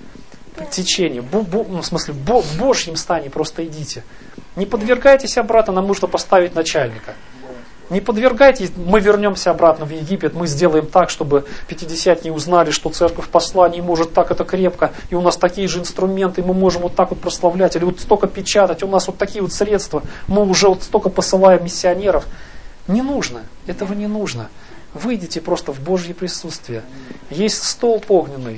течения, в смысле, в Божьем стане просто идите. Не подвергайтесь обратно, нам нужно поставить начальника. Не подвергайтесь, мы вернемся обратно в Египет, мы сделаем так, чтобы пятидесятние узнали, что церковь посланий может так это крепко, и у нас такие же инструменты, мы можем вот так вот прославлять, или вот столько печатать, у нас вот такие вот средства, мы уже вот столько посылаем миссионеров. Не нужно, этого не нужно. Выйдите просто в Божье присутствие. Есть столб огненный.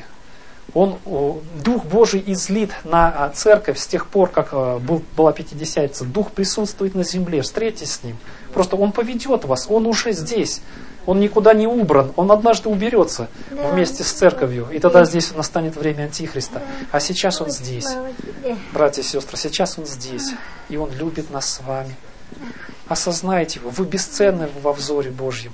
Дух Божий излит на церковь с тех пор, как была Пятидесятница. Дух присутствует на земле, встретитесь с Ним. Просто Он поведет вас, Он уже здесь. Он никуда не убран, Он однажды уберется вместе с церковью. И тогда здесь настанет время Антихриста. А сейчас Он здесь. Братья и сестры, сейчас Он здесь. И Он любит нас с вами. Осознайте его, вы бесценны во взоре Божьем.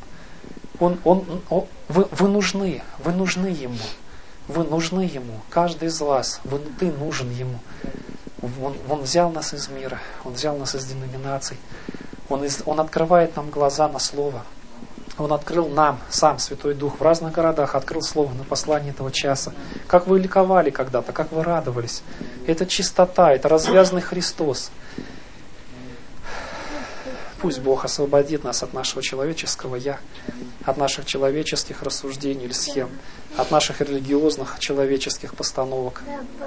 Вы нужны Ему. Вы нужны Ему, каждый из вас, ты нужен Ему. Он взял нас из мира, Он взял нас из деноминаций, Он открывает нам глаза на Слово. Он открыл нам, сам Святой Дух, в разных городах, открыл Слово на послании этого часа. Как вы ликовали когда-то, как вы радовались. Это чистота, это развязанный Христос. Пусть Бог освободит нас от нашего человеческого «я», от наших человеческих рассуждений или схем, от наших религиозных человеческих постановок.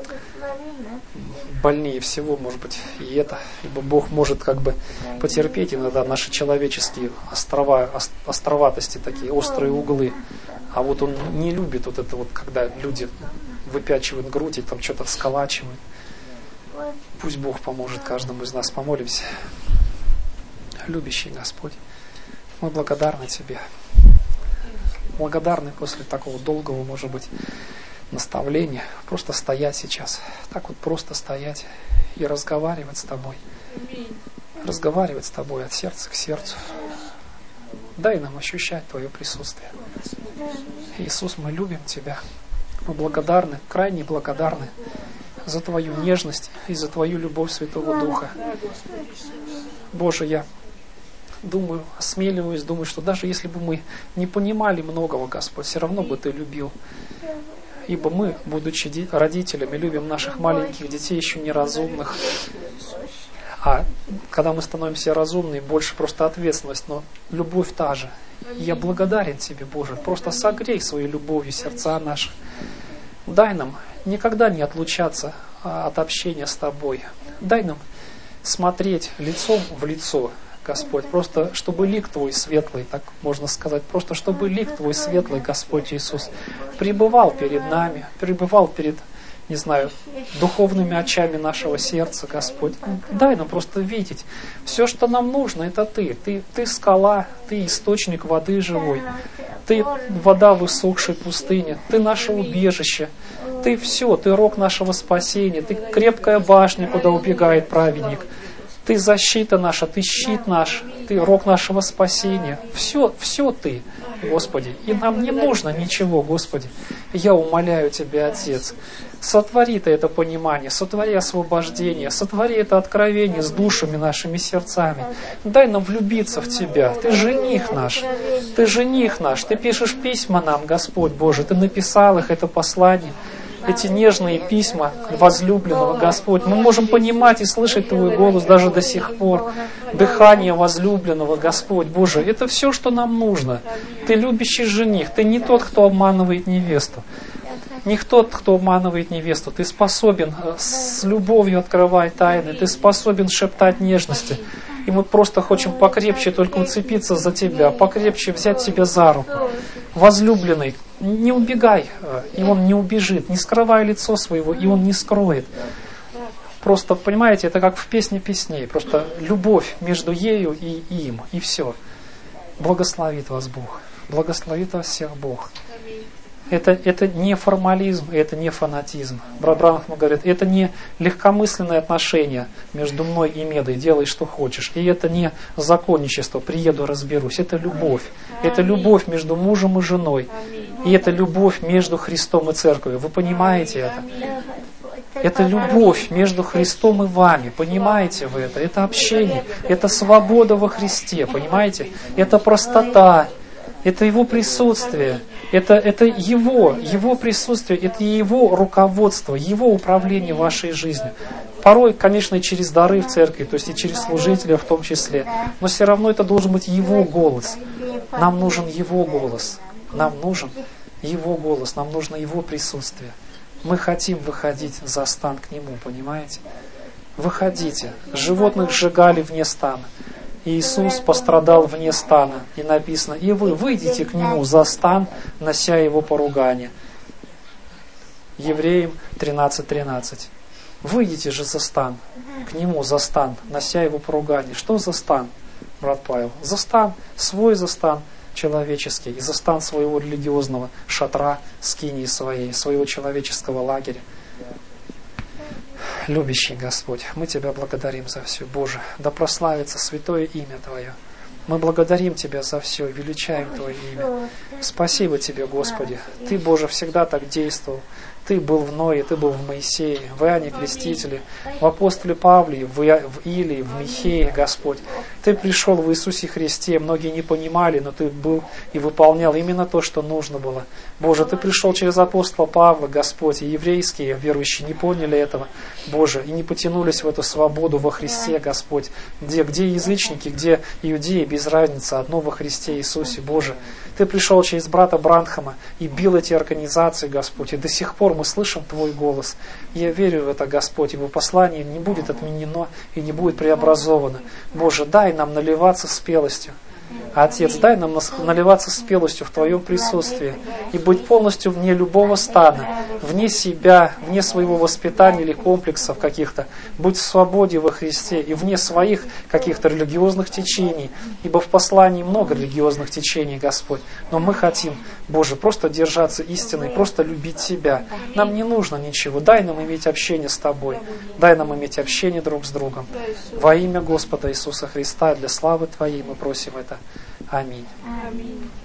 Больнее всего, может быть, и это, ибо Бог может как бы потерпеть иногда наши человеческие островатости, такие острые углы. А вот Он не любит вот это вот, когда люди выпячивают грудь и там что-то сколачивают. Пусть Бог поможет каждому из нас. Помолимся. Любящий Господь, мы благодарны Тебе. Благодарны после такого долгого, может быть, наставления. Просто стоять сейчас. Так вот просто стоять и разговаривать с Тобой. Разговаривать с Тобой от сердца к сердцу. Дай нам ощущать Твое присутствие. Иисус, мы любим Тебя. Мы благодарны, крайне благодарны за Твою нежность и за Твою любовь Святого Духа. Боже, я осмеливаюсь, думаю, что даже если бы мы не понимали многого, Господь, все равно бы Ты любил. Ибо мы, будучи родителями, любим наших маленьких детей, еще неразумных. А когда мы становимся разумными, больше просто ответственность, но любовь та же. И я благодарен Тебе, Боже, просто согрей своей любовью сердца наши. Дай нам никогда не отлучаться от общения с Тобой. Дай нам смотреть лицом в лицо Господь, просто чтобы лик Твой светлый, так можно сказать, просто чтобы лик Твой светлый, Господь Иисус, пребывал перед нами, пребывал перед, не знаю, духовными очами нашего сердца, Господь. Дай нам просто видеть. Все, что нам нужно, это Ты. Ты скала, Ты источник воды живой. Ты вода в иссохшей пустыне. Ты наше убежище. Ты все, Ты рог нашего спасения. Ты крепкая башня, куда убегает праведник. Ты защита наша, Ты щит наш, Ты рог нашего спасения. Все Ты, Господи. И нам не нужно ничего, Господи. Я умоляю Тебя, Отец, сотвори Ты это понимание, сотвори освобождение, сотвори это откровение с душами нашими сердцами. Дай нам влюбиться в Тебя. Ты жених наш. Ты жених наш. Ты пишешь письма нам, Господь Боже. Ты написал их, это послание. Эти нежные письма возлюбленного, Господь. Мы можем понимать и слышать Твой голос даже до сих пор. Дыхание возлюбленного, Господь Боже. Это все, что нам нужно. Ты любящий жених. Ты не тот, кто обманывает невесту. Не тот, кто обманывает невесту. Ты способен с любовью открывать тайны. Ты способен шептать нежности. И мы просто хотим покрепче только уцепиться за Тебя, покрепче взять Тебя за руку. Возлюбленный, не убегай, и он не убежит. Не скрывай лицо своего, и он не скроет. Просто, понимаете, это как в песне песней. Просто любовь между ею и им, и все. Благословит вас Бог. Благословит вас всех Бог. Это не формализм, это не фанатизм. Брат Бранхам говорит, это не легкомысленное отношение между мной и Медой, делай, что хочешь. И это не законничество, приеду, разберусь. Это любовь. Это любовь между мужем и женой. И это любовь между Христом и Церковью. Вы понимаете это? Это любовь между Христом и вами. Понимаете вы это? Это общение. Это свобода во Христе. Понимаете? Это простота. Это Его присутствие. Это Его присутствие, это Его руководство, Его управление вашей жизнью. Порой, конечно, и через дары в церкви, то есть и через служителя в том числе. Но все равно это должен быть Его голос. Нам нужен Его голос. Нам нужен Его голос, нам нужно Его присутствие. Мы хотим выходить за стан к Нему, понимаете? Выходите. Животных сжигали вне стана. Иисус пострадал вне стана. И написано, и вы выйдите к Нему за стан, нося Его поругание. Евреям 13:13. Выйдите же за стан, к Нему за стан, нося Его поругание. Что за стан, брат Павел? За стан, свой за стан человеческий, и за стан своего религиозного шатра, скинии своей, своего человеческого лагеря. Любящий Господь, мы Тебя благодарим за все, Боже, да прославится святое имя Твое. Мы благодарим Тебя за все, величаем Твое имя. Спасибо Тебе, Господи. Ты, Боже, всегда так действовал. Ты был в Ное, Ты был в Моисее, в Иоанне Крестителе, в апостоле Павле, в Илии, в Михее, Господь. Ты пришел в Иисусе Христе, многие не понимали, но Ты был и выполнял именно то, что нужно было. Боже, Ты пришел через апостола Павла, Господь, и еврейские верующие не поняли этого, Боже, и не потянулись в эту свободу во Христе, Господь. Где язычники, где иудеи, без разницы, одно во Христе Иисусе, Боже. Ты пришел через брата Бранхама и бил эти организации, Господь, и до сих пор мы слышим Твой голос. Я верю в это, Господь, Его послание не будет отменено и не будет преобразовано. Боже, дай нам наливаться спелостью. Отец, дай нам наливаться спелостью в Твоем присутствии и быть полностью вне любого стана, вне себя, вне своего воспитания или комплексов каких-то. Быть в свободе во Христе и вне своих каких-то религиозных течений, ибо в послании много религиозных течений, Господь. Но мы хотим, Боже, просто держаться истиной, просто любить Тебя. Нам не нужно ничего. Дай нам иметь общение с Тобой. Дай нам иметь общение друг с другом. Во имя Господа Иисуса Христа, для славы Твоей мы просим это. Аминь.